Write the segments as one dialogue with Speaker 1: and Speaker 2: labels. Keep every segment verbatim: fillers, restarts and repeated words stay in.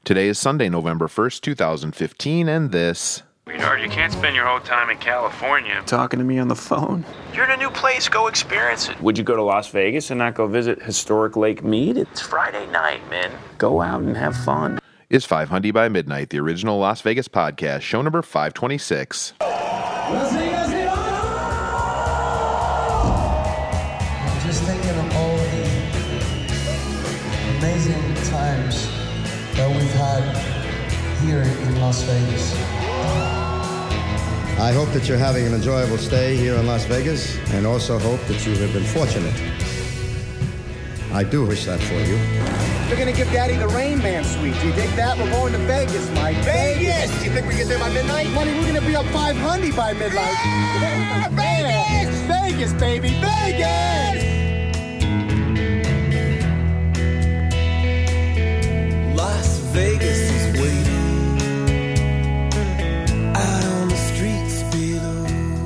Speaker 1: Today is Sunday, November first, two thousand fifteen, and this...
Speaker 2: Sweetheart, you can't spend your whole time in California.
Speaker 3: Talking to me on the phone.
Speaker 2: You're in a new place. Go experience it.
Speaker 3: Would you go to Las Vegas and not go visit historic Lake Mead?
Speaker 2: It's Friday night, man.
Speaker 3: Go out and have fun.
Speaker 1: It's five hundred by Midnight, the original Las Vegas podcast, show number five twenty-six.
Speaker 4: Las Vegas, just thinking of all the amazing times that we've had here in Las Vegas.
Speaker 5: I hope that you're having an enjoyable stay here in Las Vegas, and also hope that you have been fortunate. I do wish that for you.
Speaker 6: We're gonna give Daddy the Rain Man suite. Do you dig that? We're going to Vegas, Mike. Vegas! You think we get there by midnight? Money, we're gonna be up five hundred by midnight. Yeah, Vegas! Vegas, baby, Vegas!
Speaker 7: Las Vegas is waiting out on the streets below.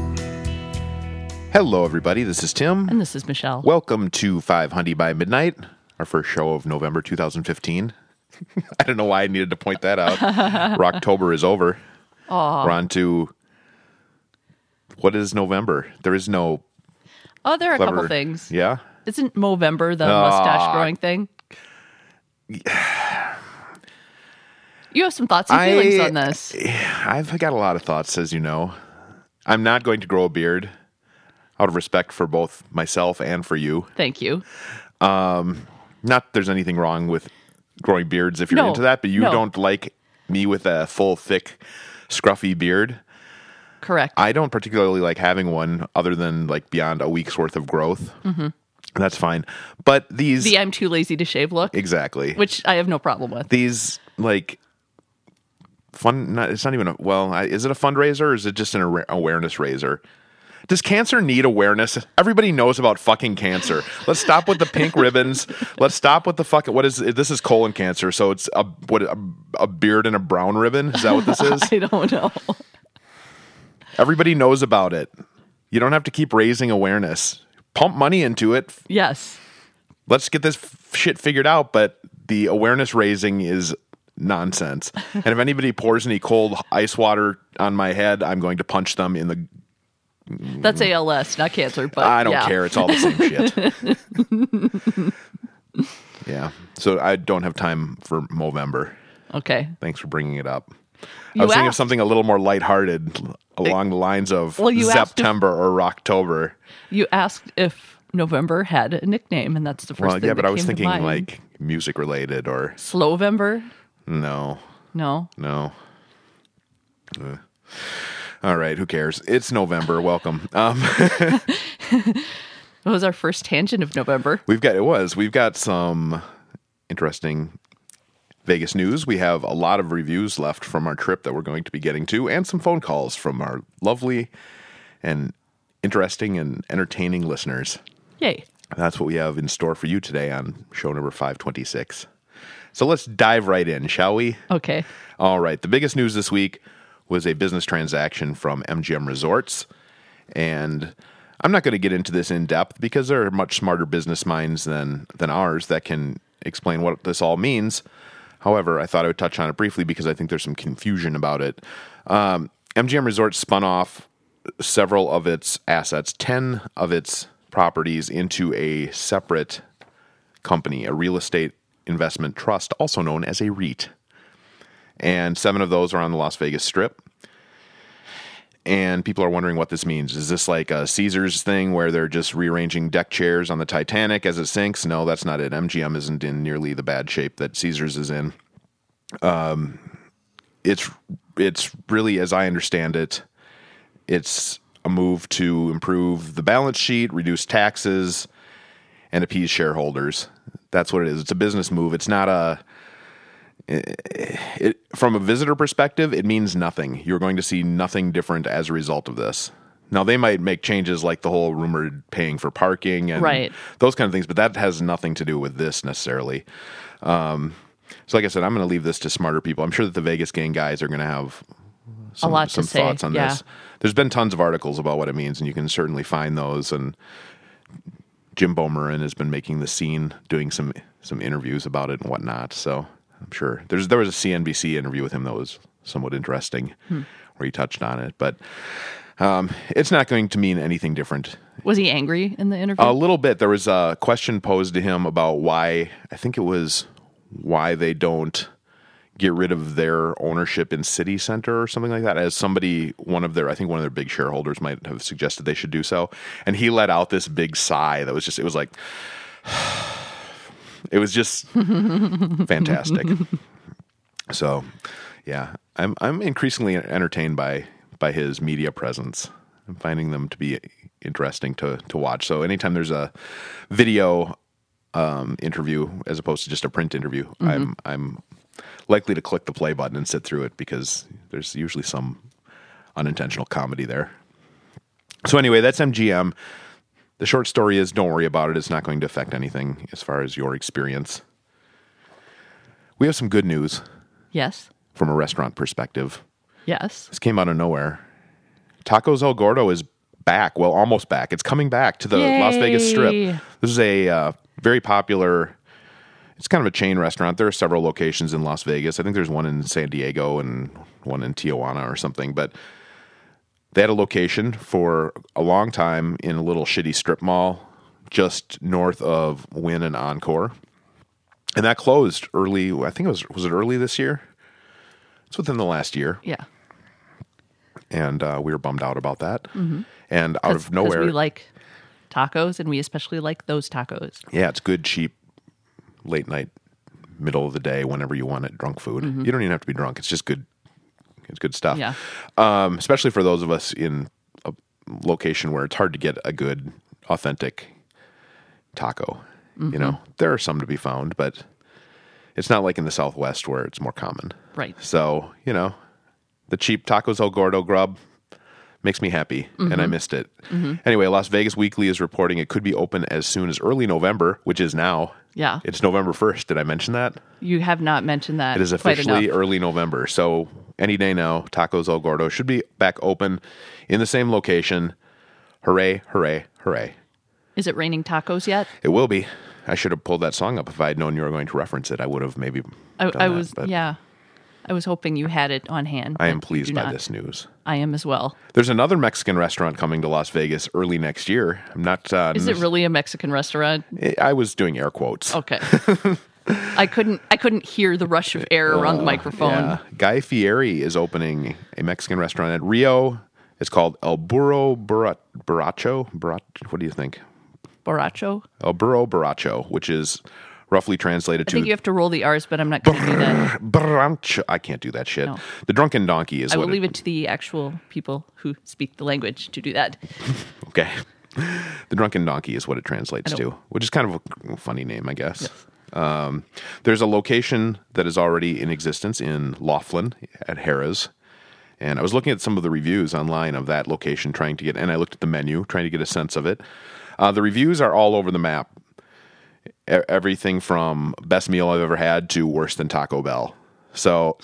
Speaker 1: Hello, everybody. This is Tim.
Speaker 8: And this is Michelle.
Speaker 1: Welcome to five hundred by Midnight, our first show of November two thousand fifteen. I don't know why I needed to point that out. Rocktober is over.
Speaker 8: Aww.
Speaker 1: We're on to... What is November? There is no...
Speaker 8: Oh, there are
Speaker 1: clever...
Speaker 8: a couple things.
Speaker 1: Yeah?
Speaker 8: Isn't Movember the mustache growing thing? You have some thoughts and feelings
Speaker 1: I,
Speaker 8: on this.
Speaker 1: I've got a lot of thoughts, as you know. I'm not going to grow a beard out of respect for both myself and for you.
Speaker 8: Thank you.
Speaker 1: Um, not that there's anything wrong with growing beards if you're
Speaker 8: No,
Speaker 1: into that, but you
Speaker 8: no.
Speaker 1: don't like me with a full, thick, scruffy beard.
Speaker 8: Correct.
Speaker 1: I don't particularly like having one other than like beyond a week's worth of growth.
Speaker 8: Mm-hmm.
Speaker 1: That's fine. But these...
Speaker 8: The I'm too lazy to shave look.
Speaker 1: Exactly.
Speaker 8: Which I have no problem with.
Speaker 1: These, like... Fun. Not, it's not even a... Well, I, is it a fundraiser or is it just an aware- awareness raiser? Does cancer need awareness? Everybody knows about fucking cancer. Let's stop with the pink ribbons. Let's stop with the fucking... What is... This is colon cancer, so it's a what a, a beard and a brown ribbon? Is that what this is?
Speaker 8: I don't know.
Speaker 1: Everybody knows about it. You don't have to keep raising awareness. Pump money into it.
Speaker 8: Yes.
Speaker 1: Let's get this f- shit figured out, but the awareness raising is nonsense. And if anybody pours any cold ice water on my head, I'm going to punch them in the...
Speaker 8: That's A L S, not cancer, but
Speaker 1: I don't
Speaker 8: yeah.
Speaker 1: care. It's all the same shit. Yeah. So I don't have time for Movember.
Speaker 8: Okay.
Speaker 1: Thanks for bringing it up.
Speaker 8: You
Speaker 1: I was thinking of
Speaker 8: asked.
Speaker 1: something a little more lighthearted along the lines of
Speaker 8: Well, you asked if-
Speaker 1: September or Rocktober.
Speaker 8: You asked if November had a nickname, and that's the first
Speaker 1: Well,
Speaker 8: thing
Speaker 1: yeah,
Speaker 8: that
Speaker 1: but I was
Speaker 8: came to
Speaker 1: thinking
Speaker 8: mind.
Speaker 1: like music related or...
Speaker 8: Slowvember?
Speaker 1: No.
Speaker 8: No.
Speaker 1: No. Uh, all right, who cares? It's November. Welcome. Um,
Speaker 8: What was our first tangent of November?
Speaker 1: we've got it was. We've got some interesting Vegas news. We have a lot of reviews left from our trip that we're going to be getting to, and some phone calls from our lovely and interesting and entertaining listeners.
Speaker 8: Yay.
Speaker 1: That's what we have in store for you today on show number five twenty-six. So let's dive right in, shall we?
Speaker 8: Okay.
Speaker 1: All right. The biggest news this week was a business transaction from M G M Resorts. And I'm not going to get into this in depth because there are much smarter business minds than, than ours that can explain what this all means. However, I thought I would touch on it briefly because I think there's some confusion about it. Um, M G M Resorts spun off several of its assets, ten of its properties, into a separate company, a real estate investment trust, also known as a REIT. And seven of those are on the Las Vegas Strip. And people are wondering what this means. Is this like a Caesars thing where they're just rearranging deck chairs on the Titanic as it sinks? No, that's not it. M G M isn't in nearly the bad shape that Caesars is in. Um, it's it's really, as I understand it, it's a move to improve the balance sheet, reduce taxes, and appease shareholders. That's what it is. It's a business move. It's not a... It, it, from a visitor perspective, it means nothing. You're going to see nothing different as a result of this. Now, they might make changes like the whole rumored paying for parking and
Speaker 8: right.
Speaker 1: those kind of things, but that has nothing to do with this necessarily. Um, so like I said, I'm going to leave this to smarter people. I'm sure that the Vegas gang guys are going to have some,
Speaker 8: a lot
Speaker 1: some
Speaker 8: to say.
Speaker 1: thoughts on
Speaker 8: yeah.
Speaker 1: this. There's been tons of articles about what it means, and you can certainly find those. And Jim Bomerin has been making the scene, doing some some interviews about it and whatnot. So I'm sure. There's there was a C N B C interview with him that was somewhat interesting, hmm. where he touched on it. But um, it's not going to mean anything different.
Speaker 8: Was he angry in the interview?
Speaker 1: A little bit. There was a question posed to him about why, I think it was why they don't get rid of their ownership in City Center or something like that. As somebody, one of their, I think one of their big shareholders might have suggested they should do so. And he let out this big sigh that was just, it was like, it was just fantastic. So, yeah, I'm I'm increasingly entertained by by his media presence. I'm finding them to be interesting to to watch. So anytime there's a video um, interview as opposed to just a print interview, mm-hmm. I'm I'm likely to click the play button and sit through it because there's usually some unintentional comedy there. So anyway, that's M G M. The short story is, don't worry about it. It's not going to affect anything as far as your experience. We have some good news.
Speaker 8: Yes.
Speaker 1: From a restaurant perspective.
Speaker 8: Yes.
Speaker 1: This came out of nowhere. Tacos El Gordo is back. Well, almost back. It's coming back to the
Speaker 8: Yay.
Speaker 1: Las Vegas Strip. This is a uh, very popular, it's kind of a chain restaurant. There are several locations in Las Vegas. I think there's one in San Diego and one in Tijuana or something. But they had a location for a long time in a little shitty strip mall just north of Wynn and Encore. And that closed early, I think it was, was it early this year? It's within the last year.
Speaker 8: Yeah.
Speaker 1: And uh, we were bummed out about that. Mm-hmm. And out of nowhere.
Speaker 8: Because we like tacos, and we especially like those tacos.
Speaker 1: Yeah, it's good, cheap, late night, middle of the day, whenever you want it, drunk food. Mm-hmm. You don't even have to be drunk. It's just good. It's good stuff.
Speaker 8: Yeah.
Speaker 1: Um, especially for those of us in a location where it's hard to get a good, authentic taco. Mm-hmm. You know, there are some to be found, but it's not like in the Southwest where it's more common.
Speaker 8: Right.
Speaker 1: So, you know, the cheap Tacos El Gordo grub makes me happy, mm-hmm. and I missed it. Mm-hmm. Anyway, Las Vegas Weekly is reporting it could be open as soon as early November, which is now.
Speaker 8: Yeah.
Speaker 1: It's November first. Did I mention that?
Speaker 8: You have not mentioned that.
Speaker 1: It is officially early November. So any day now, Tacos El Gordo should be back open in the same location. Hooray, hooray, hooray.
Speaker 8: Is it raining tacos yet?
Speaker 1: It will be. I should have pulled that song up. If I had known you were going to reference it, I would have maybe
Speaker 8: I,
Speaker 1: done
Speaker 8: I
Speaker 1: that,
Speaker 8: was,
Speaker 1: but
Speaker 8: yeah. I was hoping you had it on hand.
Speaker 1: I am pleased by
Speaker 8: not.
Speaker 1: this news.
Speaker 8: I am as well.
Speaker 1: There's another Mexican restaurant coming to Las Vegas early next year. I'm not. Uh,
Speaker 8: Is it really a Mexican restaurant?
Speaker 1: I was doing air quotes.
Speaker 8: Okay. I couldn't. I couldn't hear the rush of air around the microphone.
Speaker 1: Yeah. Guy Fieri is opening a Mexican restaurant at Rio. It's called El Burro Borracho. Borracho. What do you think?
Speaker 8: Borracho.
Speaker 1: El Burro Borracho, which is roughly translated
Speaker 8: I
Speaker 1: to.
Speaker 8: I think you have to roll the R's, but I'm not going to do that.
Speaker 1: Brancho. I can't do that shit.
Speaker 8: No.
Speaker 1: The Drunken Donkey is
Speaker 8: I
Speaker 1: what
Speaker 8: will leave
Speaker 1: it,
Speaker 8: it to the actual people who speak the language to do that.
Speaker 1: Okay. The Drunken Donkey is what it translates to, which is kind of a funny name, I guess. Yes. Um, there's a location that is already in existence in Laughlin at Harrah's. And I was looking at some of the reviews online of that location, trying to get, and I looked at the menu, trying to get a sense of it. Uh, the reviews are all over the map. E- everything from best meal I've ever had to worse than Taco Bell. So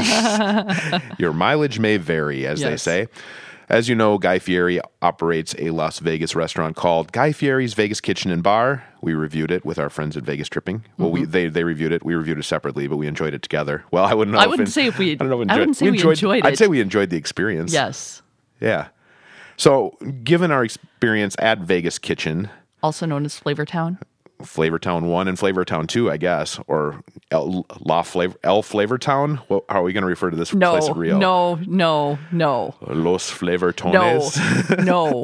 Speaker 1: your mileage may vary, as yes. they say. As you know, Guy Fieri operates a Las Vegas restaurant called Guy Fieri's Vegas Kitchen and Bar. We reviewed it with our friends at Vegas Tripping. Well, mm-hmm. we they they reviewed it. We reviewed it separately, but we enjoyed it together. Well, I wouldn't know.
Speaker 8: I
Speaker 1: if
Speaker 8: wouldn't
Speaker 1: it,
Speaker 8: say if we. I
Speaker 1: don't know. Enjoyed,
Speaker 8: I wouldn't say we,
Speaker 1: we enjoyed,
Speaker 8: enjoyed it.
Speaker 1: I'd say we enjoyed the experience.
Speaker 8: Yes.
Speaker 1: Yeah. So, given our experience at Vegas Kitchen,
Speaker 8: also known as Flavortown,
Speaker 1: Flavortown One and Flavortown Two, I guess, or El, La Flavor El Flavortown. What, how are we going to refer to this
Speaker 8: no,
Speaker 1: place at Rio?
Speaker 8: No, no, no,
Speaker 1: Los Flavortones.
Speaker 8: No,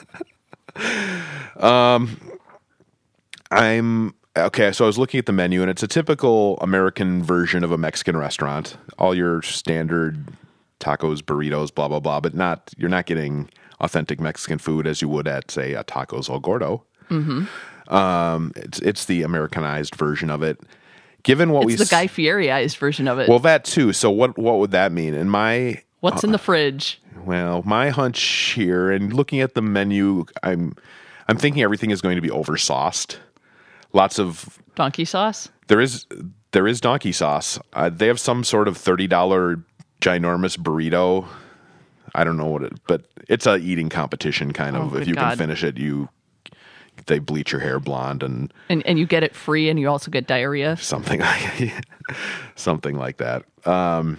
Speaker 1: no. um, I'm okay. So I was looking at the menu, and it's a typical American version of a Mexican restaurant. All your standard tacos, burritos, blah blah blah, but not you're not getting authentic Mexican food as you would at, say, a Tacos El Gordo. Mm-hmm. Um, it's it's the Americanized version of it. Given what
Speaker 8: it's
Speaker 1: we
Speaker 8: the Guy Fieri-ized version of it.
Speaker 1: Well, that too. So what what would that mean? And my
Speaker 8: what's uh, in the fridge?
Speaker 1: Well, my hunch here, and looking at the menu, I'm I'm thinking everything is going to be oversauced. Lots of
Speaker 8: donkey sauce.
Speaker 1: There is there is donkey sauce. Uh, they have some sort of thirty dollar ginormous burrito. I don't know what it, but it's a eating competition kind of.
Speaker 8: Oh,
Speaker 1: if you
Speaker 8: God.
Speaker 1: can finish it, you they bleach your hair blonde and
Speaker 8: And and you get it free, and you also get diarrhea.
Speaker 1: something like something like that. Um,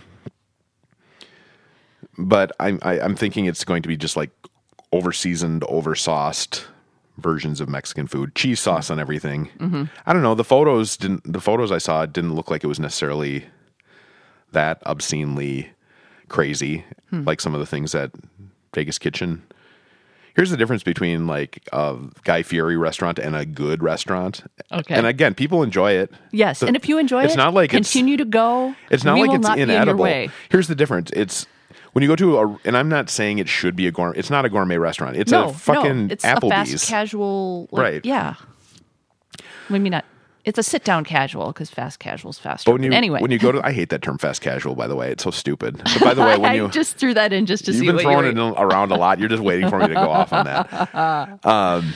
Speaker 1: but I'm I, I'm thinking it's going to be just like over seasoned, over sauced versions of Mexican food, cheese sauce on everything.
Speaker 8: Mm-hmm.
Speaker 1: I don't know. The photos didn't. The photos I saw didn't look like it was necessarily that obscenely crazy,
Speaker 8: Hmm.
Speaker 1: like some of the things at Vegas Kitchen. Here's the difference between like a Guy Fieri restaurant and a good restaurant.
Speaker 8: Okay.
Speaker 1: And again, people enjoy it.
Speaker 8: Yes,
Speaker 1: The-
Speaker 8: and if you enjoy
Speaker 1: it's
Speaker 8: it,
Speaker 1: not like it's-
Speaker 8: continue to go.
Speaker 1: It's not
Speaker 8: We
Speaker 1: like
Speaker 8: will
Speaker 1: it's
Speaker 8: not be in your
Speaker 1: inedible.
Speaker 8: way.
Speaker 1: Here's the difference. It's when you go to a, and I'm not saying it should be a gourmet. It's not a gourmet restaurant. It's
Speaker 8: no,
Speaker 1: a fucking
Speaker 8: no, it's
Speaker 1: Applebee's.
Speaker 8: a fast casual. Like,
Speaker 1: Right.
Speaker 8: Yeah. Maybe not. It's a sit down casual because fast casual is faster.
Speaker 1: But when you
Speaker 8: But anyway,
Speaker 1: when you go to, I hate that term fast casual. By the way, it's so stupid. But by the way, when
Speaker 8: I
Speaker 1: you
Speaker 8: just threw that in just to
Speaker 1: you've
Speaker 8: see
Speaker 1: been
Speaker 8: what
Speaker 1: throwing
Speaker 8: you're.
Speaker 1: it in- around a lot, you're just waiting for me to go off on that. Um,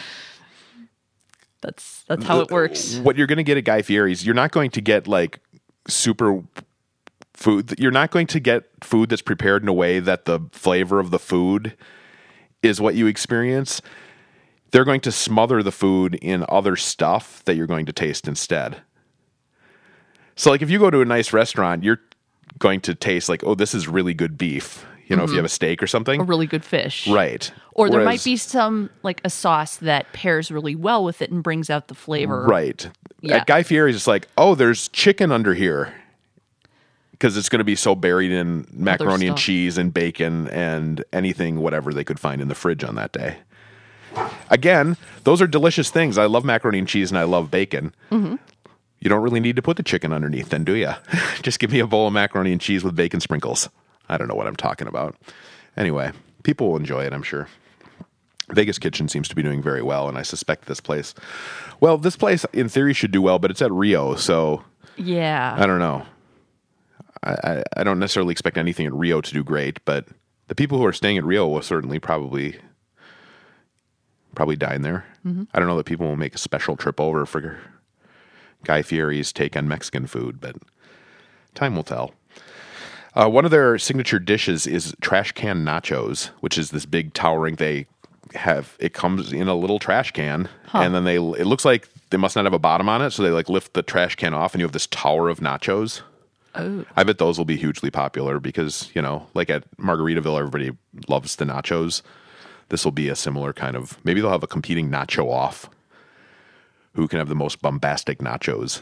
Speaker 8: That's that's how it works.
Speaker 1: What you're going to get at Guy Fieri's, you're not going to get like super food. You're not going to get food that's prepared in a way that the flavor of the food is what you experience. They're going to smother the food in other stuff that you're going to taste instead. So like if you go to a nice restaurant, you're going to taste like, oh, this is really good beef. You know, if you have a steak or something.
Speaker 8: A really good fish,
Speaker 1: Right.
Speaker 8: Or there
Speaker 1: Whereas-
Speaker 8: might be some like a sauce that pairs really well with it and brings out the flavor.
Speaker 1: Right.
Speaker 8: Yeah.
Speaker 1: At Guy Fieri's, it's like, oh, there's chicken under here. Because it's going to be so buried in macaroni and
Speaker 8: stuff.
Speaker 1: cheese and bacon and anything, whatever they could find in the fridge on that day. Again, those are delicious things. I love macaroni and cheese and I love bacon.
Speaker 8: Mm-hmm.
Speaker 1: You don't really need to put the chicken underneath then, do you? Just give me a bowl of macaroni and cheese with bacon sprinkles. I don't know what I'm talking about. Anyway, people will enjoy it, I'm sure. Vegas Kitchen seems to be doing very well, and I suspect this place... Well, this place, in theory, should do well, but it's at Rio, so
Speaker 8: Yeah.
Speaker 1: I don't know. I, I, I don't necessarily expect anything at Rio to do great, but the people who are staying at Rio will certainly probably probably dine there.
Speaker 8: Mm-hmm.
Speaker 1: I don't know that people will make a special trip over for Guy Fieri's take on Mexican food, but time will tell. Uh, one of their signature dishes is trash can nachos, which is this big towering. They have it comes in a little trash can,
Speaker 8: Huh.
Speaker 1: and then they it looks like they must not have a bottom on it, so they like lift the trash can off, and you have this tower of nachos.
Speaker 8: Oh.
Speaker 1: I bet those will be hugely popular because you know, like at Margaritaville, everybody loves the nachos. This will be a similar kind of. Maybe they'll have a competing nacho off. Who can have the most bombastic nachos?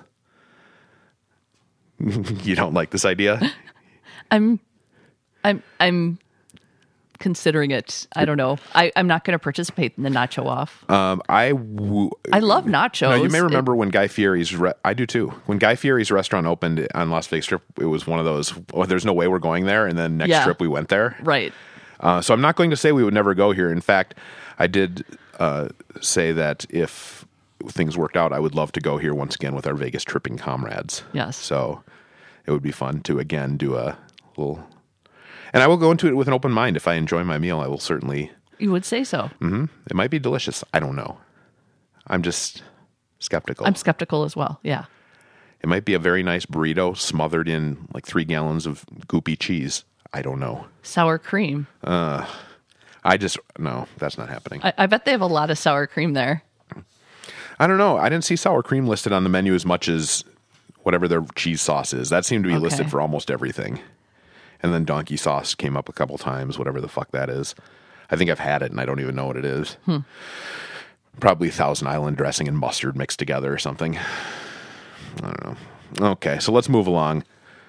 Speaker 1: You don't like this idea?
Speaker 8: I'm, I'm, I'm considering it. I don't know. I, I'm not going to participate in the nacho off.
Speaker 1: Um, I w-
Speaker 8: I love nachos.
Speaker 1: No, you may
Speaker 8: It-
Speaker 1: remember when Guy Fieri's. Re- I do too. When Guy Fieri's restaurant opened on Las Vegas Strip, it was one of those. Oh, there's no way we're going there. And then next
Speaker 8: Yeah.
Speaker 1: trip we went there.
Speaker 8: Right.
Speaker 1: Uh, so I'm not going to say we would never go here. In fact, I did uh, say that if things worked out, I would love to go here once again with our Vegas tripping comrades.
Speaker 8: Yes.
Speaker 1: So it would be fun to again do a little. And I will go into it with an open mind. If I enjoy my meal, I will certainly.
Speaker 8: You would say so.
Speaker 1: Mm-hmm, it might be delicious. I don't know. I'm just skeptical.
Speaker 8: I'm skeptical as well. Yeah.
Speaker 1: It might be a very nice burrito smothered in like three gallons of goopy cheese. I don't know.
Speaker 8: Sour cream.
Speaker 1: Uh, I just, no, that's not happening.
Speaker 8: I, I bet they have a lot of sour cream there.
Speaker 1: I don't know. I didn't see sour cream listed on the menu as much as whatever their cheese sauce is. That seemed to be
Speaker 8: Okay.
Speaker 1: listed for almost everything. And then donkey sauce came up a couple times, whatever the fuck that is. I think I've had it and I don't even know what it is.
Speaker 8: Hmm.
Speaker 1: Probably Thousand Island dressing and mustard mixed together or something. I don't know. Okay, so let's move along.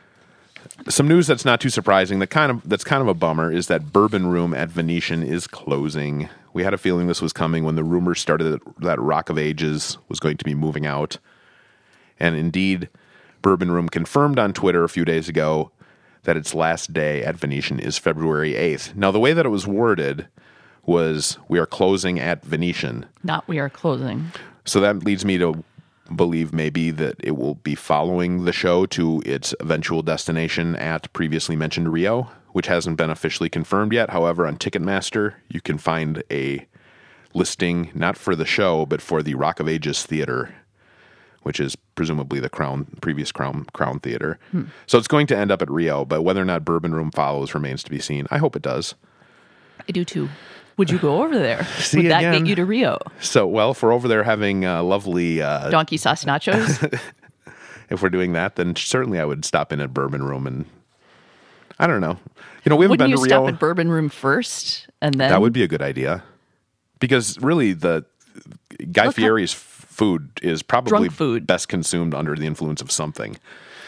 Speaker 1: Some news that's not too surprising, that kind of that's kind of a bummer, is that Bourbon Room at Venetian is closing. We had a feeling this was coming when the rumors started that, that Rock of Ages was going to be moving out. And indeed, Bourbon Room confirmed on Twitter a few days ago that its last day at Venetian is February eighth. Now, the way that it was worded was, we are closing at Venetian.
Speaker 8: Not we are closing.
Speaker 1: So that leads me to believe maybe that it will be following the show to its eventual destination at previously mentioned Rio, which hasn't been officially confirmed yet. However, on Ticketmaster, you can find a listing not for the show, but for the Rock of Ages Theater, which is presumably the Crown previous Crown Crown Theater.
Speaker 8: Hmm.
Speaker 1: So it's going to end up at Rio, but whether or not Bourbon Room follows remains to be seen. I hope it does.
Speaker 8: I do too. Would you go over there?
Speaker 1: See,
Speaker 8: Would that
Speaker 1: again-
Speaker 8: get you to Rio?
Speaker 1: So, well, if we're over there having uh, lovely, uh,
Speaker 8: Donkey sauce nachos?
Speaker 1: if we're doing that, then certainly I would stop in at Bourbon Room and I don't know. You know, we haven't
Speaker 8: Wouldn't
Speaker 1: been
Speaker 8: you
Speaker 1: to
Speaker 8: stop
Speaker 1: Rio.
Speaker 8: at Bourbon Room first and then?
Speaker 1: That would be a good idea because really the Guy
Speaker 8: Look how-
Speaker 1: Fieri's f- food is probably
Speaker 8: Drunk food.
Speaker 1: best consumed under the influence of something.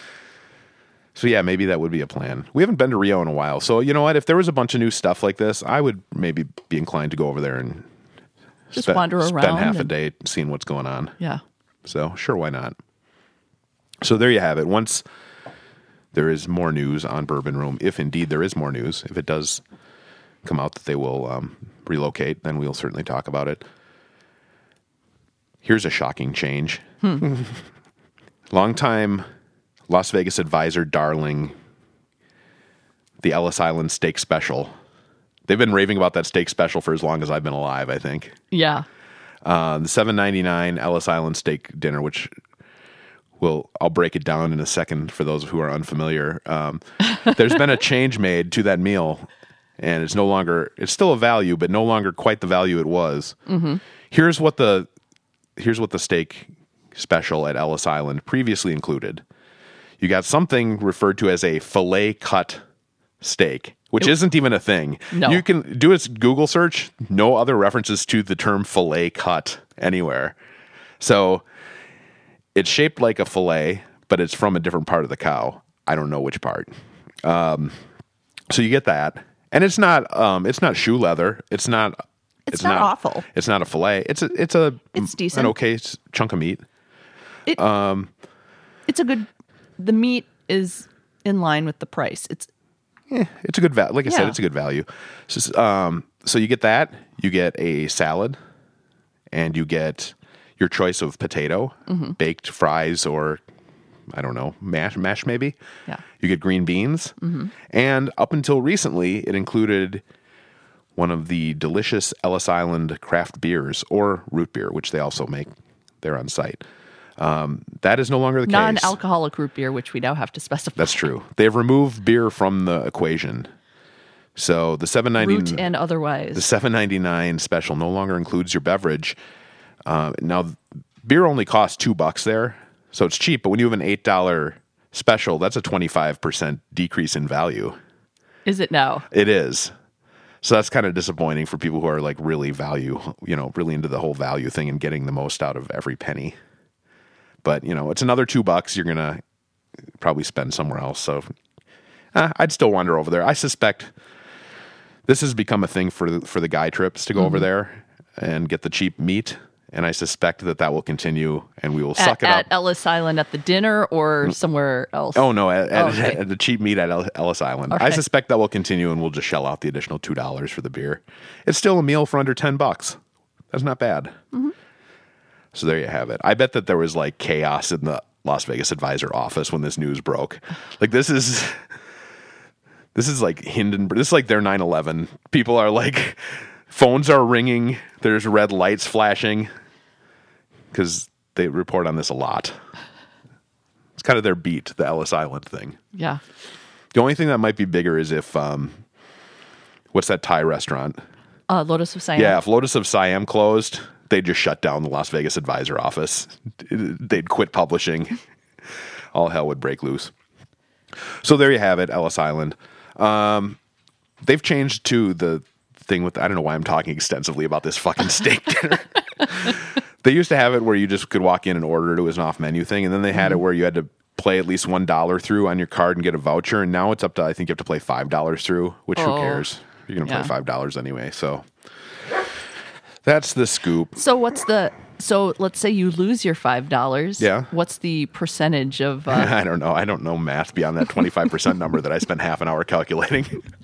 Speaker 1: So yeah, maybe that would be a plan. We haven't been to Rio in a while. So you know what? If there was a bunch of new stuff like this, I would maybe be inclined to go over there and
Speaker 8: Just
Speaker 1: spend,
Speaker 8: wander
Speaker 1: spend
Speaker 8: around
Speaker 1: half a
Speaker 8: and-
Speaker 1: day seeing what's going on.
Speaker 8: Yeah.
Speaker 1: So sure, why not? So there you have it. Once there is more news on Bourbon Room, if indeed there is more news, if it does come out that they will um, relocate, then we'll certainly talk about it. Here's a shocking change.
Speaker 8: Hmm.
Speaker 1: Longtime Las Vegas advisor darling, the Ellis Island Steak Special. They've been raving about that steak special for as long as I've been alive, I think.
Speaker 8: Yeah.
Speaker 1: Uh, the seven ninety-nine Ellis Island Steak Dinner, which will I'll break it down in a second for those who are unfamiliar. Um, there's been a change made to that meal, and it's no longer it's still a value, but no longer quite the value it was.
Speaker 8: Mm-hmm.
Speaker 1: Here's what the here's what the steak special at Ellis Island previously included. You got something referred to as a filet cut steak, which
Speaker 8: It-
Speaker 1: isn't even a thing.
Speaker 8: No.
Speaker 1: You can do a Google search, no other references to the term filet cut anywhere. So it's shaped like a filet, but it's from a different part of the cow. I don't know which part. Um, so you get that. And it's not um, it's not shoe leather. It's not
Speaker 8: It's not awful.
Speaker 1: It's not a filet. It's a it's a
Speaker 8: It's
Speaker 1: an
Speaker 8: decent.
Speaker 1: okay s- chunk of meat.
Speaker 8: It,
Speaker 1: Um,
Speaker 8: it's a good, the meat is in line with the price. It's,
Speaker 1: It's a good value. Like I said,
Speaker 8: Yeah.
Speaker 1: it's a good value. So, um, so you get that. You get a salad, and you get your choice of potato,
Speaker 8: Mm-hmm.
Speaker 1: baked fries, or I don't know, mash, mash maybe.
Speaker 8: Yeah.
Speaker 1: You get green beans,
Speaker 8: Mhm.
Speaker 1: and up until recently, it included one of the delicious Ellis Island craft beers or root beer, which they also make there on site. Um, that is no longer the case.
Speaker 8: non-alcoholic root beer, which we now have to specify.
Speaker 1: That's true. They've removed beer from the equation. So the seven ninety
Speaker 8: Root and otherwise.
Speaker 1: the seven ninety-nine special no longer includes your beverage. Uh, now beer only costs two bucks there, so it's cheap. But when you have an eight dollar special, that's a twenty-five percent decrease in value.
Speaker 8: Is it now?
Speaker 1: It is. So that's kind of disappointing for people who are like really value, you know, really into the whole value thing and getting the most out of every penny. But, you know, it's another two bucks you're going to probably spend somewhere else. So uh, I'd still wander over there. I suspect this has become a thing for the, for the guy trips to go over
Speaker 8: Mhm.
Speaker 1: there and get the cheap meat. And I suspect that that will continue and we will
Speaker 8: At,
Speaker 1: suck it
Speaker 8: at
Speaker 1: up.
Speaker 8: Ellis Island at the dinner or somewhere else?
Speaker 1: Oh, no, at, at,
Speaker 8: Oh, okay.
Speaker 1: at the cheap meat at El- Ellis Island. I
Speaker 8: Okay.
Speaker 1: suspect that will continue and we'll just shell out the additional two dollars for the beer. It's still a meal for under ten bucks. That's not bad.
Speaker 8: Mhm.
Speaker 1: So there you have it. I bet that there was like chaos in the Las Vegas Advisor office when this news broke. Like this is this is like Hindenburg. This is like their nine eleven. People are like phones are ringing. There's red lights flashing because they report on this a lot. It's kind of their beat, the Ellis Island thing.
Speaker 8: Yeah.
Speaker 1: The only thing that might be bigger is if um, what's that Thai restaurant?
Speaker 8: Uh, Lotus of Siam.
Speaker 1: Yeah, if Lotus of Siam closed, they'd just shut down the Las Vegas Advisor office. They'd quit publishing. All hell would break loose. So there you have it, Ellis Island. Um, they've changed to the thing with, I don't know why I'm talking extensively about this fucking steak dinner. They used to have it where you just could walk in and order it. It was an off menu thing. And then they had it where you had to play at least one dollar through on your card and get a voucher. And now it's up to, I think you have to play five dollars through, which
Speaker 8: Oh,
Speaker 1: who cares? You're going to
Speaker 8: yeah.
Speaker 1: play five dollars anyway. So that's the scoop.
Speaker 8: So what's the, so let's say you lose your five dollars.
Speaker 1: Yeah.
Speaker 8: What's the percentage of, uh,
Speaker 1: I don't know. I don't know math beyond that twenty-five percent number that I spent half an hour calculating.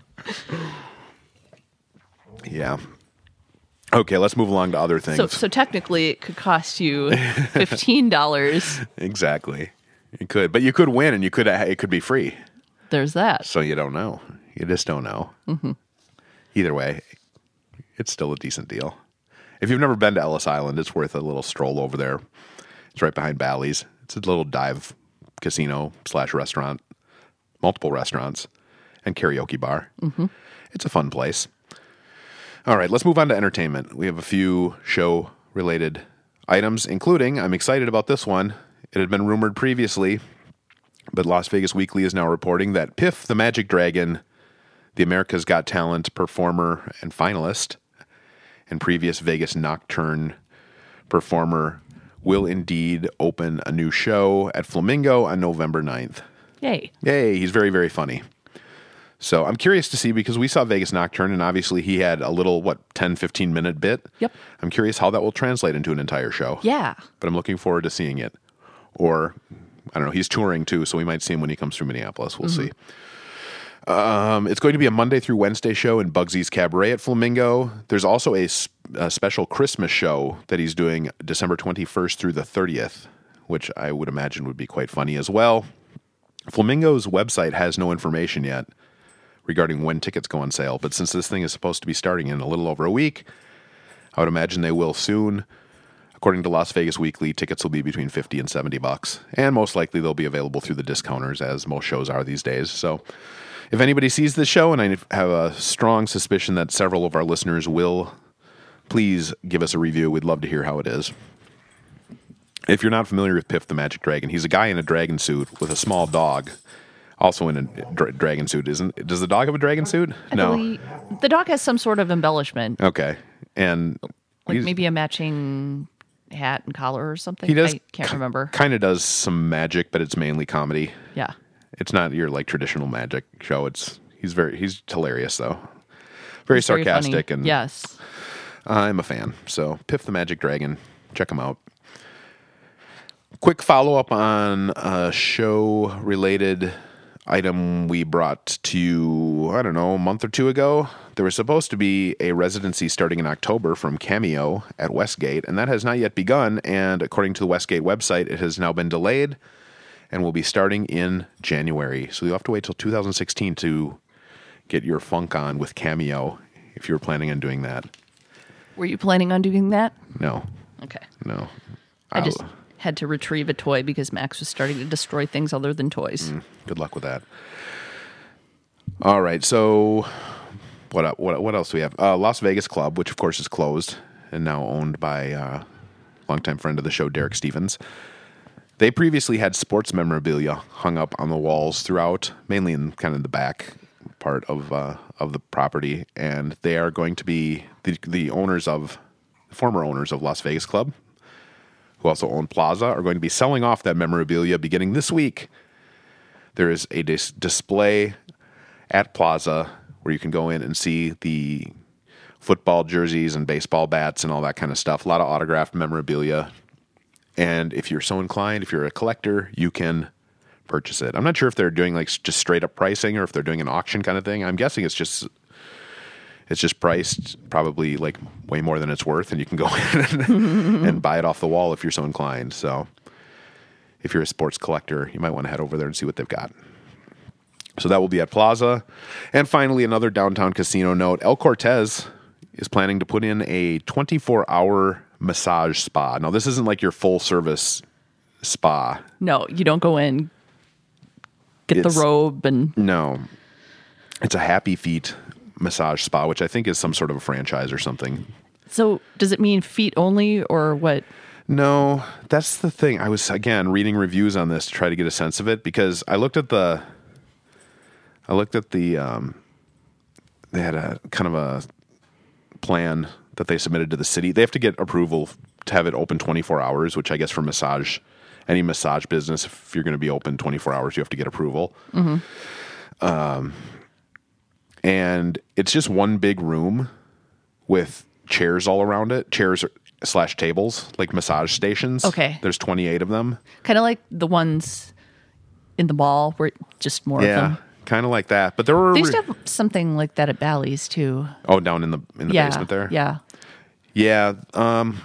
Speaker 1: Yeah. Okay, let's move along to other things.
Speaker 8: so, so technically it could cost you fifteen dollars.
Speaker 1: Exactly. You could, but you could win and you could, it could be free.
Speaker 8: There's that.
Speaker 1: So you don't know. You just don't know.
Speaker 8: Mhm.
Speaker 1: Either way, it's still a decent deal. If you've never been to Ellis Island, it's worth a little stroll over there. It's right behind Bally's. It's a little dive casino slash restaurant, multiple restaurants, and karaoke bar.
Speaker 8: Mhm.
Speaker 1: It's a fun place. All right, let's move on to entertainment. We have a few show-related items, including, I'm excited about this one. It had been rumored previously, but Las Vegas Weekly is now reporting that Piff the Magic Dragon, the America's Got Talent performer and finalist, and previous Vegas Nocturne performer, will indeed open a new show at Flamingo on November ninth.
Speaker 8: Yay.
Speaker 1: Yay, he's very, very funny. So I'm curious to see, because we saw Vegas Nocturne, and obviously he had a little, what, ten, fifteen minute bit?
Speaker 8: Yep.
Speaker 1: I'm curious how that will translate into an entire show.
Speaker 8: Yeah.
Speaker 1: But I'm looking forward to seeing it. Or, I don't know, he's touring too, so we might see him when he comes through Minneapolis. We'll mm-hmm. see. Um, it's going to be a Monday through Wednesday show in Bugsy's Cabaret at Flamingo. There's also a, a special Christmas show that he's doing December twenty-first through the thirtieth, which I would imagine would be quite funny as well. Flamingo's website has no information yet regarding when tickets go on sale, but since this thing is supposed to be starting in a little over a week, I would imagine they will soon. According to Las Vegas Weekly, tickets will be between fifty and seventy bucks, and most likely they'll be available through the discounters, as most shows are these days. So if anybody sees this show, and I have a strong suspicion that several of our listeners will, please give us a review. We'd love to hear how it is. If you're not familiar with Piff the Magic Dragon, he's a guy in a dragon suit with a small dog, also in a dra- dragon suit. Isn't? Does the dog have a dragon suit?
Speaker 8: I
Speaker 1: no.
Speaker 8: believe the dog has some sort of embellishment.
Speaker 1: Okay. And
Speaker 8: like maybe a matching hat and collar or something.
Speaker 1: He does.
Speaker 8: I can't remember.
Speaker 1: Kind of does some magic, but it's mainly comedy.
Speaker 8: Yeah.
Speaker 1: It's not your like traditional magic show. It's he's very he's hilarious though. Very
Speaker 8: He's very
Speaker 1: sarcastic
Speaker 8: funny.
Speaker 1: and
Speaker 8: yes.
Speaker 1: I'm a fan. So Piff the Magic Dragon, check him out. Quick follow-up on a show-related item we brought to you, I don't know, a month or two ago. There was supposed to be a residency starting in October from Cameo at Westgate, and that has not yet begun, and according to the Westgate website, it has now been delayed and will be starting in January. So you'll have to wait till two thousand sixteen to get your funk on with Cameo if you were planning on doing that.
Speaker 8: Were you planning on doing that?
Speaker 1: No.
Speaker 8: Okay.
Speaker 1: No.
Speaker 8: I just had to retrieve a toy because Max was starting to destroy things other than toys.
Speaker 1: Mm, good luck with that. All right, so what what what else do we have? Uh, Las Vegas Club, which of course is closed and now owned by uh, longtime friend of the show, Derek Stevens. They previously had sports memorabilia hung up on the walls throughout, mainly in kind of the back part of uh, of the property, and they are going to be the the owners of the former owners of Las Vegas Club, who also own Plaza, are going to be selling off that memorabilia beginning this week. There is a dis- display at Plaza where you can go in and see the football jerseys and baseball bats and all that kind of stuff. A lot of autographed memorabilia. And if you're so inclined, if you're a collector, you can purchase it. I'm not sure if they're doing like just straight up pricing or if they're doing an auction kind of thing. I'm guessing it's just it's just priced probably like way more than it's worth, and you can go in and, and buy it off the wall if you're so inclined. So if you're a sports collector, you might want to head over there and see what they've got. So that will be at Plaza. And finally, another downtown casino note. El Cortez is planning to put in a twenty-four hour massage spa. Now, this isn't like your full service spa.
Speaker 8: No, you don't go in, get
Speaker 1: It's-
Speaker 8: the robe and...
Speaker 1: No. It's a Happy Feet massage spa, which I think is some sort of a franchise or something.
Speaker 8: So does it mean feet only or what?
Speaker 1: No, that's the thing. I was, again, reading reviews on this to try to get a sense of it, because I looked at the, I looked at the, um, they had a kind of a plan that they submitted to the city. They have to get approval to have it open twenty-four hours, which I guess for massage, any massage business, if you're going to be open twenty-four hours, you have to get approval.
Speaker 8: Mm-hmm.
Speaker 1: Um, and it's just one big room with chairs all around it, chairs slash tables, like massage stations.
Speaker 8: Okay.
Speaker 1: There's twenty-eight of them.
Speaker 8: Kind of like the ones in the mall where just more
Speaker 1: Yeah,
Speaker 8: of them.
Speaker 1: kind of like that. But there were
Speaker 8: They used to have something like that at Bally's too.
Speaker 1: oh down in the in the
Speaker 8: yeah,
Speaker 1: basement there.
Speaker 8: Yeah.
Speaker 1: Yeah. Um,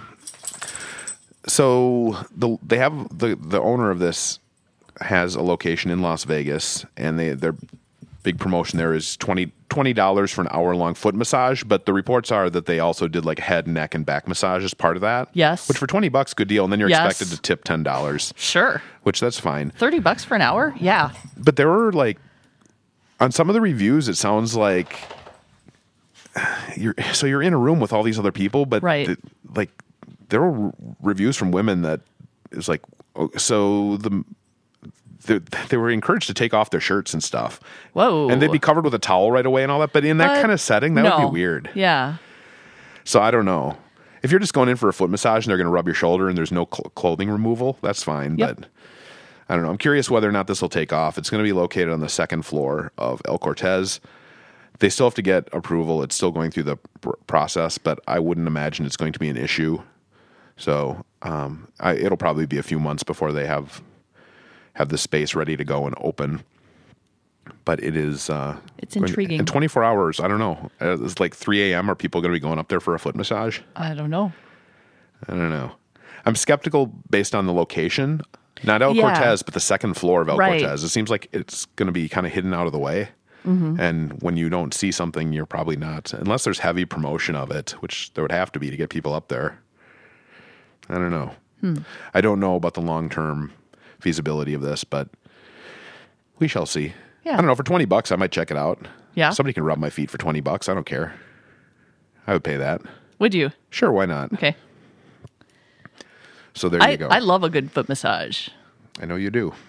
Speaker 1: so the they have the the owner of this has a location in Las Vegas, and they their big promotion there is twenty dollars for an hour long foot massage. But the reports are that they also did like head, neck, and back massage as part of that.
Speaker 8: Yes.
Speaker 1: Which for twenty bucks, good deal. And then you're
Speaker 8: Yes.
Speaker 1: expected to tip ten dollars.
Speaker 8: Sure.
Speaker 1: Which that's fine.
Speaker 8: thirty bucks for an hour? Yeah.
Speaker 1: But there were like, on some of the reviews, it sounds like you're so you're in a room with all these other people, but
Speaker 8: Right.
Speaker 1: the, like there were r- reviews from women that is like, oh, so the. They, they were encouraged to take off their shirts and stuff.
Speaker 8: Whoa.
Speaker 1: And they'd be covered with a towel right away and all that. But in that
Speaker 8: But
Speaker 1: kind of setting, that
Speaker 8: no.
Speaker 1: would be weird.
Speaker 8: Yeah.
Speaker 1: So I don't know. If you're just going in for a foot massage and they're going to rub your shoulder and there's no cl- clothing removal, that's fine.
Speaker 8: Yep.
Speaker 1: But I don't know. I'm curious whether or not this will take off. It's going to be located on the second floor of El Cortez. They still have to get approval. It's still going through the pr- process, but I wouldn't imagine it's going to be an issue. So um, I, it'll probably be a few months before they have have the space ready to go and open. But it is... Uh,
Speaker 8: It's intriguing.
Speaker 1: In twenty-four hours, I don't know. Uh, It's like three a.m. Are people going to be going up there for a foot massage?
Speaker 8: I don't know.
Speaker 1: I don't know. I'm skeptical based on the location. Not El
Speaker 8: Yeah.
Speaker 1: Cortez, but the second floor of El
Speaker 8: Right.
Speaker 1: Cortez. It seems like it's going to be kind of hidden out of the way.
Speaker 8: Mm-hmm.
Speaker 1: And when you don't see something, you're probably not... Unless there's heavy promotion of it, which there would have to be to get people up there. I don't know.
Speaker 8: Hmm.
Speaker 1: I don't know about the long-term feasibility of this, but we shall see.
Speaker 8: Yeah.
Speaker 1: I don't know. For twenty bucks, I might check it out.
Speaker 8: Yeah.
Speaker 1: Somebody can rub my feet for twenty bucks. I don't care. I would pay that.
Speaker 8: Would you?
Speaker 1: Sure, why not?
Speaker 8: Okay.
Speaker 1: So there
Speaker 8: I,
Speaker 1: you go.
Speaker 8: I love a good foot massage.
Speaker 1: I know you do.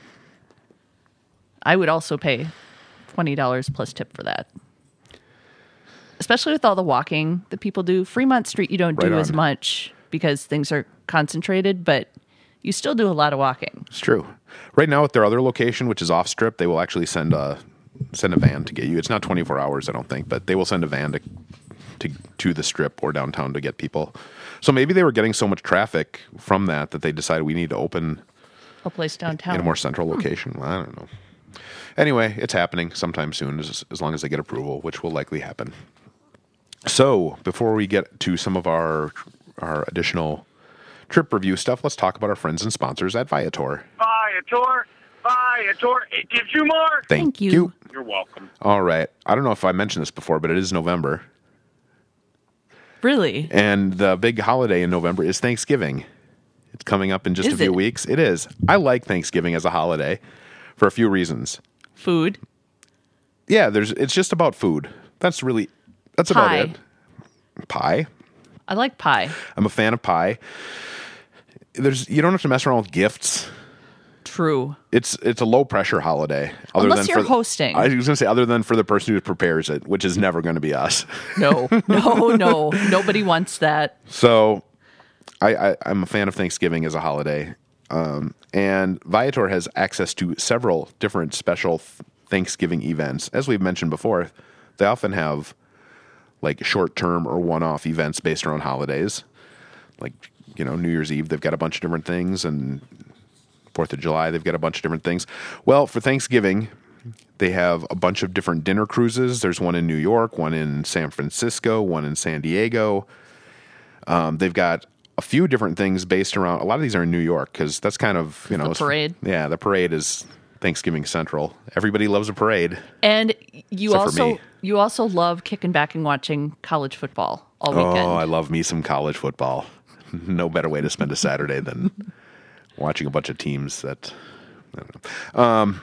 Speaker 8: I would also pay twenty dollars plus tip for that. Especially with all the walking that people do. Fremont Street, you don't
Speaker 1: Right
Speaker 8: do as
Speaker 1: on.
Speaker 8: much because things are concentrated, but you still do a lot of walking.
Speaker 1: It's true. Right now at their other location, which is off strip, they will actually send a send a van to get you. It's not twenty-four hours, I don't think, but they will send a van to to to the strip or downtown to get people. So maybe they were getting so much traffic from that that they decided we need to open
Speaker 8: A place downtown.
Speaker 1: in a more central location. Well, I don't know. Anyway, it's happening sometime soon, as, as long as they get approval, which will likely happen. So before we get to some of our our additional trip review stuff, let's talk about our friends and sponsors at Viator.
Speaker 2: Viator, Viator, it gives you more.
Speaker 1: Thank,
Speaker 8: Thank you.
Speaker 1: you.
Speaker 2: You're welcome.
Speaker 1: All right. I don't know if I mentioned this before, but it is November.
Speaker 8: Really?
Speaker 1: And the big holiday in November is Thanksgiving. It's coming up in just
Speaker 8: Is
Speaker 1: a few
Speaker 8: it?
Speaker 1: weeks. It is. I like Thanksgiving as a holiday for a few reasons.
Speaker 8: Food?
Speaker 1: Yeah, there's. It's just about food. That's really, that's
Speaker 8: Pie.
Speaker 1: about it. Pie.
Speaker 8: I like pie.
Speaker 1: I'm a fan of pie. There's. You don't have to mess around with gifts.
Speaker 8: True.
Speaker 1: It's it's a low pressure holiday. Other
Speaker 8: Unless
Speaker 1: than
Speaker 8: you're
Speaker 1: for,
Speaker 8: hosting.
Speaker 1: I was going to say other than for the person who prepares it, which is never going to be us.
Speaker 8: No, no, no. Nobody wants that.
Speaker 1: So, I, I I'm a fan of Thanksgiving as a holiday, um, and Viator has access to several different special th- Thanksgiving events. As we've mentioned before, they often have like short term or one off events based around holidays, like you know New Year's Eve. They've got a bunch of different things, and Fourth of July, they've got a bunch of different things. Well, for Thanksgiving, they have a bunch of different dinner cruises. There's one in New York, one in San Francisco, one in San Diego. Um, they've got a few different things based around. A lot of these are in New York because that's kind of you know
Speaker 8: The
Speaker 1: it's-
Speaker 8: parade.
Speaker 1: Yeah, the parade is Thanksgiving Central. Everybody loves a parade.
Speaker 8: And you
Speaker 1: Except for
Speaker 8: also
Speaker 1: me.
Speaker 8: you also love kicking back and watching college football all weekend.
Speaker 1: Oh, I love me some college football. No better way to spend a Saturday than watching a bunch of teams that. I don't know. Um,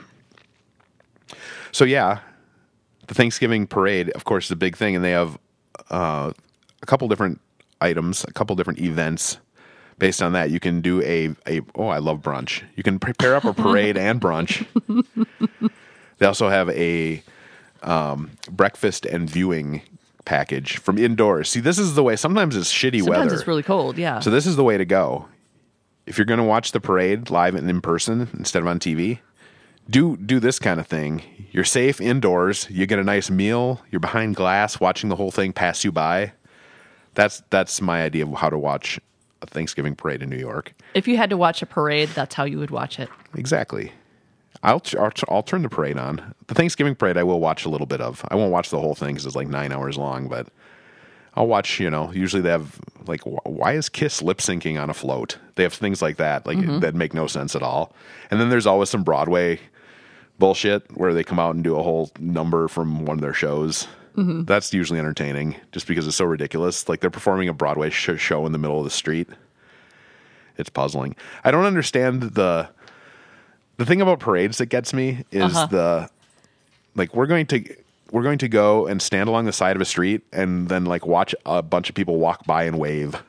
Speaker 1: so yeah, the Thanksgiving parade, of course, is a big thing, and they have uh, a couple different items, a couple different events. Based on that, you can do a a oh, I love brunch. You can prepare up a parade and brunch. They also have a um, breakfast and viewing package from indoors. See, this is the way. Sometimes it's shitty
Speaker 8: Sometimes
Speaker 1: weather.
Speaker 8: it's really cold, yeah.
Speaker 1: So this is the way to go. If you're going to watch the parade live and in person instead of on T V, do do this kind of thing. You're safe indoors. You get a nice meal. You're behind glass, watching the whole thing pass you by. That's that's my idea of how to watch a Thanksgiving parade in New York.
Speaker 8: If you had to watch a parade, that's how you would watch it.
Speaker 1: Exactly. I'll, I'll I'll turn the parade on. The Thanksgiving parade I will watch a little bit of. I won't watch the whole thing because it's like nine hours long, but I'll watch, you know, usually they have like, wh- why is Kiss lip syncing on a float? They have things like that, like
Speaker 8: Mm-hmm.
Speaker 1: that make no sense at all. And then there's always some Broadway bullshit where they come out and do a whole number from one of their shows.
Speaker 8: Mm-hmm.
Speaker 1: That's usually entertaining just because it's so ridiculous. Like they're performing a Broadway sh- show in the middle of the street. It's puzzling. I don't understand the the thing about parades that gets me is
Speaker 8: Uh-huh.
Speaker 1: the like we're going to we're going to go and stand along the side of a street and then like watch a bunch of people walk by and wave.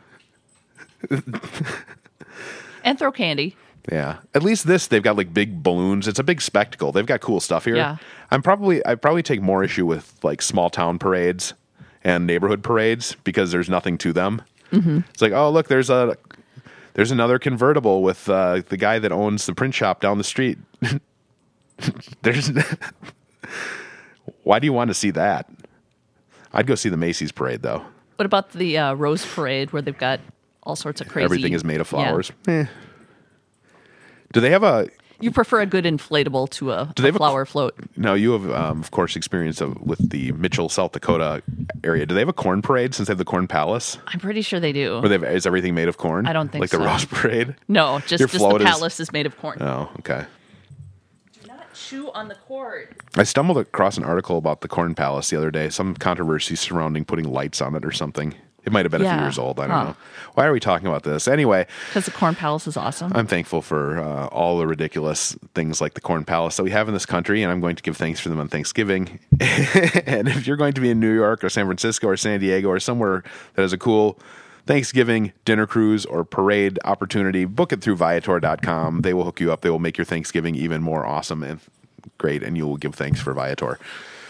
Speaker 8: And throw candy.
Speaker 1: Yeah. At least this, they've got like big balloons. It's a big spectacle. They've got cool stuff here.
Speaker 8: Yeah.
Speaker 1: I'm probably, I probably take more issue with like small town parades and neighborhood parades because there's nothing to them.
Speaker 8: Mm-hmm.
Speaker 1: It's like, oh, look, there's a, there's another convertible with uh, the guy that owns the print shop down the street. There's, why do you want to see that? I'd go see the Macy's parade though.
Speaker 8: What about the uh, Rose Parade where they've got all sorts of crazy...
Speaker 1: Everything is made of flowers.
Speaker 8: Yeah.
Speaker 1: Eh. Do they have a...
Speaker 8: You prefer a good inflatable to a,
Speaker 1: Do they
Speaker 8: a
Speaker 1: have a-
Speaker 8: flower float.
Speaker 1: No, you have, um, of course, experience of, with the Mitchell, South Dakota area. Do they have a corn parade since they have the Corn Palace?
Speaker 8: I'm pretty sure they do.
Speaker 1: Where they have, is everything made of corn?
Speaker 8: I don't think
Speaker 1: like
Speaker 8: so.
Speaker 1: Like the Rose Parade?
Speaker 8: No, just,
Speaker 1: Your
Speaker 8: just the
Speaker 1: float is-
Speaker 8: palace is made of corn.
Speaker 1: Oh, okay.
Speaker 8: Do not chew on the cord.
Speaker 1: I stumbled across an article about the Corn Palace the other day. Some controversy surrounding putting lights on it or something. It might have been a
Speaker 8: Yeah.
Speaker 1: few years old. I don't
Speaker 8: Huh.
Speaker 1: know. Why are we talking about this? Anyway,
Speaker 8: Because the Corn Palace is awesome.
Speaker 1: I'm thankful for uh, all the ridiculous things like the Corn Palace that we have in this country, and I'm going to give thanks for them on Thanksgiving. And if you're going to be in New York or San Francisco or San Diego or somewhere that has a cool Thanksgiving dinner cruise or parade opportunity, book it through Viator dot com. They will hook you up. They will make your Thanksgiving even more awesome and great, and you will give thanks for Viator.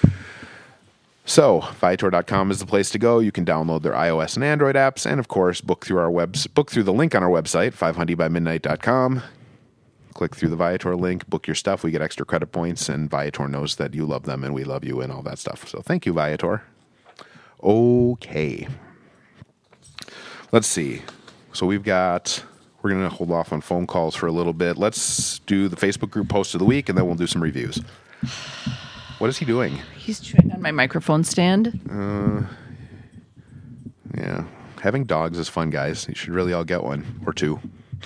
Speaker 1: So, Viator dot com is the place to go. You can download their iOS and Android apps, and of course, book through our webs. Book through the link on our website, five hundred by midnight dot com. Click through the Viator link, book your stuff. We get extra credit points, and Viator knows that you love them, and we love you, and all that stuff. So, thank you, Viator. Okay, let's see. So we've got. We're going to hold off on phone calls for a little bit. Let's do the Facebook group post of the week, and then we'll do some reviews. What is he doing?
Speaker 8: He's chewing on my microphone stand.
Speaker 1: Uh, yeah. Having dogs is fun, guys. You should really all get one or two.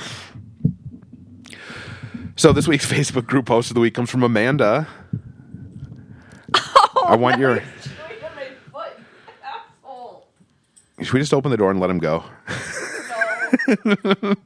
Speaker 1: So this week's Facebook group post of the week comes from Amanda.
Speaker 8: Oh,
Speaker 1: I want your...
Speaker 8: chewing on my foot, asshole.
Speaker 1: Should we just open the door and let him go?
Speaker 8: No.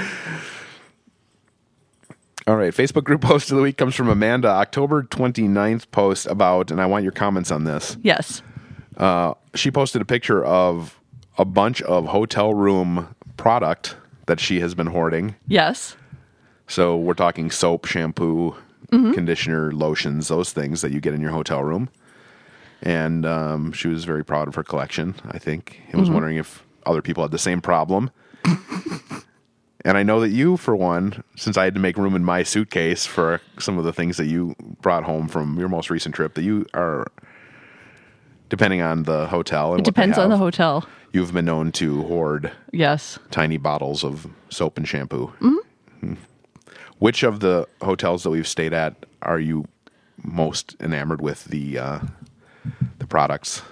Speaker 1: All right, Facebook group post of the week comes from Amanda, October twenty-ninth post about, and I want your comments on this.
Speaker 8: Yes.
Speaker 1: Uh, she posted a picture of a bunch of hotel room product that she has been hoarding.
Speaker 8: Yes.
Speaker 1: So we're talking soap, shampoo,
Speaker 8: Mm-hmm.
Speaker 1: conditioner, lotions, those things that you get in your hotel room. And um, she was very proud of her collection, I think. I was
Speaker 8: Mm-hmm.
Speaker 1: wondering if other people had the same problem. And I know that you, for one, since I had to make room in my suitcase for some of the things that you brought home from your most recent trip, that you are, depending on the hotel. And
Speaker 8: It depends on the hotel.
Speaker 1: You've been known to hoard
Speaker 8: Yes.
Speaker 1: tiny bottles of soap and shampoo.
Speaker 8: Mm-hmm.
Speaker 1: Which of the hotels that we've stayed at are you most enamored with the uh, the products?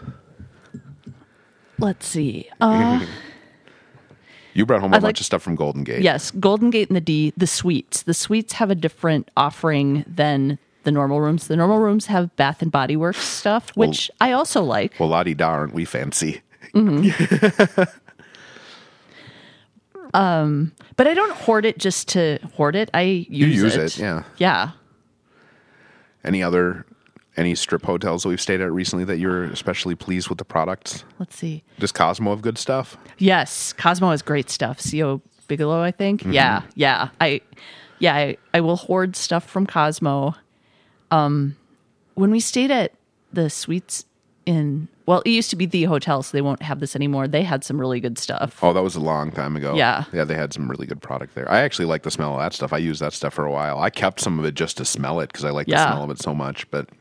Speaker 8: Let's see. Uh,
Speaker 1: You brought home a
Speaker 8: I
Speaker 1: bunch
Speaker 8: like-
Speaker 1: of stuff from Golden Gate.
Speaker 8: yes, Golden Gate and the D, the suites. The suites have a different offering than the normal rooms. The normal rooms have Bath and Body Works stuff, which I also like.
Speaker 1: Well, la-di-da, aren't we fancy?
Speaker 8: Um, but I don't hoard it just to hoard it. I use,
Speaker 1: use
Speaker 8: it.
Speaker 1: it, yeah.
Speaker 8: Yeah.
Speaker 1: Any other, any strip hotels that we've stayed at recently that you're especially pleased with the products?
Speaker 8: Let's see.
Speaker 1: Does Cosmo have good stuff?
Speaker 8: Yes, Cosmo has great stuff. C O Bigelow, I think.
Speaker 1: Mm-hmm.
Speaker 8: Yeah, yeah. I, yeah, I, I will hoard stuff from Cosmo. Um, when we stayed at the suites in, well, it used to be the hotel, so they won't have this anymore. They had some really good stuff.
Speaker 1: Oh, that was a long time ago.
Speaker 8: Yeah.
Speaker 1: Yeah, they had some really good product there. I actually like the smell of that stuff. I used that stuff for a while. I kept some of it just to smell it because I like
Speaker 8: Yeah.
Speaker 1: the smell of it so much. But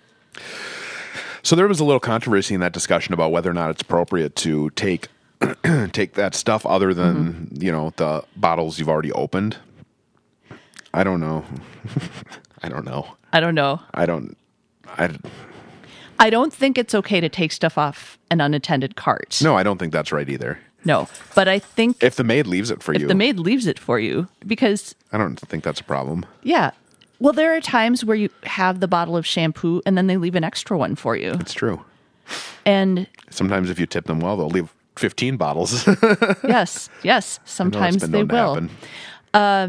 Speaker 1: so there was a little controversy in that discussion about whether or not it's appropriate to take take that stuff other than,
Speaker 8: Mm-hmm.
Speaker 1: you know, the bottles you've already opened. I don't know. I don't know.
Speaker 8: I don't know.
Speaker 1: I don't I
Speaker 8: I don't think it's okay to take stuff off an unattended cart.
Speaker 1: No, I don't think that's right either.
Speaker 8: No, but I think
Speaker 1: If the maid leaves it for
Speaker 8: if
Speaker 1: you,
Speaker 8: the maid leaves it for you, because
Speaker 1: I don't think that's a problem.
Speaker 8: yeah, well, there are times where you have the bottle of shampoo and then they leave an extra one for you,
Speaker 1: It's true.
Speaker 8: and
Speaker 1: Sometimes if you tip them well, they'll leave fifteen bottles.
Speaker 8: yes, yes, sometimes
Speaker 1: been
Speaker 8: they
Speaker 1: known to
Speaker 8: will.
Speaker 1: happen.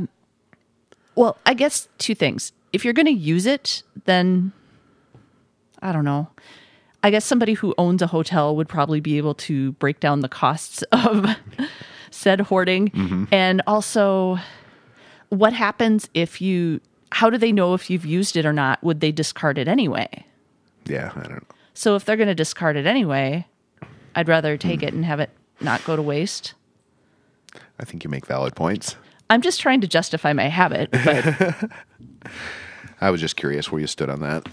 Speaker 8: Well, I guess two things. If you're going to use it, then I don't know. I guess somebody who owns a hotel would probably be able to break down the costs of said hoarding.
Speaker 1: Mm-hmm.
Speaker 8: And also, what happens if you, how do they know if you've used it or not? Would they discard it anyway?
Speaker 1: Yeah, I don't know.
Speaker 8: So if they're going to discard it anyway, I'd rather take mm. it and have it not go to waste.
Speaker 1: I think you make valid points.
Speaker 8: I'm just trying to justify my habit, but
Speaker 1: I was just curious where you stood on that.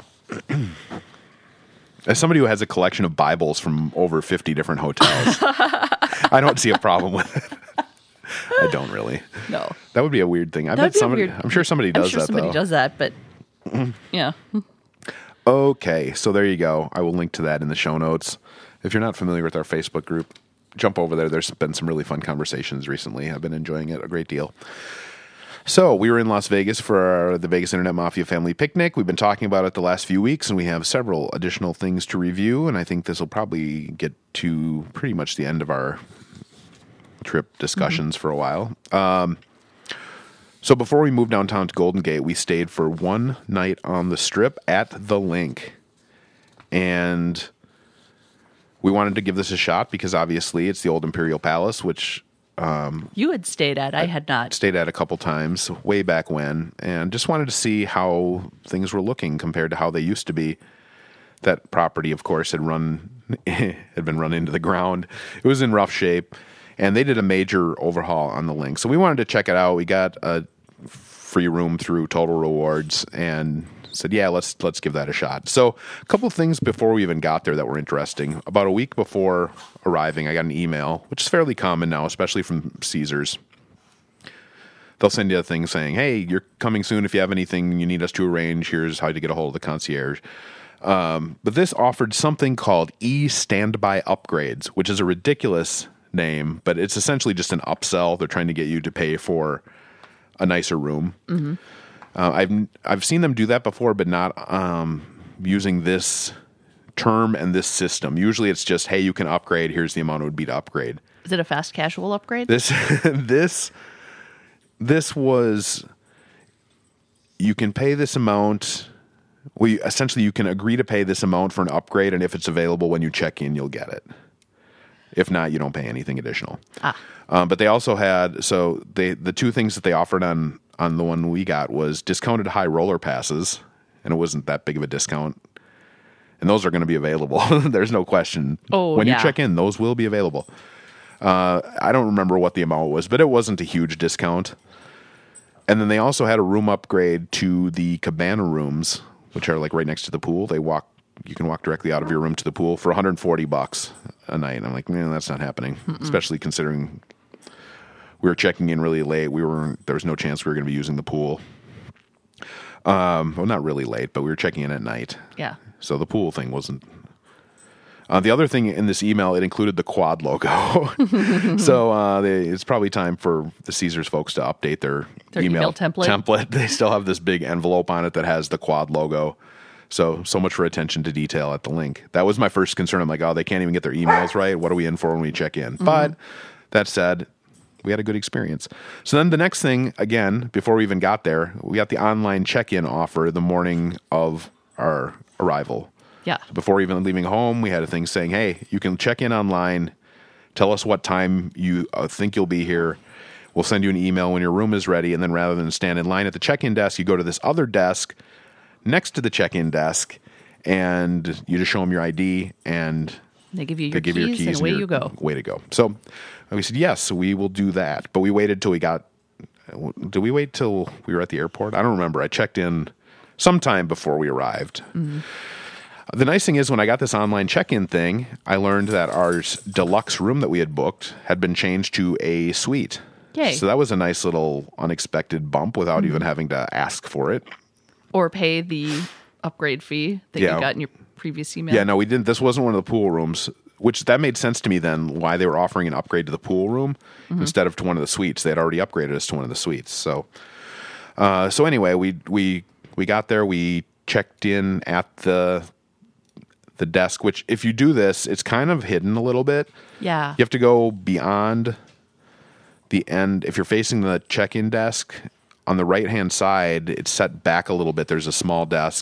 Speaker 1: As somebody who has a collection of Bibles from over fifty different hotels, I don't see a problem with it. I don't really.
Speaker 8: No.
Speaker 1: That would be a weird thing. I
Speaker 8: That'd
Speaker 1: bet
Speaker 8: be a
Speaker 1: somebody,
Speaker 8: weird-
Speaker 1: I'm sure somebody does
Speaker 8: I'm sure
Speaker 1: that,
Speaker 8: somebody
Speaker 1: though.
Speaker 8: does that, but yeah.
Speaker 1: Okay, so there you go. I will link to that in the show notes. If you're not familiar with our Facebook group, jump over there. There's been some really fun conversations recently. I've been enjoying it a great deal. So we were in Las Vegas for our, the Vegas Internet Mafia Family Picnic. We've been talking about it the last few weeks, and we have several additional things to review, and I think this will probably get to pretty much the end of our trip discussions mm-hmm. for a while. Um, so before we moved downtown to Golden Gate, we stayed for one night on the Strip at the Link. And we wanted to give this a shot because obviously it's the old Imperial Palace, which um,
Speaker 8: you had stayed at. I had not.
Speaker 1: Stayed at a couple times way back when, and just wanted to see how things were looking compared to how they used to be. That property, of course, had run had been run into the ground. It was in rough shape, and they did a major overhaul on the Link. So we wanted to check it out. We got a free room through Total Rewards and said, yeah, let's let's give that a shot. So a couple of things before we even got there that were interesting. About a week before arriving, I got an email, which is fairly common now, especially from Caesars. They'll send you a thing saying, hey, you're coming soon. If you have anything you need us to arrange, here's how to get a hold of the concierge. Um, but this offered something called E-Standby Upgrades, which is a ridiculous name, but it's essentially just an upsell. They're trying to get you to pay for a nicer room. Mm-hmm. Uh, I've I've seen them do that before, but not um, using this term and this system. Usually it's just, hey, you can upgrade. Here's the amount it would be to upgrade.
Speaker 8: Is it a fast casual upgrade?
Speaker 1: This this this was, you can pay this amount. We essentially you can agree to pay this amount for an upgrade, and if it's available when you check in, you'll get it. If not, you don't pay anything additional. Ah. Um, but they also had, so they the two things that they offered on, on the one we got was discounted high roller passes, and it wasn't that big of a discount. And those are going to be available. There's no question.
Speaker 8: Oh,
Speaker 1: when
Speaker 8: yeah.
Speaker 1: you check in, those will be available. Uh, I don't remember what the amount was, but it wasn't a huge discount. And then they also had a room upgrade to the cabana rooms, which are like right next to the pool. They walk, you can walk directly out of your room to the pool for one hundred forty bucks a night. And I'm like, man, that's not happening, Mm-mm. especially considering we were checking in really late. We were there was no chance we were going to be using the pool. Um, well, not really late, but we were checking in at night.
Speaker 8: Yeah.
Speaker 1: So the pool thing wasn't. Uh, the other thing in this email, it included the quad logo. so uh, they, it's probably time for the Caesars folks to update their,
Speaker 8: their email, email template.
Speaker 1: template. They still have this big envelope on it that has the quad logo. So, so much for attention to detail at the Link. That was my first concern. I'm like, oh, they can't even get their emails right. What are we in for when we check in? Mm-hmm. But that said, we had a good experience. So then the next thing, again, before we even got there, we got the online check-in offer the morning of our arrival.
Speaker 8: Yeah.
Speaker 1: So before even leaving home, we had a thing saying, hey, you can check in online. Tell us what time you uh, think you'll be here. We'll send you an email when your room is ready. And then rather than stand in line at the check-in desk, you go to this other desk next to the check-in desk, and you just show them your I D, and
Speaker 8: they give you your,
Speaker 1: they give
Speaker 8: keys,
Speaker 1: you your keys
Speaker 8: and away
Speaker 1: and
Speaker 8: you go.
Speaker 1: Way to go. So we said, yes, we will do that. But we waited till we got, did we wait till we were at the airport? I don't remember. I checked in sometime before we arrived. Mm-hmm. The nice thing is when I got this online check-in thing, I learned that our deluxe room that we had booked had been changed to a suite.
Speaker 8: Yay.
Speaker 1: So that was a nice little unexpected bump without mm-hmm. even having to ask for it.
Speaker 8: Or pay the upgrade fee that
Speaker 1: yeah.
Speaker 8: you got in your previous email.
Speaker 1: Yeah, no, we didn't. This wasn't one of the pool rooms, which that made sense to me then, why they were offering an upgrade to the pool room mm-hmm. instead of to one of the suites. They had already upgraded us to one of the suites. So uh, so anyway, we we we got there. We checked in at the the desk, which if you do this, it's kind of hidden a little bit.
Speaker 8: Yeah.
Speaker 1: You have to go beyond the end. If you're facing the check-in desk, on the right-hand side, it's set back a little bit. There's a small desk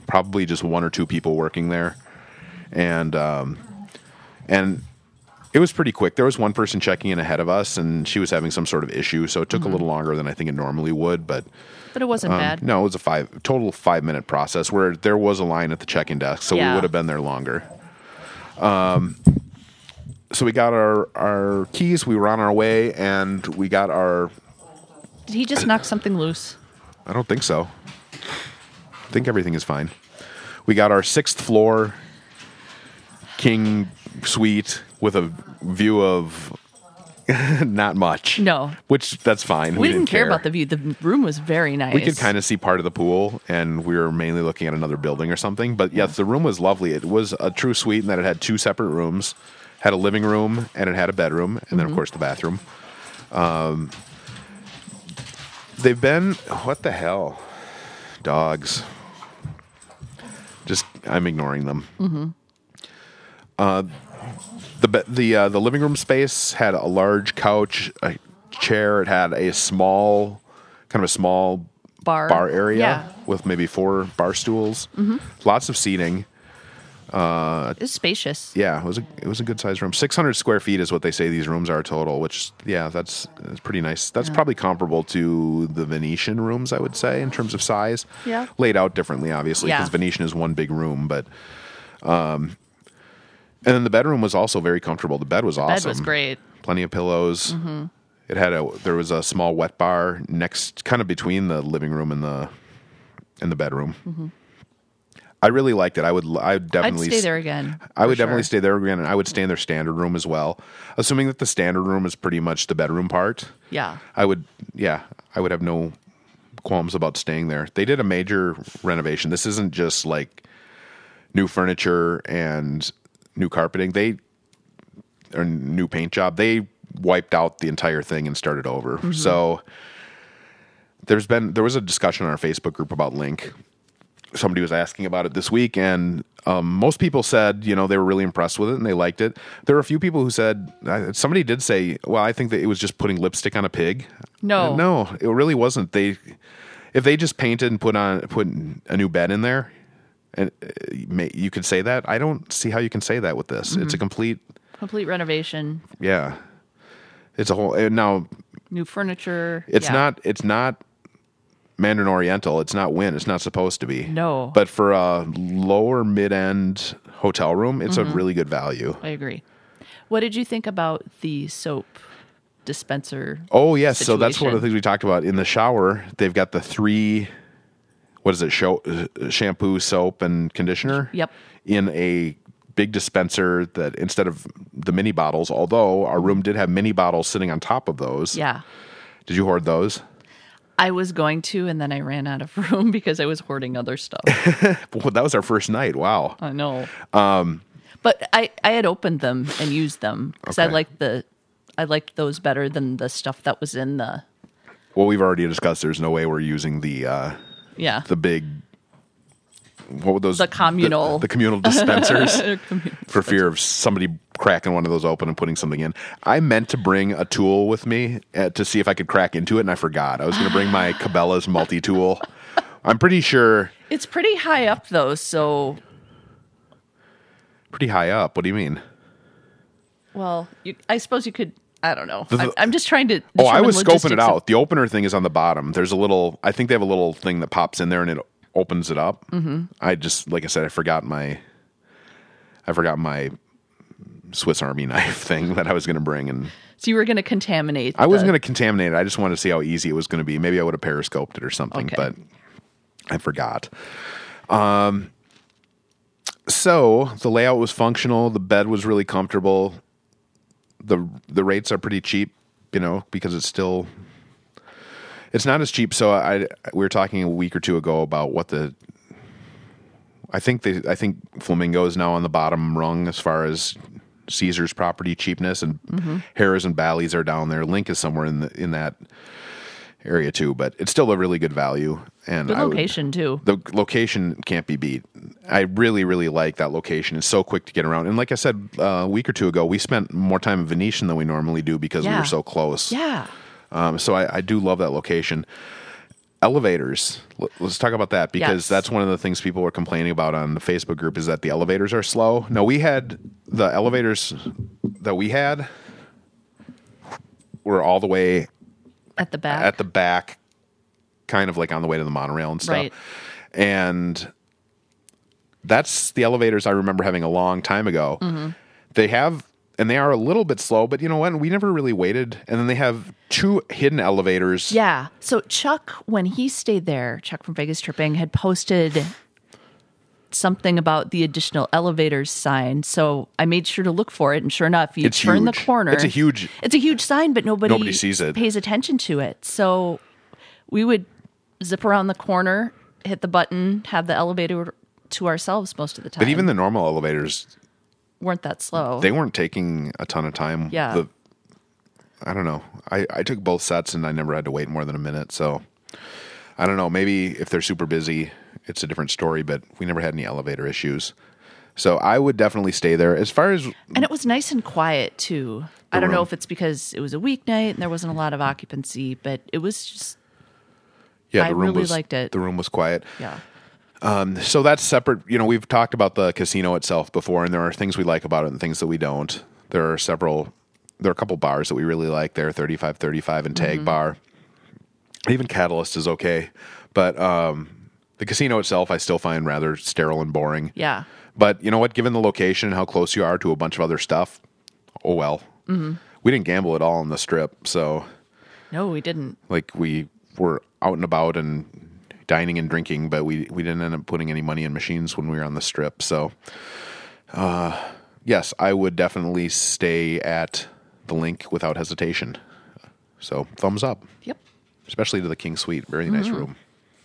Speaker 1: probably just one or two people working there, and um, and it was pretty quick. There was one person checking in ahead of us, and she was having some sort of issue, so it took mm-hmm. a little longer than I think it normally would, but.
Speaker 8: But it wasn't
Speaker 1: um,
Speaker 8: bad.
Speaker 1: No, it was a five total five minute process where there was a line at the check-in desk, so
Speaker 8: yeah.
Speaker 1: we would have been there longer. Um, so we got our, our keys, we were on our way, and we got our...
Speaker 8: Did he just knock something loose?
Speaker 1: I don't think so. I think everything is fine. We got our sixth floor king suite with a view of... Not much.
Speaker 8: No.
Speaker 1: Which, that's fine.
Speaker 8: We,
Speaker 1: we
Speaker 8: didn't,
Speaker 1: didn't
Speaker 8: care
Speaker 1: care
Speaker 8: about the view. The room was very nice.
Speaker 1: We could kind of see part of the pool, and we were mainly looking at another building or something. But yes, the room was lovely. It was a true suite in that it had two separate rooms, had a living room, and it had a bedroom, and mm-hmm. then, of course, the bathroom. Um, they've been... What the hell? Dogs. Just, I'm ignoring them.
Speaker 8: Mm-hmm.
Speaker 1: Uh... The the uh, the living room space had a large couch, a chair. It had a small, kind of a small
Speaker 8: bar
Speaker 1: bar area
Speaker 8: yeah.
Speaker 1: with maybe four bar stools.
Speaker 8: Mm-hmm.
Speaker 1: Lots of seating. Uh,
Speaker 8: it's spacious.
Speaker 1: Yeah, it was a it was a good sized room. Six hundred square feet is what they say these rooms are total. Which yeah, that's that's pretty nice. That's yeah. probably comparable to the Venetian rooms, I would say, in terms of size.
Speaker 8: Yeah,
Speaker 1: laid out differently, obviously, because
Speaker 8: yeah.
Speaker 1: Venetian is one big room, but. Um, And then the bedroom was also very comfortable. The bed was
Speaker 8: the
Speaker 1: awesome.
Speaker 8: Bed was great.
Speaker 1: Plenty of pillows.
Speaker 8: Mm-hmm.
Speaker 1: It had a there was a small wet bar next, kind of between the living room and the and the bedroom.
Speaker 8: Mm-hmm.
Speaker 1: I really liked it. I would I would definitely
Speaker 8: I'd stay there again.
Speaker 1: I would
Speaker 8: sure.
Speaker 1: definitely stay there again, and I would stay in their standard room as well. Assuming that the standard room is pretty much the bedroom part.
Speaker 8: Yeah.
Speaker 1: I would yeah I would have no qualms about staying there. They did a major renovation. This isn't just like new furniture and new carpeting, they or new paint job. They wiped out the entire thing and started over. Mm-hmm. So there's been there was a discussion on our Facebook group about Link. Somebody was asking about it this week, and um, most people said, you know, they were really impressed with it and they liked it. There were a few people who said, uh, somebody did say, well, I think that it was just putting lipstick on a pig.
Speaker 8: No,
Speaker 1: uh, no, it really wasn't. They if they just painted and put on put a new bed in there. And you could say that. I don't see how you can say that with this. Mm-hmm. It's a complete...
Speaker 8: Complete renovation.
Speaker 1: Yeah. It's a whole... Now...
Speaker 8: New furniture.
Speaker 1: It's
Speaker 8: yeah.
Speaker 1: not It's not Mandarin Oriental. It's not Wynn. It's not supposed to be.
Speaker 8: No.
Speaker 1: But for a lower mid-end hotel room, it's
Speaker 8: mm-hmm.
Speaker 1: a really good value.
Speaker 8: I agree. What did you think about the soap dispenser
Speaker 1: Oh, yes.
Speaker 8: situation?
Speaker 1: So that's one of the things we talked about. In the shower, they've got the three... What is it? Show, uh, shampoo, soap, and conditioner.
Speaker 8: Yep.
Speaker 1: In a big dispenser that instead of the mini bottles, although our room did have mini bottles sitting on top of those.
Speaker 8: Yeah.
Speaker 1: Did you hoard those?
Speaker 8: I was going to, and then I ran out of room because I was hoarding other stuff.
Speaker 1: Well, that was our first night. Wow.
Speaker 8: I know.
Speaker 1: Um,
Speaker 8: but I, I had opened them and used them because
Speaker 1: okay.
Speaker 8: I liked the I liked those better than the stuff that was in the.
Speaker 1: Well, we've already discussed. There's no way we're using the. Uh,
Speaker 8: Yeah.
Speaker 1: The big, what were those?
Speaker 8: The communal.
Speaker 1: The, the communal dispensers
Speaker 8: communal
Speaker 1: for fear of somebody cracking one of those open and putting something in. I meant to bring a tool with me uh, to see if I could crack into it, and I forgot. I was going to bring my Cabela's multi-tool. I'm pretty sure.
Speaker 8: It's pretty high up, though, so.
Speaker 1: Pretty high up? What do you mean?
Speaker 8: Well, you, I suppose you could. I don't know.
Speaker 1: The, the,
Speaker 8: I'm, I'm just trying to.
Speaker 1: Oh, I was scoping it out.
Speaker 8: Of,
Speaker 1: the opener thing is on the bottom. There's a little. I think they have a little thing that pops in there and it opens it up.
Speaker 8: Mm-hmm.
Speaker 1: I just, like I said, I forgot my. I forgot my Swiss Army knife thing that I was going to bring, and
Speaker 8: so you were going to contaminate.
Speaker 1: I
Speaker 8: the,
Speaker 1: wasn't going to contaminate it. I just wanted to see how easy it was going to be. Maybe I would have periscoped it or something,
Speaker 8: okay.
Speaker 1: but I forgot. Um. So the layout was functional. The bed was really comfortable. The the rates are pretty cheap, you know, because it's still it's not as cheap. So I we were talking a week or two ago about what the I think they I think Flamingo is now on the bottom rung as far as Caesar's property cheapness, and mm-hmm. Harrah's and Bally's are down there. Link is somewhere in the in that area too, but it's still a really good value. And
Speaker 8: the
Speaker 1: I
Speaker 8: location
Speaker 1: would,
Speaker 8: too.
Speaker 1: The location can't be beat. I really, really like that location. It's so quick to get around. And like I said uh, a week or two ago, we spent more time in Venetian than we normally do because
Speaker 8: yeah.
Speaker 1: we were so close.
Speaker 8: Yeah.
Speaker 1: Um, so I, I do love that location. elevators. L- Let's talk about that because
Speaker 8: Yes.
Speaker 1: that's one of the things people were complaining about on the Facebook group is that the elevators are slow. No, we had the elevators that we had were all the way
Speaker 8: At the back.
Speaker 1: at the back, kind of like on the way to the monorail and stuff.
Speaker 8: Right.
Speaker 1: And that's the elevators I remember having a long time ago.
Speaker 8: Mm-hmm.
Speaker 1: They have, and they are a little bit slow, but you know what? We never really waited. And then they have two hidden elevators.
Speaker 8: Yeah. So Chuck, when he stayed there, Chuck from Vegas Tripping had posted something about the additional elevators sign. So I made sure to look for it, and sure enough, you
Speaker 1: It's
Speaker 8: turn the
Speaker 1: huge.
Speaker 8: corner.
Speaker 1: It's a huge-
Speaker 8: It's a huge sign, but nobody
Speaker 1: Nobody sees it.
Speaker 8: Pays attention to it. So we would zip around the corner, hit the button, have the elevator to ourselves most of the time.
Speaker 1: But even the normal elevators,
Speaker 8: weren't that slow.
Speaker 1: they weren't taking a ton of time.
Speaker 8: Yeah.
Speaker 1: The, I don't know. I, I took both sets and I never had to wait more than a minute. So I don't know. Maybe if they're super busy, it's a different story, but we never had any elevator issues. So I would definitely stay there. As far as
Speaker 8: And it was nice and quiet too. I don't know if it's because it was a weeknight and there wasn't a lot of occupancy, but it was just
Speaker 1: yeah,
Speaker 8: I
Speaker 1: the room
Speaker 8: really
Speaker 1: was
Speaker 8: liked it.
Speaker 1: the room was quiet.
Speaker 8: yeah.
Speaker 1: So that's separate. You know, we've talked about the casino itself before, and there are things we like about it and things that we don't. There are several, there are a couple bars that we really like there, thirty-five thirty-five and Tag Bar. Even Catalyst is okay. But um, the casino itself, I still find rather sterile and boring.
Speaker 8: Yeah.
Speaker 1: But you know what? Given the location and how close you are to a bunch of other stuff, oh well. Mm-hmm. We didn't gamble at all on the Strip, so
Speaker 8: No, we didn't.
Speaker 1: like we were out and about and dining and drinking, but we, we didn't end up putting any money in machines when we were on the Strip. So, uh, yes, I would definitely stay at the Link without hesitation. So, thumbs up,
Speaker 8: Yep.
Speaker 1: especially to the King Suite. Very nice room.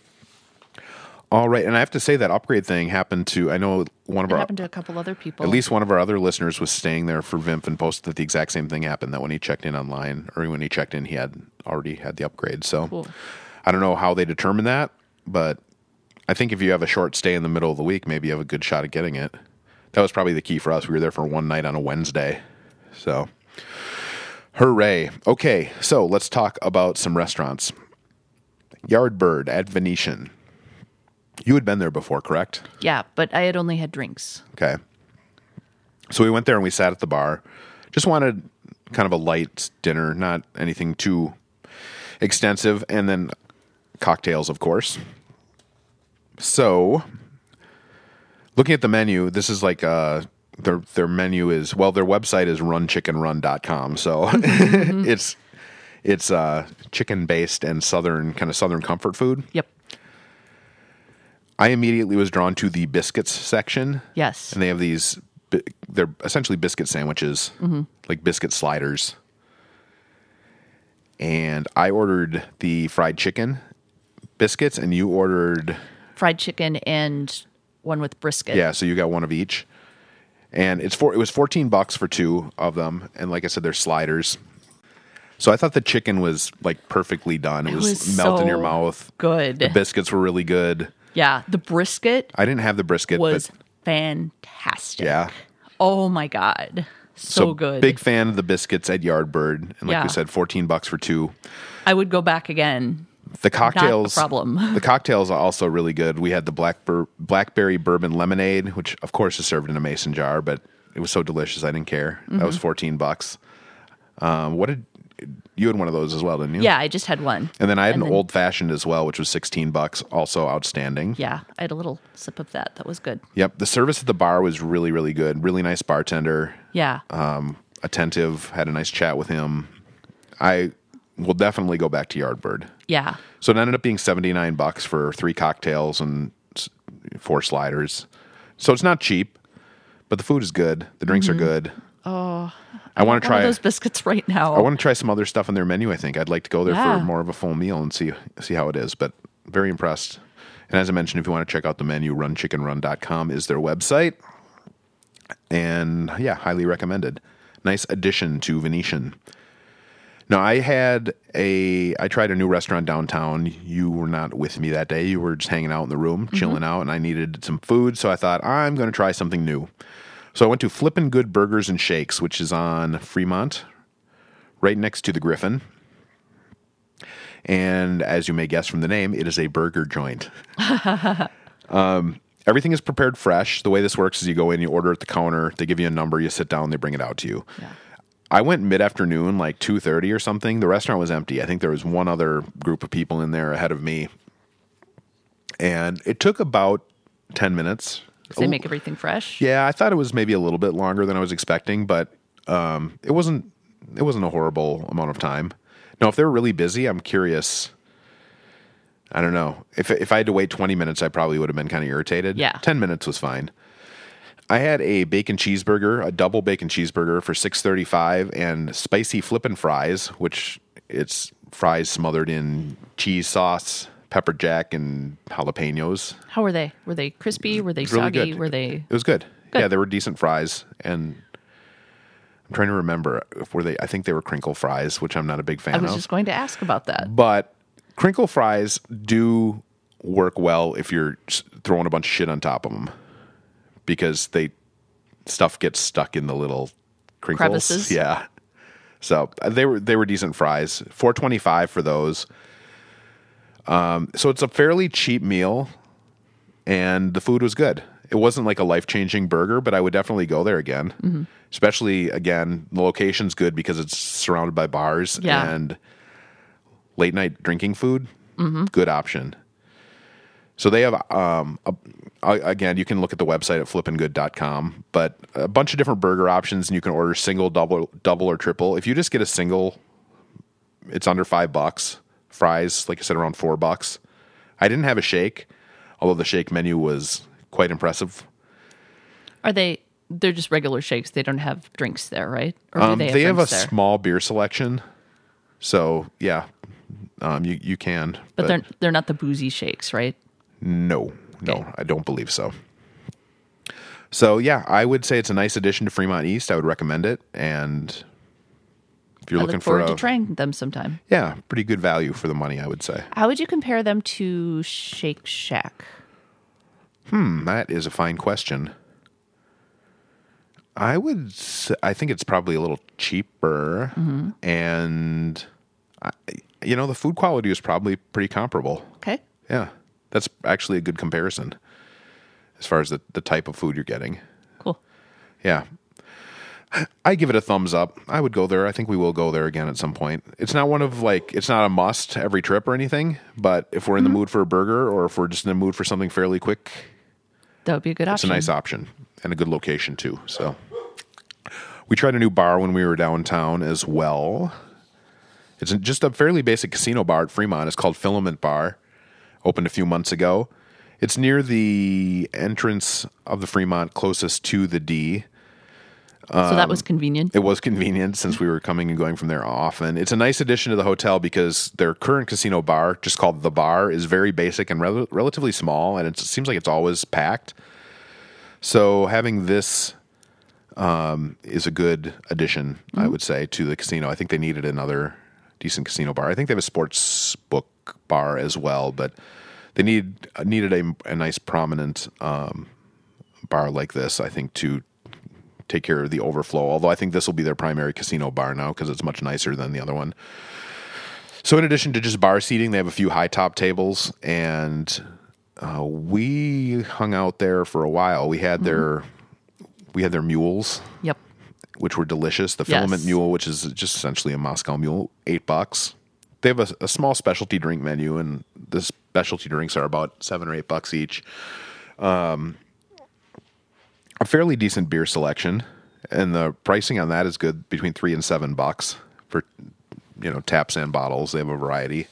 Speaker 1: All right, and I have to say that upgrade thing happened to, I know one of
Speaker 8: It
Speaker 1: our,
Speaker 8: happened to a couple other people.
Speaker 1: at least one of our other listeners was staying there for V I M P and posted that the exact same thing happened, that when he checked in online, or when he checked in, he had already had the upgrade. So,
Speaker 8: Cool.
Speaker 1: I don't know how they determine that, but I think if you have a short stay in the middle of the week, maybe you have a good shot at getting it. That was probably the key for us. We were there for one night on a Wednesday. So, hooray. Okay, so let's talk about some restaurants. Yardbird at Venetian. You had been there before, correct?
Speaker 8: Yeah, but I had only had drinks.
Speaker 1: Okay. So we went there and we sat at the bar. Just wanted kind of a light dinner, not anything too extensive, and then cocktails, of course. So, looking at the menu, this is like uh, their their menu is, well, their website is run chicken run dot com. So it's it's uh, chicken based and southern kind of southern comfort food.
Speaker 8: Yep.
Speaker 1: I immediately was drawn to the biscuits section.
Speaker 8: Yes.
Speaker 1: And they have these, bi- they're essentially biscuit sandwiches, like biscuit sliders. And I ordered the fried chicken biscuits, and you ordered,
Speaker 8: Fried chicken and one with brisket.
Speaker 1: yeah, so you got one of each. And it's for, it was fourteen bucks for two of them. And like I said, they're sliders. So I thought the chicken was like perfectly done. It,
Speaker 8: It
Speaker 1: was,
Speaker 8: was
Speaker 1: melt in
Speaker 8: so
Speaker 1: your mouth.
Speaker 8: good.
Speaker 1: The biscuits were really good.
Speaker 8: Yeah. The brisket
Speaker 1: I didn't have the brisket,
Speaker 8: was
Speaker 1: but
Speaker 8: fantastic.
Speaker 1: yeah.
Speaker 8: Oh my God. So, good.
Speaker 1: Big fan of the biscuits at Yardbird, and like
Speaker 8: Yeah.
Speaker 1: we said, fourteen bucks for two.
Speaker 8: I would go back again.
Speaker 1: The cocktails,
Speaker 8: Not a problem.
Speaker 1: the cocktails are also really good. We had the blackber- blackberry bourbon lemonade, which of course is served in a mason jar, but it was so delicious I didn't care. That
Speaker 8: Mm-hmm.
Speaker 1: was fourteen bucks. Um, what did you had one of those as well, didn't you?
Speaker 8: Yeah, I just had one.
Speaker 1: And then I had
Speaker 8: And
Speaker 1: an
Speaker 8: then-
Speaker 1: old fashioned as well, which was sixteen bucks, also outstanding.
Speaker 8: Yeah, I had a little sip of that. That was good.
Speaker 1: Yep. The service at the bar was really, really good. Really nice bartender.
Speaker 8: Yeah.
Speaker 1: um, attentive, had a nice chat with him. I will definitely go back to Yardbird.
Speaker 8: yeah.
Speaker 1: So it ended up being seventy-nine bucks for three cocktails and s- four sliders. So it's not cheap, but the food is good. The drinks are good. Oh, I want to
Speaker 8: One of
Speaker 1: try.
Speaker 8: those biscuits right now.
Speaker 1: I want to try some other stuff on their menu. I think I'd like to go there
Speaker 8: Yeah.
Speaker 1: for more of a full meal and see see how it is. But very impressed. And as I mentioned, if you want to check out the menu, run chicken run dot com is their website. And yeah, highly recommended. Nice addition to Venetian. Now, I had a, I tried a new restaurant downtown. You were not with me that day. You were just hanging out in the room, chilling out, and I needed some food. So I thought, I'm going to try something new. So I went to Flippin' Good Burgers and Shakes, which is on Fremont, right next to the Griffin. And as you may guess from the name, it is a burger joint. um, everything is prepared fresh. The way this works is you go in, you order at the counter, they give you a number, you sit down, they bring it out to you.
Speaker 8: Yeah.
Speaker 1: I went mid-afternoon, like two thirty or something. The restaurant was empty. I think there was one other group of people in there ahead of me. And it took about ten minutes.
Speaker 8: Does they make everything fresh?
Speaker 1: Yeah, I thought it was maybe a little bit longer than I was expecting, but um, it wasn't it wasn't a horrible amount of time. Now, if they were really busy, I'm curious. I don't know. If if I had to wait twenty minutes, I probably would have been kind of irritated.
Speaker 8: Yeah.
Speaker 1: ten minutes was fine. I had a bacon cheeseburger, a double bacon cheeseburger for six thirty-five, and spicy flippin' fries, which it's fries smothered in cheese sauce, pepper jack, and jalapenos.
Speaker 8: How were they? Were they crispy? Were they
Speaker 1: It's really
Speaker 8: soggy?
Speaker 1: good.
Speaker 8: Were they?
Speaker 1: It was good.
Speaker 8: Good.
Speaker 1: Yeah, they were decent fries, and I'm trying to remember if were they. I think they were crinkle fries, which I'm not a big fan
Speaker 8: I was
Speaker 1: of.
Speaker 8: just going to ask about that.
Speaker 1: But crinkle fries do work well if you're s- throwing a bunch of shit on top of them, because they stuff gets stuck in the little crinkles.
Speaker 8: Crevices?
Speaker 1: Yeah. So uh, they were they were decent fries. four twenty-five for those. Um, so it's a fairly cheap meal, and the food was good. It wasn't like a life-changing burger, but I would definitely go there again.
Speaker 8: Mm-hmm. Especially,
Speaker 1: again, the location's good because it's surrounded by bars
Speaker 8: Yeah.
Speaker 1: and late night drinking food.
Speaker 8: Mm-hmm.
Speaker 1: Good option. So they have, um, a, a- again, you can look at the website at flippin good dot com, but a bunch of different burger options, and you can order single, double, double, or triple. If you just get a single, it's under five bucks. Fries, like I said, around four bucks. I didn't have a shake, although the shake menu was quite impressive.
Speaker 8: Are they? They're just regular shakes. They don't have drinks there, right? Or do
Speaker 1: Um,
Speaker 8: they have,
Speaker 1: they have a
Speaker 8: drinks there?
Speaker 1: small beer selection, so yeah, um, you you can.
Speaker 8: but they're they're not the boozy shakes, right?
Speaker 1: No, no,
Speaker 8: Okay.
Speaker 1: I don't believe so. So yeah, I would say it's a nice addition to Fremont East. I would recommend it, and if you're
Speaker 8: I
Speaker 1: looking
Speaker 8: look
Speaker 1: for
Speaker 8: forward
Speaker 1: a
Speaker 8: to trying them sometime.
Speaker 1: yeah, pretty good value for the money, I would say.
Speaker 8: How would you compare them to Shake Shack?
Speaker 1: Hmm, that is a fine question. I would, s- I think it's probably a little cheaper,
Speaker 8: Mm-hmm.
Speaker 1: and I, you know, the food quality is probably pretty comparable.
Speaker 8: Okay.
Speaker 1: Yeah, that's actually a good comparison as far as the, the type of food you're getting.
Speaker 8: Cool.
Speaker 1: Yeah. I give it a thumbs up. I would go there. I think we will go there again at some point. It's not one of like, it's not a must every trip or anything, but if we're in
Speaker 8: Mm-hmm.
Speaker 1: the mood for a burger or if we're just in the mood for something fairly quick,
Speaker 8: That would be a good
Speaker 1: it's a
Speaker 8: option.
Speaker 1: nice option and a good location too. So we tried a new bar when we were downtown as well. It's just a fairly basic casino bar at Fremont. It's called Filament Bar. Opened a few months ago. It's near the entrance of the Fremont closest to the D.
Speaker 8: So that was convenient.
Speaker 1: It was convenient since we were coming and going from there often. It's a nice addition to the hotel because their current casino bar, just called The Bar, is very basic and rel- relatively small, and it's, it seems like it's always packed. So having this um, is a good addition, I would say, to the casino. I think they needed another decent casino bar. I think they have a sports book bar as well, but they need needed a, a nice prominent um, bar like this, I think, to take care of the overflow. Although I think this will be their primary casino bar now because it's much nicer than the other one. So in addition to just bar seating, they have a few high top tables, and uh, we hung out there for a while. We had their we had their mules,
Speaker 8: Yep.
Speaker 1: which were delicious. The
Speaker 8: Yes.
Speaker 1: Filament Mule, which is just essentially a Moscow Mule, eight bucks. They have a, a small specialty drink menu, and the specialty drinks are about seven or eight bucks each. Um, a fairly decent beer selection, and the pricing on that is good, between three and seven bucks for, you know, taps and bottles. They have a variety.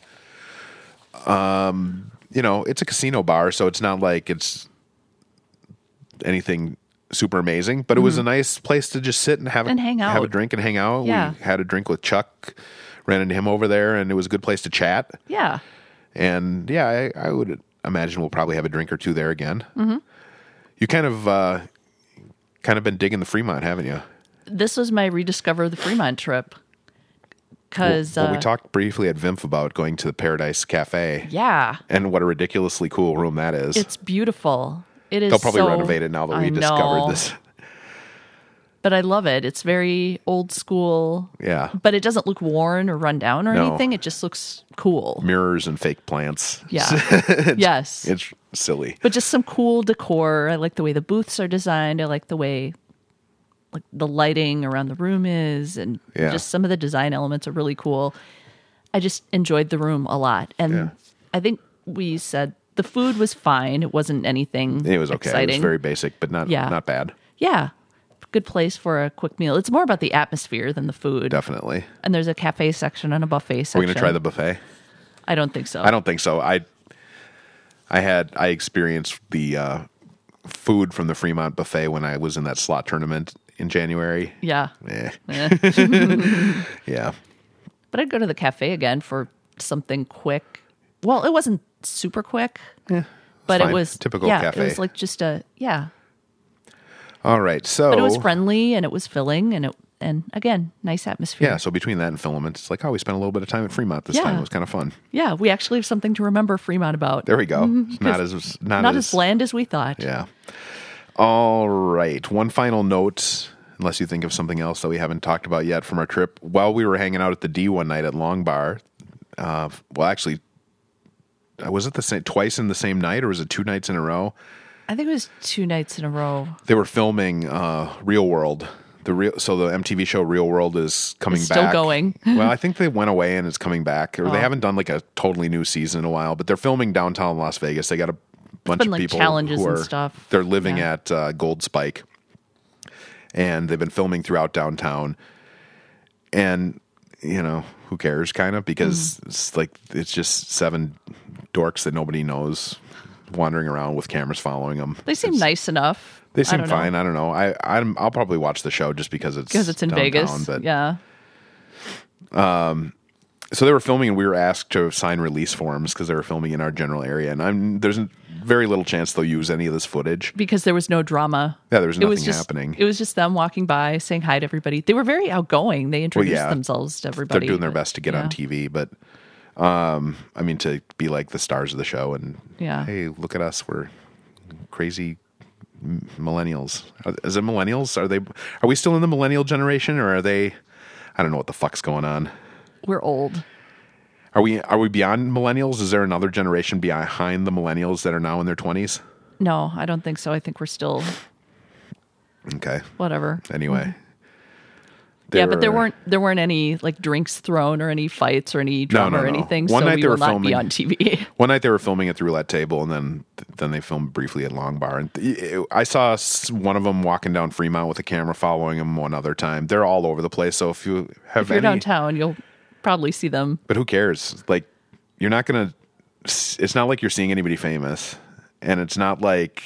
Speaker 1: Um, you know, it's a casino bar, so it's not like it's anything super amazing, but it was a nice place to just sit and have a,
Speaker 8: And hang
Speaker 1: have a
Speaker 8: out.
Speaker 1: drink and hang out.
Speaker 8: Yeah.
Speaker 1: We had a drink with Chuck, ran into him over there, and it was a good place to chat.
Speaker 8: Yeah.
Speaker 1: And yeah, I, I would imagine we'll probably have a drink or two there again. Mm-hmm. You kind of, uh, kind of been digging the Fremont, haven't you?
Speaker 8: This was my rediscover the Fremont trip. Because
Speaker 1: well, well, we
Speaker 8: uh,
Speaker 1: talked briefly at V I M F about going to the Paradise Cafe.
Speaker 8: yeah,
Speaker 1: And what a ridiculously cool room that is.
Speaker 8: it's beautiful. It is.
Speaker 1: They'll probably
Speaker 8: so-
Speaker 1: renovate it now that we
Speaker 8: I
Speaker 1: discovered
Speaker 8: know.
Speaker 1: this.
Speaker 8: but I love it. It's very old school.
Speaker 1: Yeah.
Speaker 8: But it doesn't look worn or run down or
Speaker 1: No.
Speaker 8: anything. It just looks cool.
Speaker 1: Mirrors and fake plants.
Speaker 8: Yeah.
Speaker 1: it's,
Speaker 8: Yes.
Speaker 1: It's silly.
Speaker 8: But just some cool decor. I like the way the booths are designed. I like the way like the lighting around the room is, and
Speaker 1: Yeah.
Speaker 8: just some of the design elements are really cool. I just enjoyed the room a lot. And
Speaker 1: Yeah.
Speaker 8: I think we said the food was fine. It wasn't anything
Speaker 1: It was okay.
Speaker 8: exciting.
Speaker 1: It was very basic, but not
Speaker 8: Yeah.
Speaker 1: not bad.
Speaker 8: Yeah. Good place for a quick meal. It's more about the atmosphere than the food.
Speaker 1: Definitely.
Speaker 8: And there's a cafe section and a buffet section.
Speaker 1: We're gonna try the buffet.
Speaker 8: I don't think so.
Speaker 1: I don't think so. I I had I experienced the uh, food from the Fremont buffet when I was in that slot tournament in January.
Speaker 8: Yeah.
Speaker 1: Eh.
Speaker 8: Eh.
Speaker 1: Yeah.
Speaker 8: But I'd go to the cafe again for something quick. Well, it wasn't super quick, but
Speaker 1: fine.
Speaker 8: it was
Speaker 1: Typical
Speaker 8: yeah,
Speaker 1: cafe.
Speaker 8: It was like just a yeah,
Speaker 1: All right. So
Speaker 8: but it was friendly and it was filling and it and again, nice atmosphere.
Speaker 1: yeah. So between that and Filament, it's like, oh, we spent a little bit of time at Fremont this
Speaker 8: Yeah.
Speaker 1: time. It was kind of fun.
Speaker 8: Yeah, we actually have something to remember Fremont about.
Speaker 1: There we go. It's not as not,
Speaker 8: Not
Speaker 1: as,
Speaker 8: as bland as we thought.
Speaker 1: Yeah. All right. One final note, unless you think of something else that we haven't talked about yet from our trip. While we were hanging out at the D one night at Long Bar, uh, well, actually, uh, was it the same twice in the same night, or was it two nights in a row?
Speaker 8: I think it was two nights in a row.
Speaker 1: They were filming uh, Real World. The real, so the M T V show Real World is coming
Speaker 8: It's
Speaker 1: back.
Speaker 8: still going.
Speaker 1: Well, I think they went away and it's coming back, or
Speaker 8: Oh.
Speaker 1: they haven't done like a totally new season in a while. But they're filming downtown Las Vegas. They got a bunch
Speaker 8: been,
Speaker 1: of
Speaker 8: like,
Speaker 1: people
Speaker 8: challenges
Speaker 1: who
Speaker 8: and
Speaker 1: are
Speaker 8: stuff.
Speaker 1: they're living
Speaker 8: Yeah.
Speaker 1: at uh, Gold Spike, and they've been filming throughout downtown. And you know, who cares? Kind of because
Speaker 8: Mm-hmm.
Speaker 1: it's like it's just seven dorks that nobody knows wandering around with cameras following them.
Speaker 8: They seem
Speaker 1: It's-
Speaker 8: nice enough.
Speaker 1: They
Speaker 8: I
Speaker 1: seem
Speaker 8: don't know.
Speaker 1: fine. I don't know. I I'm, I'll probably watch the show just because it's
Speaker 8: Because it's in
Speaker 1: downtown,
Speaker 8: Vegas.
Speaker 1: But
Speaker 8: Yeah.
Speaker 1: so they were filming, and we were asked to sign release forms because they were filming in our general area. And I'm there's very little chance they'll use any of this footage.
Speaker 8: Because there was no drama.
Speaker 1: Yeah, there was
Speaker 8: It was
Speaker 1: nothing
Speaker 8: just,
Speaker 1: happening.
Speaker 8: It was just them walking by, saying hi to everybody. They were very outgoing. They introduced
Speaker 1: yeah.
Speaker 8: themselves to everybody.
Speaker 1: They're doing their
Speaker 8: but-
Speaker 1: best to get
Speaker 8: yeah.
Speaker 1: on T V, but um, I mean to be like the stars of the show and
Speaker 8: Yeah.
Speaker 1: hey, look at us, we're crazy m- millennials. Are- Is it millennials? Are they? Are we still in the millennial generation, or are they? I don't know what the fuck's going on.
Speaker 8: We're old.
Speaker 1: Are we are we beyond millennials? Is there another generation behind the millennials that are now in their twenties?
Speaker 8: No, I don't think so. I think we're still
Speaker 1: Okay.
Speaker 8: whatever.
Speaker 1: Anyway.
Speaker 8: Yeah, but there
Speaker 1: were-
Speaker 8: weren't there weren't any like drinks thrown or any fights or any
Speaker 1: No,
Speaker 8: drama
Speaker 1: no,
Speaker 8: or
Speaker 1: no.
Speaker 8: anything.
Speaker 1: One
Speaker 8: so
Speaker 1: night
Speaker 8: we
Speaker 1: they
Speaker 8: will
Speaker 1: were
Speaker 8: not
Speaker 1: filming-
Speaker 8: be on T V.
Speaker 1: One night they were filming at the roulette table, and then then they filmed briefly at Long Bar. And th- I saw s- one of them walking down Fremont with a camera following him one other time. They're all over the place. So if you have
Speaker 8: If you're
Speaker 1: any,
Speaker 8: downtown, you'll probably see them.
Speaker 1: but who cares? Like, you're not gonna. It's not like you're seeing anybody famous, and it's not like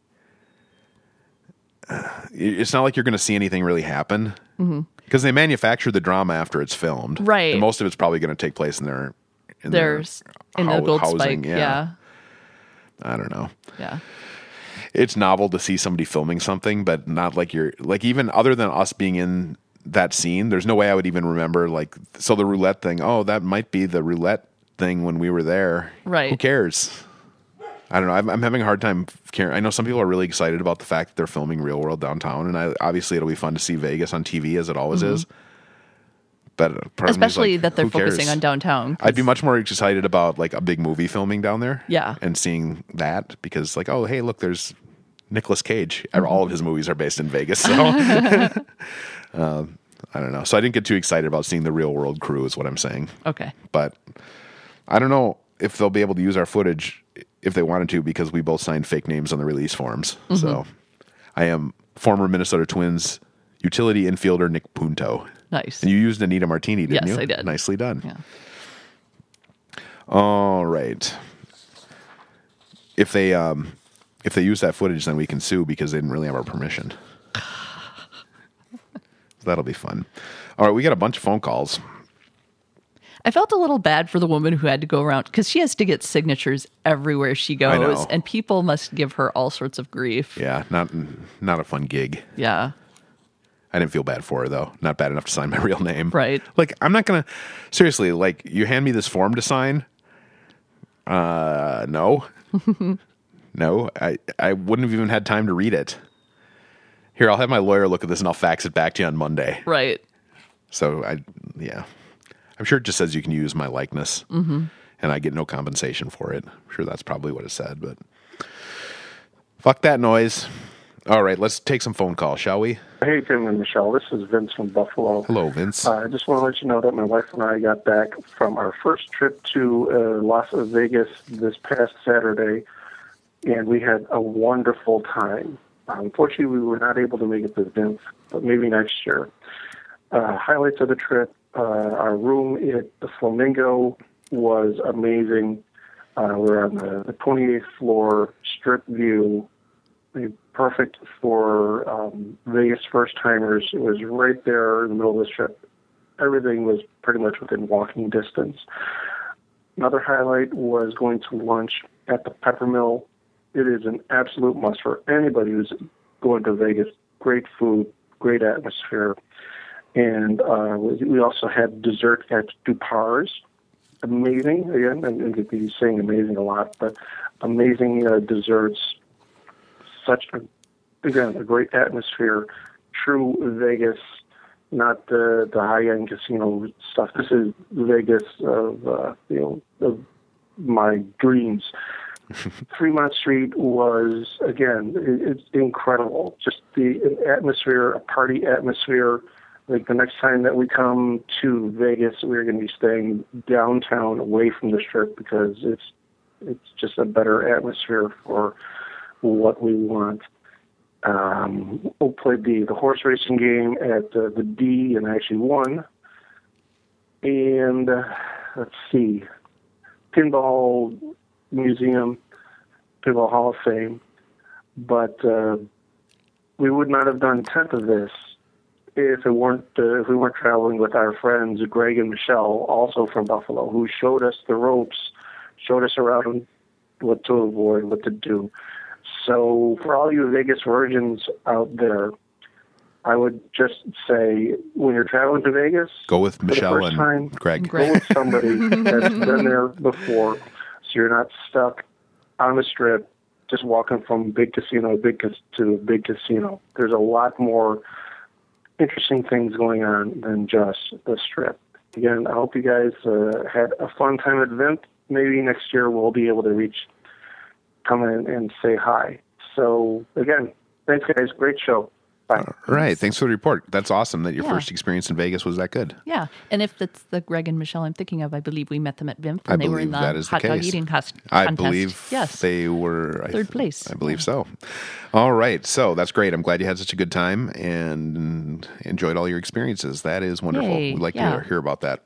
Speaker 1: uh, it's not like you're gonna see anything really happen because they manufacture the drama after it's filmed,
Speaker 8: Right.
Speaker 1: And most of it's probably going to take place in their in
Speaker 8: There's
Speaker 1: their
Speaker 8: in the
Speaker 1: hou-
Speaker 8: Gold
Speaker 1: housing.
Speaker 8: Spike.
Speaker 1: Yeah.
Speaker 8: Yeah.
Speaker 1: I don't know.
Speaker 8: Yeah.
Speaker 1: It's novel to see somebody filming something, but not like you're like even other than us being in that scene. There's no way I would even remember like so the roulette thing. Oh, that might be the roulette thing when we were there.
Speaker 8: Right.
Speaker 1: Who cares? I don't know. I'm, I'm having a hard time caring. I know some people are really excited about the fact that they're filming Real World downtown, and I, obviously it'll be fun to see Vegas on T V as it always is. But part of me is
Speaker 8: Mm-hmm. Especially
Speaker 1: like,
Speaker 8: that they're
Speaker 1: who cares?
Speaker 8: focusing on downtown. 'cause-
Speaker 1: I'd be much more excited about like a big movie filming down there.
Speaker 8: Yeah.
Speaker 1: And seeing that because like, oh, hey, look, there's Nicolas Cage. All of his movies are based in Vegas. So um, I don't know. So I didn't get too excited about seeing the Real World crew is what I'm saying.
Speaker 8: Okay.
Speaker 1: But I don't know if they'll be able to use our footage if they wanted to because we both signed fake names on the release forms.
Speaker 8: Mm-hmm.
Speaker 1: So I am former Minnesota Twins utility infielder Nick Punto.
Speaker 8: Nice.
Speaker 1: And you used Anita Martini, didn't
Speaker 8: Yes,
Speaker 1: you?
Speaker 8: I did.
Speaker 1: Nicely done.
Speaker 8: Yeah.
Speaker 1: All right. If they um, if they use that footage, then we can sue because they didn't really have our permission. That'll be fun. All right, we got a bunch of phone calls.
Speaker 8: I felt a little bad for the woman who had to go around because she has to get signatures everywhere she
Speaker 1: I know.
Speaker 8: goes, and people must give her all sorts of grief.
Speaker 1: Yeah, not not a fun gig.
Speaker 8: Yeah.
Speaker 1: I didn't feel bad for her though. Not bad enough to sign my real name.
Speaker 8: Right.
Speaker 1: Like I'm not gonna seriously. Like you hand me this form to sign. Uh, no, no. I I wouldn't have even had time to read it. Here, I'll have my lawyer look at this and I'll fax it back to you on Monday.
Speaker 8: Right.
Speaker 1: So I, yeah, I'm sure it just says you can use my likeness, mm-hmm. and I get no compensation for it. I'm sure that's probably what it said, but fuck that noise. All right, let's take some phone calls, shall we?
Speaker 9: Hey, Tim and Michelle. This is Vince from Buffalo.
Speaker 1: Hello, Vince.
Speaker 9: Uh, I just want to let you know that my wife and I got back from our first trip to uh, Las Vegas this past Saturday, and we had a wonderful time. Uh, unfortunately, we were not able to make it to Vince, but maybe next year. Uh, highlights of the trip, uh, our room at the Flamingo was amazing. Uh, we're on the, the twenty-eighth floor, strip view, perfect for um, Vegas first-timers. It was right there in the middle of the strip. Everything was pretty much within walking distance. Another highlight was going to lunch at the Peppermill. It is an absolute must for anybody who's going to Vegas. Great food, great atmosphere. And uh, we also had dessert at Dupar's. Amazing, again, and you could be saying amazing a lot, but amazing uh, desserts. Such, a, again, a great atmosphere. True Vegas, not the, the high-end casino stuff. This is Vegas of, uh, you know, of my dreams. Fremont Street was, again, it, it's incredible. Just the atmosphere, a party atmosphere. Like the next time that we come to Vegas, we're going to be staying downtown, away from the Strip, because it's it's just a better atmosphere for what we want. Um, we played the, the horse racing game at uh, the D and actually won. And uh, let's see, Pinball Museum, Pinball Hall of Fame. But uh, we would not have done a tenth of this if it weren't uh, if we weren't traveling with our friends Greg and Michelle, also from Buffalo, who showed us the ropes, showed us around what to avoid, what to do. So for all you Vegas virgins out there, I would just say when you're traveling to Vegas,
Speaker 1: go with Michelle
Speaker 9: for the first
Speaker 1: and
Speaker 9: time,
Speaker 1: Greg.
Speaker 9: Go with somebody that's been there before, so you're not stuck on the Strip, just walking from big casino to big cas- to big casino. There's a lot more interesting things going on than just the Strip. Again, I hope you guys uh, had a fun time at Vint. Maybe next year we'll be able to reach, come in and say hi. So again, thanks guys. Great show. Bye.
Speaker 1: All right. Thanks for the report. That's awesome that your
Speaker 8: Yeah.
Speaker 1: first experience in Vegas was that good.
Speaker 8: Yeah. And if that's the Greg and Michelle I'm thinking of, I believe we met them at Vimp
Speaker 1: I
Speaker 8: and they were
Speaker 1: believe
Speaker 8: in the
Speaker 1: that is the
Speaker 8: hot dog
Speaker 1: case.
Speaker 8: eating cos-
Speaker 1: I
Speaker 8: contest.
Speaker 1: believe
Speaker 8: yes.
Speaker 1: they were I
Speaker 8: Third
Speaker 1: th-
Speaker 8: place.
Speaker 1: I believe so. All right. So that's great. I'm glad you had such a good time and enjoyed all your experiences. That is wonderful.
Speaker 8: Yay.
Speaker 1: We'd like
Speaker 8: Yeah.
Speaker 1: to hear about that.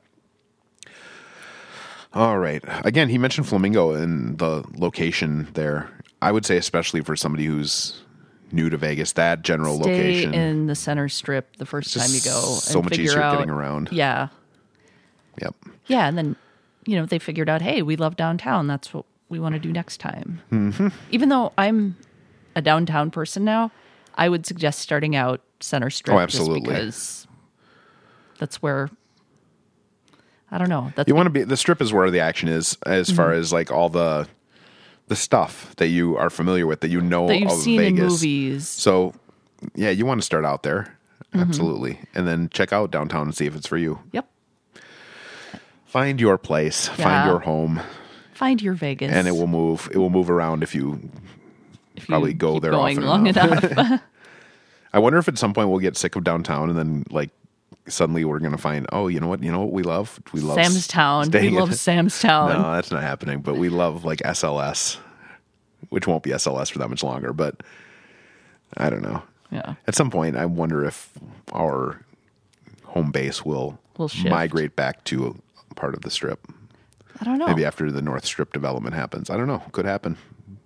Speaker 1: All right. Again, he mentioned Flamingo and the location there. I would say especially for somebody who's new to Vegas, that general
Speaker 8: Stay
Speaker 1: location.
Speaker 8: in the center strip the first time you
Speaker 1: Just
Speaker 8: go.
Speaker 1: so
Speaker 8: and
Speaker 1: much
Speaker 8: figure
Speaker 1: easier
Speaker 8: out,
Speaker 1: getting around.
Speaker 8: Yeah.
Speaker 1: Yep.
Speaker 8: Yeah. And then, you know, they figured out, hey, we love downtown. That's what we want to do next time. Mm-hmm. Even though I'm a downtown person now, I would suggest starting out center strip.
Speaker 1: Oh, absolutely.
Speaker 8: Just because that's where, I don't know. That's
Speaker 1: You want to be, the Strip is where the action is as
Speaker 8: Mm-hmm.
Speaker 1: far as like all the the stuff that you are familiar with, that you know
Speaker 8: that you've
Speaker 1: of
Speaker 8: seen
Speaker 1: Vegas.
Speaker 8: in movies.
Speaker 1: So, yeah, you want to start out there.
Speaker 8: Mm-hmm.
Speaker 1: Absolutely. And then check out downtown and see if it's for you.
Speaker 8: Yep.
Speaker 1: Find your place,
Speaker 8: Yeah.
Speaker 1: find your home,
Speaker 8: Find your Vegas.
Speaker 1: and it will move. It will move around if you
Speaker 8: if
Speaker 1: probably
Speaker 8: you
Speaker 1: go
Speaker 8: keep
Speaker 1: there
Speaker 8: going
Speaker 1: often
Speaker 8: long
Speaker 1: enough.
Speaker 8: enough.
Speaker 1: I wonder if at some point we'll get sick of downtown and then like suddenly we're going to find, oh, you know what? You know what we love? We love
Speaker 8: Sam's Town. We
Speaker 1: staying
Speaker 8: love
Speaker 1: in-
Speaker 8: Sam's Town.
Speaker 1: No, that's not happening. But we love like S L S, which won't be S L S for that much longer. But I don't know.
Speaker 8: Yeah.
Speaker 1: At some point, I wonder if our home base will
Speaker 8: Will shift.
Speaker 1: migrate back to a part of the Strip.
Speaker 8: I don't know.
Speaker 1: Maybe after the North Strip development happens. I don't know. Could happen.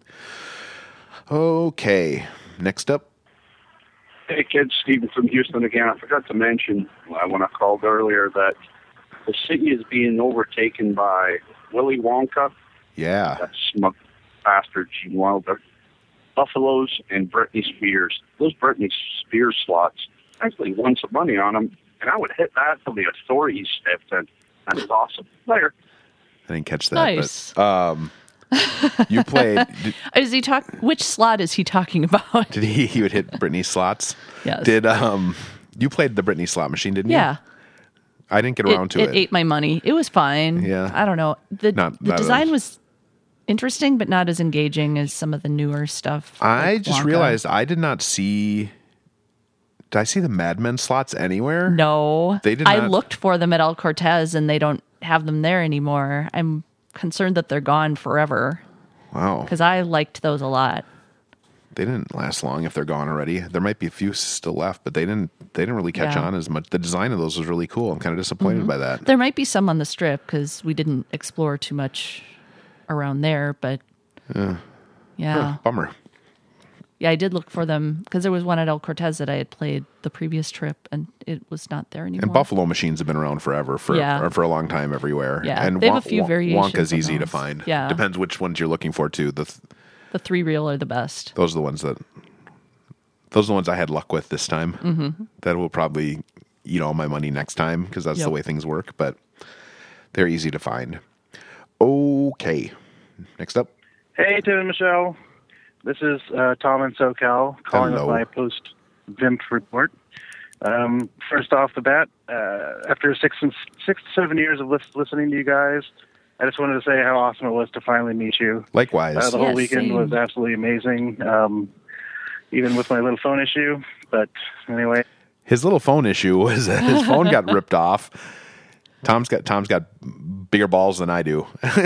Speaker 1: Okay. Next up.
Speaker 2: Hey, kids, Stephen from Houston again. I forgot to mention uh, when I called earlier that the city is being overtaken by Willy Wonka,
Speaker 1: Yeah.
Speaker 2: that smug bastard Gene Wilder, Buffaloes, and Britney Spears. Those Britney Spears slots actually won some money on them, and I would hit that till the authorities stepped in. That's awesome. Later.
Speaker 1: I didn't catch that.
Speaker 8: Nice.
Speaker 1: But, um, You played. Did,
Speaker 8: Is he talk? Which slot is he talking about?
Speaker 1: did he? He would hit Britney's slots.
Speaker 8: Yes.
Speaker 1: Did um? You played the Britney slot machine, didn't you?
Speaker 8: Yeah.
Speaker 1: I didn't get around
Speaker 8: it,
Speaker 1: to it.
Speaker 8: It ate my money. It was fine.
Speaker 1: Yeah.
Speaker 8: I don't know. The
Speaker 1: Not-
Speaker 8: the
Speaker 1: not
Speaker 8: design
Speaker 1: as-
Speaker 8: was interesting, but not as engaging as some of the newer stuff.
Speaker 1: I
Speaker 8: like
Speaker 1: just
Speaker 8: Wonka.
Speaker 1: realized I did not see. Did I see the Mad Men slots anywhere?
Speaker 8: No.
Speaker 1: They did
Speaker 8: I
Speaker 1: not-
Speaker 8: looked for them at El Cortez, and they don't have them there anymore. I'm concerned that they're gone forever
Speaker 1: Wow.
Speaker 8: because I liked those a lot.
Speaker 1: They didn't last long if they're gone already. There might be a few still left, but they didn't. They didn't really catch
Speaker 8: Yeah.
Speaker 1: on as much. The design of those was really cool. I'm kind of disappointed
Speaker 8: Mhm.
Speaker 1: by that.
Speaker 8: There might be some on the strip because we didn't explore too much around there, but
Speaker 1: Yeah.
Speaker 8: yeah.
Speaker 1: Huh, bummer.
Speaker 8: Yeah, I did look for them because there was one at El Cortez that I had played the previous trip, and it was not there anymore.
Speaker 1: And Buffalo machines have been around forever for
Speaker 8: Yeah.
Speaker 1: or for a long time everywhere.
Speaker 8: Yeah,
Speaker 1: and
Speaker 8: they have a few variations
Speaker 1: Wonka's
Speaker 8: of
Speaker 1: easy to
Speaker 8: those.
Speaker 1: find.
Speaker 8: Yeah.
Speaker 1: Depends which ones you're looking for too. The th-
Speaker 8: The three reel are the best.
Speaker 1: those are the ones that those are the ones I had luck with this time.
Speaker 8: Mhm.
Speaker 1: That will probably eat all my money next time because that's the
Speaker 8: Yep.
Speaker 1: way things work. But they're easy to find. Okay, next up.
Speaker 10: Hey, Tim and Michelle. This is uh, Tom in SoCal calling
Speaker 1: Hello.
Speaker 10: with my post-V I M P report. Um, first off the bat, uh, after six and six to seven years of lis- listening to you guys, I just wanted to say how awesome it was to finally meet you.
Speaker 1: Likewise.
Speaker 10: Uh, the whole
Speaker 8: Yes,
Speaker 10: weekend
Speaker 8: same.
Speaker 10: was absolutely amazing, um, even with my little phone issue. But anyway,
Speaker 1: His little phone issue was that his phone got ripped off. Tom's got Tom's got bigger balls than I do.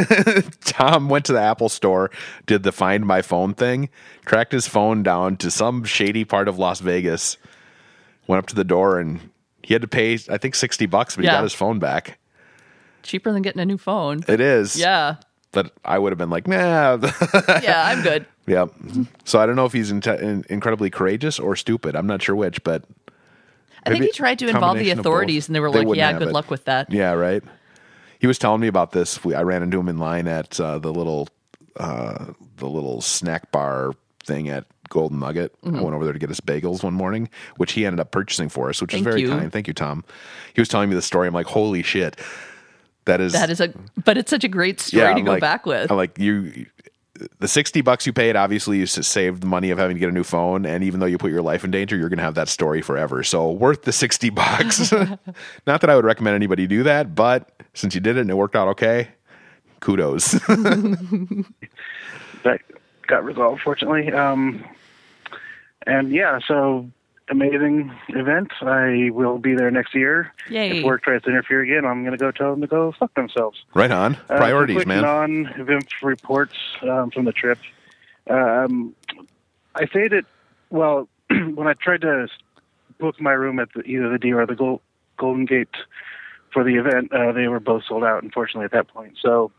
Speaker 1: Tom went to the Apple store, did the Find My Phone thing, tracked his phone down to some shady part of Las Vegas, went up to the door, and he had to pay, I think, sixty bucks, but he
Speaker 8: Yeah.
Speaker 1: got his phone back.
Speaker 8: Cheaper than getting a new phone.
Speaker 1: It is.
Speaker 8: Yeah.
Speaker 1: But I would have been like, nah.
Speaker 8: Yeah, I'm good.
Speaker 1: Yeah. So I don't know if he's in in- incredibly courageous or stupid. I'm not sure which, but
Speaker 8: I think
Speaker 1: maybe
Speaker 8: he tried to involve the
Speaker 1: combination of
Speaker 8: authorities,
Speaker 1: both.
Speaker 8: and they were
Speaker 1: They
Speaker 8: like,
Speaker 1: wouldn't
Speaker 8: yeah,
Speaker 1: have
Speaker 8: good
Speaker 1: it.
Speaker 8: luck with that.
Speaker 1: Yeah, right. He was telling me about this. We, I ran into him in line at uh, the little uh, the little snack bar thing at Golden Nugget.
Speaker 8: Mhm.
Speaker 1: I went over there to get us bagels one morning, which he ended up purchasing for us, which
Speaker 8: Thank
Speaker 1: is very
Speaker 8: you.
Speaker 1: kind. Thank you, Tom. He was telling me the story. I'm like, holy shit. That is
Speaker 8: That is a, but it's such a great story
Speaker 1: yeah,
Speaker 8: to
Speaker 1: I'm
Speaker 8: go
Speaker 1: like-
Speaker 8: back with.
Speaker 1: I'm like, you, the sixty bucks you paid, obviously you s- saved the money of having to get a new phone. And even though you put your life in danger, you're going to have that story forever. So worth the sixty bucks. Not that I would recommend anybody do that, but since you did it and it worked out okay, kudos.
Speaker 10: that got resolved, fortunately. Um, and yeah, so amazing event. I will be there next year.
Speaker 8: Yay.
Speaker 10: If work tries to interfere again, I'm going to go tell them to go fuck themselves.
Speaker 1: Right on.
Speaker 10: Uh,
Speaker 1: Priorities,
Speaker 10: some quick
Speaker 1: man.
Speaker 10: Non-V I M P reports um, from the trip. Um, I stayed at, well, when I tried to book my room at the, either the D or the Gold, Golden Gate for the event, uh, they were both sold out, unfortunately, at that point. So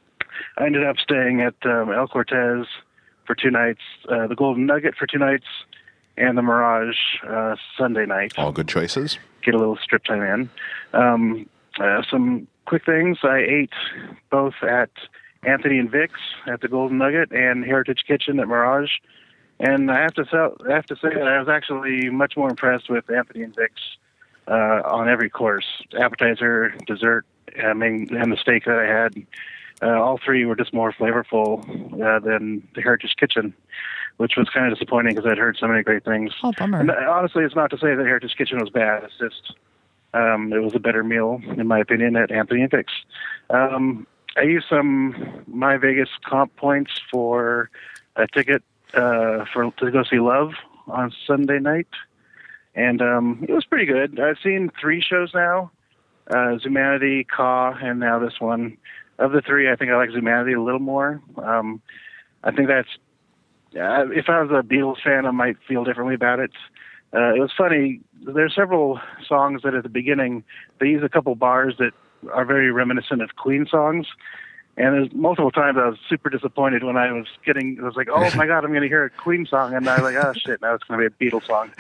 Speaker 10: I ended up staying at um, El Cortez for two nights, uh, the Golden Nugget for two nights, and the Mirage uh, Sunday night.
Speaker 1: All good choices.
Speaker 10: Get a little strip time in. Um, uh, some quick things. I ate both at Anthony and Vic's at the Golden Nugget and Heritage Kitchen at Mirage. And I have to sell, I have to say that I was actually much more impressed with Anthony and Vic's uh, on every course, appetizer, dessert, I mean, and the steak that I had. Uh, all three were just more flavorful uh, than the Heritage Kitchen, which was kind of disappointing because I'd heard so many great things.
Speaker 8: Oh, bummer.
Speaker 10: And honestly, it's not to say that Heritage Kitchen was bad. It's just um, it was a better meal, in my opinion, at Anthony and Vic's. Um, I used some My Vegas comp points for a ticket uh, for to go see Love on Sunday night, and um, it was pretty good. I've seen three shows now: uh, Zumanity, Caw, and now this one. Of the three, I think I like Zumanity a little more. Um, I think that's uh, if I was a Beatles fan, I might feel differently about it. Uh, it was funny. There's several songs that at the beginning they use a couple bars that are very reminiscent of Queen songs. And there's multiple times I was super disappointed when I was getting, I was like, oh my God, I'm going to hear a Queen song. And I was like, oh shit, now it's going to be a Beatles song.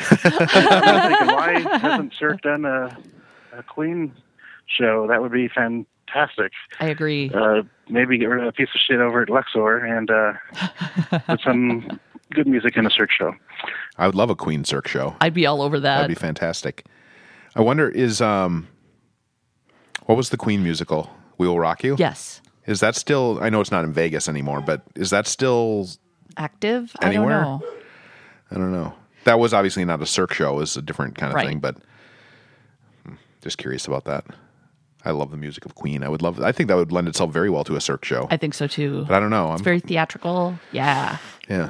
Speaker 10: I was thinking, why hasn't Cirque done a, a Queen show? That would be fantastic.
Speaker 8: I agree.
Speaker 10: Uh, maybe get rid of a piece of shit over at Luxor and uh, put some good music in a Cirque show.
Speaker 1: I would love a Queen Cirque show.
Speaker 8: I'd be all over that.
Speaker 1: That'd be fantastic. I wonder, is, um, what was the Queen musical? We Will Rock You?
Speaker 8: Yes.
Speaker 1: Is that still, I know it's not in Vegas anymore, but is that still
Speaker 8: Active?
Speaker 1: anywhere?
Speaker 8: I don't know.
Speaker 1: I don't know. That was obviously not a Cirque show. It was a different kind of
Speaker 8: Right.
Speaker 1: thing, but hmm, just curious about that. I love the music of Queen. I would love, I think that would lend itself very well to a Cirque show.
Speaker 8: I think so too.
Speaker 1: But I don't know.
Speaker 8: It's
Speaker 1: I'm,
Speaker 8: very theatrical. Yeah.
Speaker 1: yeah.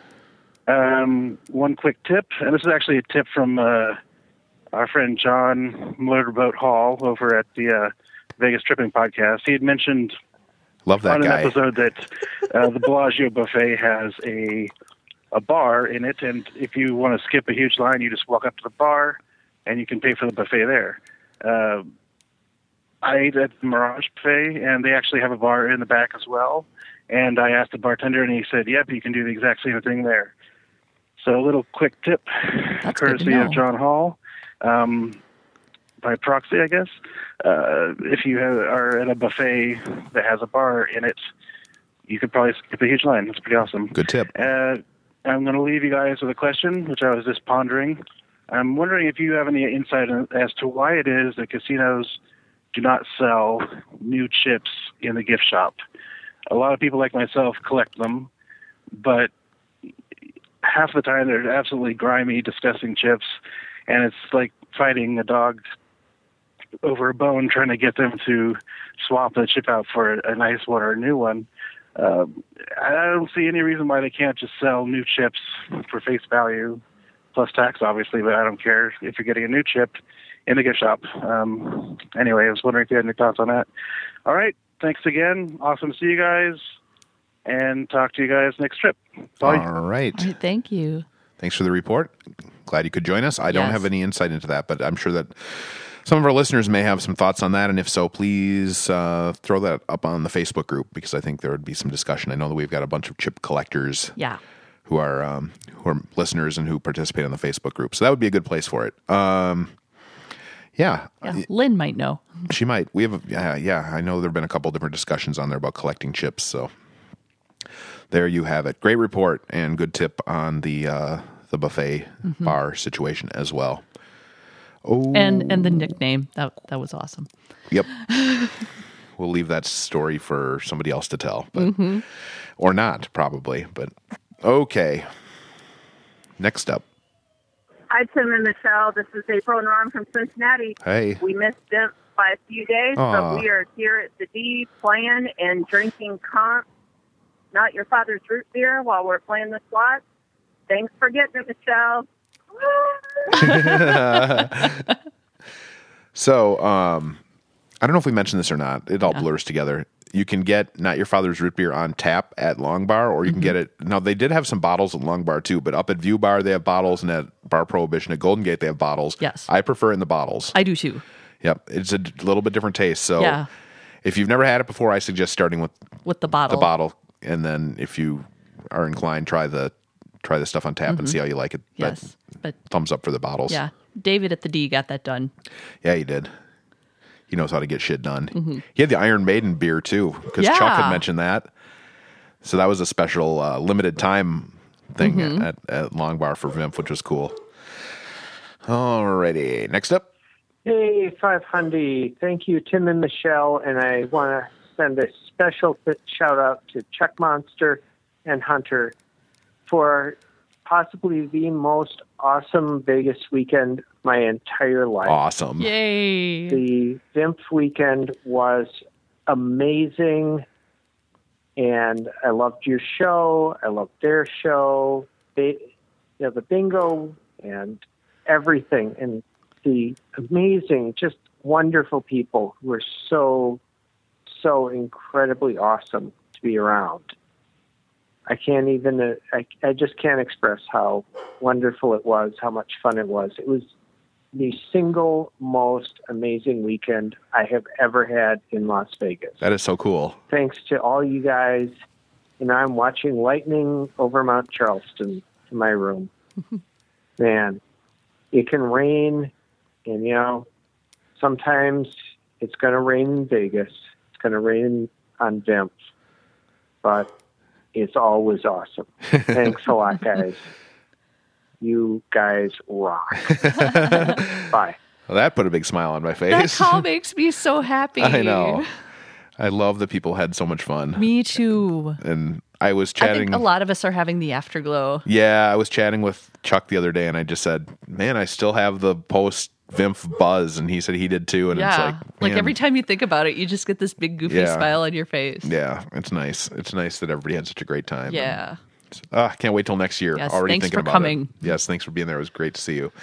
Speaker 10: Um, one quick tip, and this is actually a tip from uh, our friend John Motorboat Hall over at the uh, Vegas Tripping Podcast. He had mentioned
Speaker 1: Love that
Speaker 10: on
Speaker 1: guy.
Speaker 10: an episode that uh, the Bellagio buffet has a a bar in it, and if you want to skip a huge line, you just walk up to the bar, and you can pay for the buffet there. Uh, I ate at the Mirage Buffet, and they actually have a bar in the back as well. And I asked the bartender, and he said, "Yep, you can do the exact same thing there." So a little quick tip,
Speaker 8: That's good to
Speaker 10: courtesy
Speaker 8: know.
Speaker 10: of John Hall, um, by proxy, I guess. Uh, if you have, are at a buffet that has a bar in it, you could probably skip a huge line. That's pretty awesome.
Speaker 1: Good tip.
Speaker 10: Uh, I'm going to leave you guys with a question, which I was just pondering. I'm wondering if you have any insight as to why it is that casinos do not sell new chips in the gift shop. A lot of people like myself collect them, but half the time they're absolutely grimy, disgusting chips, and it's like fighting a dog over a bone trying to get them to swap the chip out for a nice one or a new one. Uh, I don't see any reason why they can't just sell new chips for face value, plus tax, obviously, but I don't care if you're getting a new chip in the gift shop. Um, anyway, I was wondering if you had any thoughts on that. All right. Thanks again. Awesome to see you guys, and talk to you guys next trip. Bye.
Speaker 1: All right.
Speaker 8: All right, thank you.
Speaker 1: Thanks for the report. Glad you could join us. I don't
Speaker 8: Yes.
Speaker 1: have any insight into that, but I'm sure that some of our listeners may have some thoughts on that. And if so, please uh, throw that up on the Facebook group, because I think there would be some discussion. I know that we've got a bunch of chip collectors
Speaker 8: Yeah.
Speaker 1: who are um, who are listeners and who participate on the Facebook group. So that would be a good place for it. Um, yeah.
Speaker 8: Yeah. Lynn might know.
Speaker 1: She might. We have, a, yeah, yeah. I know there have been a couple different discussions on there about collecting chips. So there you have it. Great report and good tip on the uh, the buffet
Speaker 8: Mhm.
Speaker 1: bar situation as well. Oh,
Speaker 8: And and the nickname. That that was awesome.
Speaker 1: Yep. We'll leave that story for somebody else to tell, but
Speaker 8: Mhm.
Speaker 1: or not probably. But okay. Next up.
Speaker 11: Hi, Tim and Michelle. This is April and Ron from Cincinnati.
Speaker 1: Hey.
Speaker 11: We missed them by a few days,
Speaker 1: Aw.
Speaker 11: but we are here at the D playing and drinking comp, not your father's root beer, while we're playing the slots. Thanks for getting it, Michelle.
Speaker 1: So, um, I don't know if we mentioned this or not. It all
Speaker 8: Yeah.
Speaker 1: blurs together. You can get Not Your Father's Root Beer on tap at Long Bar, or you can
Speaker 8: Mm-hmm.
Speaker 1: get it. Now, they did have some bottles at Long Bar too, but up at View Bar, they have bottles, and at Bar Prohibition at Golden Gate, they have bottles.
Speaker 8: Yes.
Speaker 1: I prefer it in the bottles.
Speaker 8: I do too.
Speaker 1: Yep. It's a d- little bit different taste. So,
Speaker 8: Yeah.
Speaker 1: if you've never had it before, I suggest starting with
Speaker 8: With the bottle.
Speaker 1: the bottle, and then if you are inclined, try the try the stuff on tap and
Speaker 8: Mhm.
Speaker 1: see how you like it.
Speaker 8: Yes. But
Speaker 1: Thumbs up for the bottles.
Speaker 8: yeah. David at the D got that done.
Speaker 1: Yeah, he did. He knows how to get shit done.
Speaker 8: Mhm.
Speaker 1: He had the Iron Maiden beer too, because Chuck
Speaker 8: Yeah.
Speaker 1: had mentioned that. So that was a special uh, limited time thing
Speaker 8: Mhm.
Speaker 1: at, at Long Bar for Vimp, which was cool. Alrighty, next up.
Speaker 12: Hey, five hundred. Thank you, Tim and Michelle. And I want to send a special th- shout out to Chuck Monster and Hunter for possibly the most awesome Vegas weekend of my entire life.
Speaker 1: Awesome.
Speaker 8: Yay.
Speaker 12: The Vimp weekend was amazing. And I loved your show. I loved their show. They, you know, the bingo and everything. And the amazing, just wonderful people who were so, so incredibly awesome to be around. I can't even, uh, I, I just can't express how wonderful it was, how much fun it was. It was the single most amazing weekend I have ever had in Las Vegas.
Speaker 1: That is so cool.
Speaker 12: Thanks to all you guys. And I'm watching lightning over Mount Charleston in my room. Man, it can rain, and, you know, sometimes it's going to rain in Vegas. It's going to rain on Vimp. But it's always awesome. Thanks a lot, guys. You guys rock. Bye.
Speaker 1: Well, that put a big smile on my
Speaker 8: That
Speaker 1: face.
Speaker 8: call makes me so happy.
Speaker 1: I know. I love that people had so much fun.
Speaker 8: Me too.
Speaker 1: And I was
Speaker 8: I
Speaker 1: chatting.
Speaker 8: think a lot of us are having the afterglow.
Speaker 1: Yeah, I was chatting with Chuck the other day, and I just said, "Man, I still have the post V I M F buzz," and he said he did too. And
Speaker 8: yeah,
Speaker 1: it's like,
Speaker 8: like
Speaker 1: man,
Speaker 8: every time you think about it, you just get this big goofy
Speaker 1: Yeah.
Speaker 8: smile on your face.
Speaker 1: yeah, it's nice. It's nice that everybody had such a great time.
Speaker 8: Yeah.
Speaker 1: Uh, I can't wait till next year.
Speaker 8: Yes,
Speaker 1: Already
Speaker 8: thanks
Speaker 1: thinking
Speaker 8: for
Speaker 1: about
Speaker 8: coming.
Speaker 1: it. Yes, thanks for being there. It was great to see you.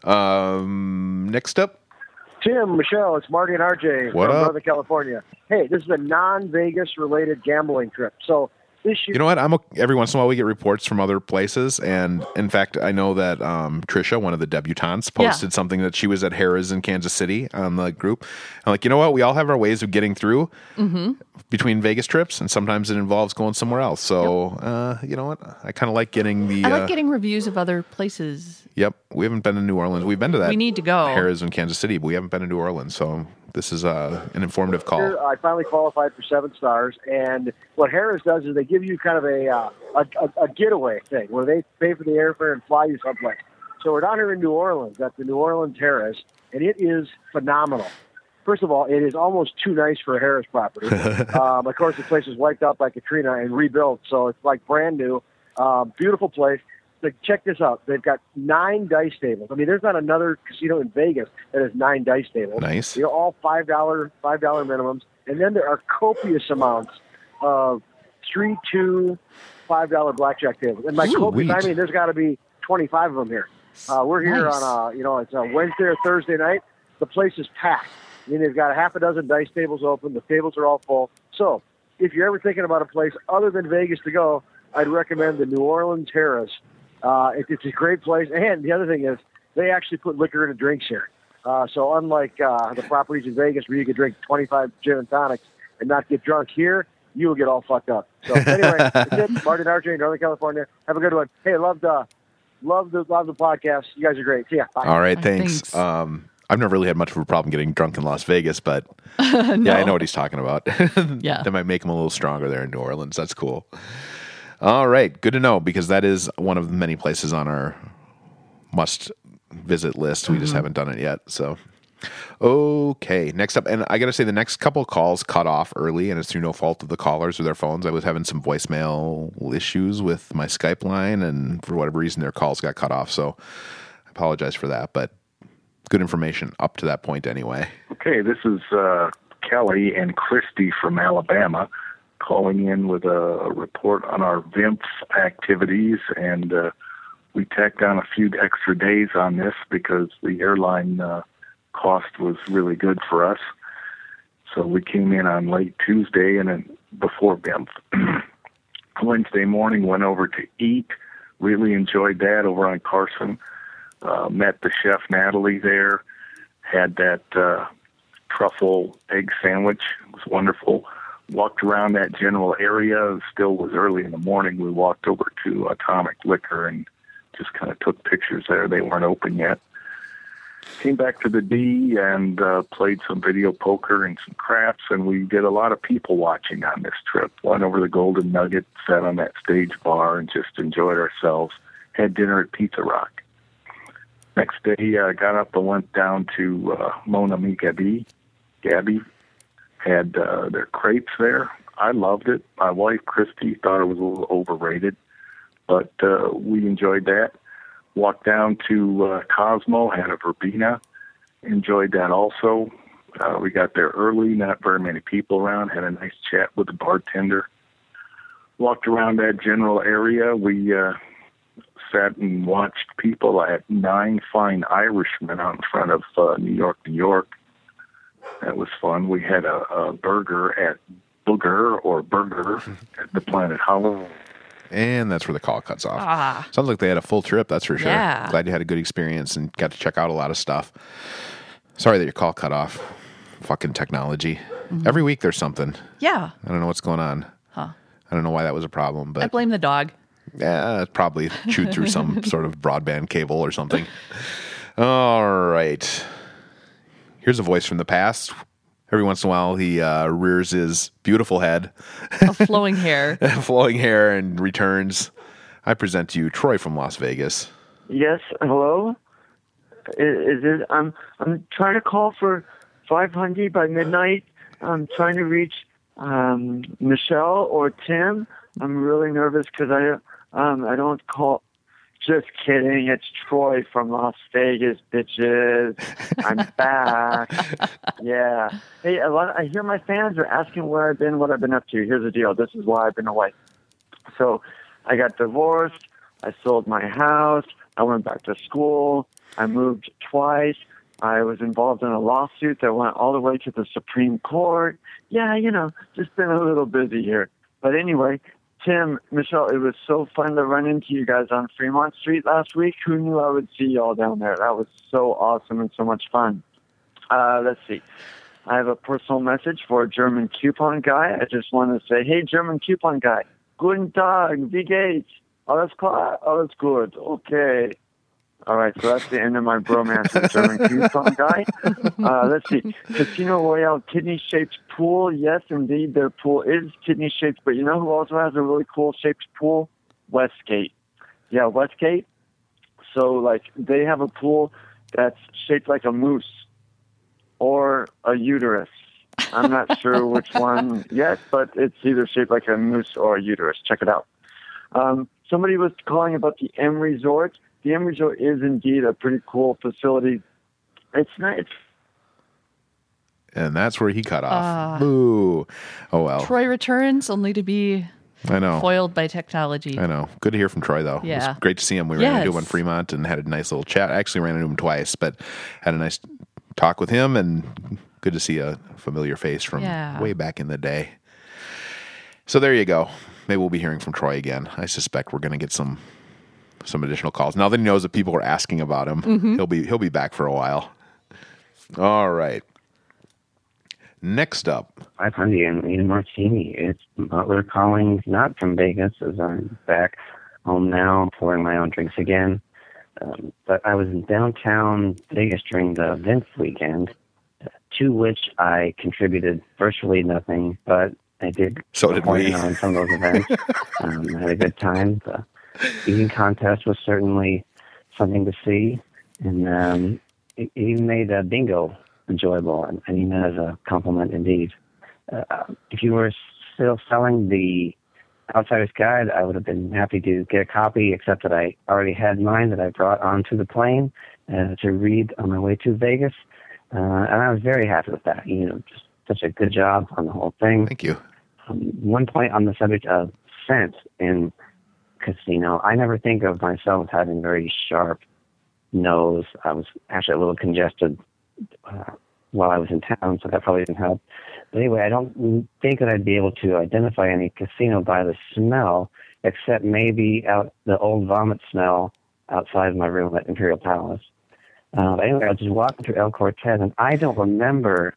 Speaker 1: Um, next up,
Speaker 13: Tim, Michelle, it's Marty and R J
Speaker 1: What
Speaker 13: from
Speaker 1: up?
Speaker 13: Northern California. Hey, this is a non-Vegas related gambling trip. So this year,
Speaker 1: you know what? I'm a, every once in a while we get reports from other places, and in fact, I know that um, Trisha, one of the debutantes, posted
Speaker 8: Yeah. something
Speaker 1: something that she was at Harrah's in Kansas City on the group. I'm like, you know what? We all have our ways of getting through
Speaker 8: Mm-hmm.
Speaker 1: between Vegas trips, and sometimes it involves going somewhere else. So, uh, you know what? I kind of like getting the.
Speaker 8: I like
Speaker 1: uh,
Speaker 8: getting reviews of other places.
Speaker 1: Yep, we haven't been to New Orleans. We've been to that.
Speaker 8: We need to go.
Speaker 1: Harrah's in Kansas City, but we haven't been to New Orleans. So this is uh, an informative call.
Speaker 13: Here, I finally qualified for seven stars, and what Harris does is they give you kind of a, uh, a, a a getaway thing where they pay for the airfare and fly you someplace. So we're down here in New Orleans at the New Orleans Harris, and it is phenomenal. First of all, it is almost too nice for a Harris property. um, of course, the place was wiped out by Katrina and rebuilt, so it's like brand new. Um, beautiful place. So check this out. They've got nine dice tables. I mean, there's not another casino in Vegas that has nine dice tables.
Speaker 1: Nice.
Speaker 13: They're all five dollar five dollar minimums, and then there are copious amounts of three, two, five dollar blackjack tables. And by
Speaker 1: Ooh,
Speaker 13: copious, I
Speaker 1: sweet.
Speaker 13: mean there's got to be twenty five of them here. Uh, we're here
Speaker 8: Nice.
Speaker 13: on a you know it's a Wednesday or Thursday night. The place is packed. I mean, they've got a half a dozen dice tables open. The tables are all full. So if you're ever thinking about a place other than Vegas to go, I'd recommend the New Orleans Harris. Uh, it, it's a great place. And the other thing is they actually put liquor in the drinks here. Uh, so unlike uh, the properties in Vegas where you could drink twenty-five gin and tonics and not get drunk, here you will get all fucked up. So anyway, that's it. Marty and R J in Northern California. Have a good one. Hey, love the love the love the podcast. You guys are great. See ya. Bye.
Speaker 1: All right,
Speaker 8: Oh,
Speaker 1: thanks.
Speaker 8: thanks.
Speaker 1: Um, I've never really had much of a problem getting drunk in Las Vegas, but
Speaker 8: no.
Speaker 1: yeah, I know what he's talking about.
Speaker 8: Yeah.
Speaker 1: That might make him a little stronger there in New Orleans. That's cool. All right, good to know because that is one of the many places on our must visit list. We just
Speaker 8: Mm-hmm.
Speaker 1: haven't done it yet. So, okay, next up, and I got to say the next couple of calls cut off early, and it's through no fault of the callers or their phones. I was having some voicemail issues with my Skype line, and for whatever reason, their calls got cut off. So, I apologize for that, but good information up to that point anyway.
Speaker 14: Okay, this is uh, Kelly and Christy from Alabama calling in with a report on our V I M F activities, and uh, we tacked on a few extra days on this because the airline uh, cost was really good for us. So we came in on late Tuesday and then before V I M F. Wednesday morning went over to eat, really enjoyed that over on Carson. Uh, met the chef Natalie there, had that uh, truffle egg sandwich. It was wonderful. Walked around that general area. It still was early in the morning. We walked over to Atomic Liquor and just kind of took pictures there. They weren't open yet. Came back to the D and uh, played some video poker and some craps, and we did a lot of people watching on this trip. Went over the Golden Nugget, sat on that stage bar, and just enjoyed ourselves. Had dinner at Pizza Rock. Next day, I uh, got up and went down to uh, Mon Ami Gabi. Gabby had uh, their crepes there. I loved it. My wife, Christy, thought it was a little overrated, but uh, we enjoyed that. Walked down to uh, Cosmo, had a verbena. Enjoyed that also. Uh, we got there early, not very many people around. Had a nice chat with the bartender. Walked around that general area. We uh, sat and watched people at Nine Fine Irishmen out in front of uh, New York, New York. That was fun. We had a, a burger at Booger or Burger at the Planet Hollow.
Speaker 1: And that's where the call cuts off.
Speaker 8: Ah.
Speaker 1: Sounds like they had a full trip, that's for sure.
Speaker 8: Yeah.
Speaker 1: Glad you had a good experience and got to check out a lot of stuff. Sorry that your call cut off. Fucking technology.
Speaker 8: Mm-hmm.
Speaker 1: Every week there's something.
Speaker 8: Yeah.
Speaker 1: I don't know what's going on.
Speaker 8: Huh.
Speaker 1: I don't know why that was a problem,
Speaker 8: I
Speaker 1: but
Speaker 8: blame the dog.
Speaker 1: yeah, it's probably chewed through some sort of broadband cable or something. All right. Here's a voice from the past. Every once in a while, he uh, rears his beautiful head,
Speaker 8: Of flowing hair.
Speaker 1: flowing hair, and returns. I present to you Troy from Las Vegas.
Speaker 15: Yes, hello. Is, is it? I'm I'm trying to call for five hundred by midnight. I'm trying to reach um, Michelle or Tim. I'm really nervous because I um, I don't call. Just kidding. It's Troy from Las Vegas, bitches. I'm back. Yeah. Hey, a lot, I hear my fans are asking where I've been, what I've been up to. Here's the deal. This is why I've been away. So I got divorced. I sold my house. I went back to school. I moved twice. I was involved in a lawsuit that went all the way to the Supreme Court. Yeah, you know, just been a little busy here. But anyway, Tim, Michelle, it was so fun to run into you guys on Fremont Street last week. Who knew I would see y'all down there? That was so awesome and so much fun. Uh, let's see. I have a personal message for a German coupon guy. I just want to say, hey, German coupon guy, guten Tag, wie geht's? Alles klar? Alles good. Okay. All right, so that's the end of my bromance with German coupon guy. Uh, let's see. Casino Royale kidney-shaped pool. Yes, indeed, their pool is kidney-shaped. But you know who also has a really cool shaped pool? Westgate. Yeah, Westgate. So, like, they have a pool that's shaped like a moose or a uterus. I'm not sure which one yet, but it's either shaped like a moose or a uterus. Check it out. Um, somebody was calling about the M Resort. The M Resort is indeed a pretty cool facility. It's nice.
Speaker 1: And that's where he cut off.
Speaker 8: Ah.
Speaker 1: Boo. Oh, well.
Speaker 8: Troy returns only to be
Speaker 1: I know.
Speaker 8: foiled by technology.
Speaker 1: I know. Good to hear from Troy, though. It
Speaker 8: Yeah.
Speaker 1: was great to see him. We ran
Speaker 8: Yes.
Speaker 1: into him in Fremont and had a nice little chat. I actually ran into him twice, but had a nice talk with him, and good to see a familiar face from
Speaker 8: Yeah.
Speaker 1: way back in the day. So there you go. Maybe we'll be hearing from Troy again. I suspect we're going to get some some additional calls. Now that he knows that people are asking about him,
Speaker 8: Mhm.
Speaker 1: he'll be he'll be back for a while. All right. Next up.
Speaker 16: five hundred and Ian Martini. It's Butler calling, not from Vegas, as I'm back home now, pouring my own drinks again. Um, but I was in downtown Vegas during the Vince weekend, uh, to which I contributed virtually nothing, but I did.
Speaker 1: So did we.
Speaker 16: On some of those events. um, I had a good time. The eating contest was certainly something to see, and um, it, it even made uh, bingo enjoyable, and I mean that as a compliment indeed. Uh, if you were still selling the Outsider's Guide, I would have been happy to get a copy, except that I already had mine that I brought onto the plane uh, to read on my way to Vegas, uh, and I was very happy with that. You know, just such a good job on the whole thing.
Speaker 1: Thank you.
Speaker 16: Um, one point on the subject of scent in casino, I never think of myself as having a very sharp nose. I was actually a little congested uh, while I was in town, so that probably didn't help. But anyway, I don't think that I'd be able to identify any casino by the smell, except maybe out the old vomit smell outside of my room at Imperial Palace. Uh, but anyway, I was just walking through El Cortez, and I don't remember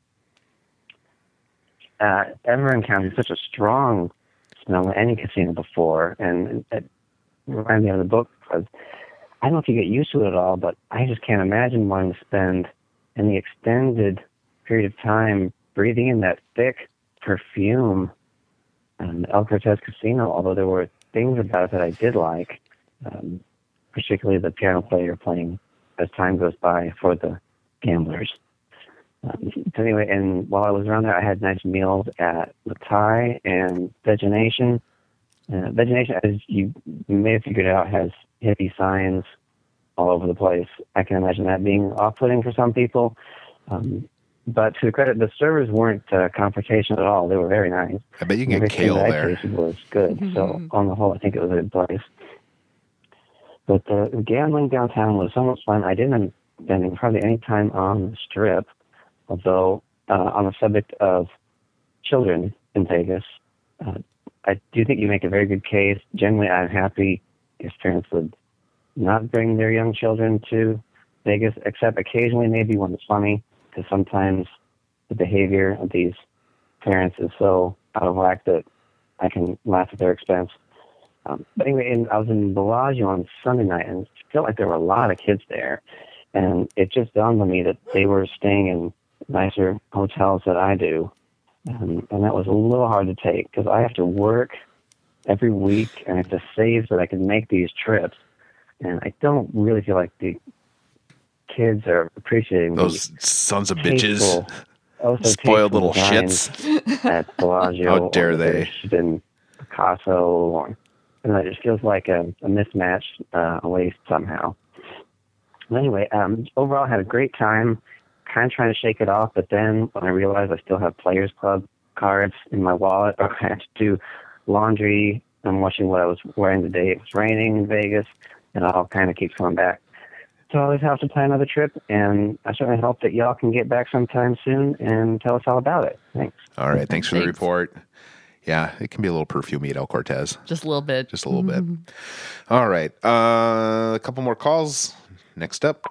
Speaker 16: uh, ever encountering such a strong smell in any casino before. And it reminded me of the book, because I don't know if you get used to it at all, but I just can't imagine wanting to spend any extended period of time breathing in that thick perfume in El Cortez Casino, although there were things about it that I did like, um, particularly the piano player playing as time goes by for the gamblers. Um, so anyway, and while I was around there, I had nice meals at the Thai and Vegination. Uh, Vegination, as you may have figured out, has hippie signs all over the place. I can imagine that being off-putting for some people. Um, but to the credit, the servers weren't uh, confrontational at all. They were very nice.
Speaker 1: I bet you can get
Speaker 16: Everything
Speaker 1: kale
Speaker 16: that I
Speaker 1: there.
Speaker 16: tasted was good. So on the whole, I think it was a good place. But uh, the gambling downtown was somewhat fun. I didn't end up spending hardly any time on the Strip, although uh, on the subject of children in Vegas, uh, I do think you make a very good case. Generally, I'm happy if parents would not bring their young children to Vegas, except occasionally maybe when it's funny, because sometimes the behavior of these parents is so out of whack that I can laugh at their expense. Um, but anyway, in, I was in Bellagio on Sunday night, and it felt like there were a lot of kids there. And it just dawned on me that they were staying in nicer hotels than I do. Um, and that was a little hard to take, because I have to work every week, and I have to save so that I can make these trips. And I don't really feel like the kids are appreciating
Speaker 1: Those
Speaker 16: the
Speaker 1: sons of bitches.
Speaker 16: tasteful also
Speaker 1: Spoiled
Speaker 16: tasteful
Speaker 1: little
Speaker 16: designs
Speaker 1: shits.
Speaker 16: at Bellagio.
Speaker 1: How dare
Speaker 16: or
Speaker 1: they?
Speaker 16: Than Picasso, or and it just feels like a, a mismatch, uh, a waste somehow. Anyway, um, overall, I had a great time. Kind of trying to shake it off, but then when I realized I still have Players Club cards in my wallet, or I had to do laundry. I'm watching what I was wearing the day it was raining in Vegas, and it all kind of keeps coming back. So I always have to plan another trip, and I certainly hope that y'all can get back sometime soon and tell us all about it. Thanks.
Speaker 1: All right. Thanks for the
Speaker 8: Thanks.
Speaker 1: report. Yeah, it can be a little perfumey at El Cortez.
Speaker 8: Just a little bit.
Speaker 1: Just a little bit. All right. Uh, a couple more calls. Next up.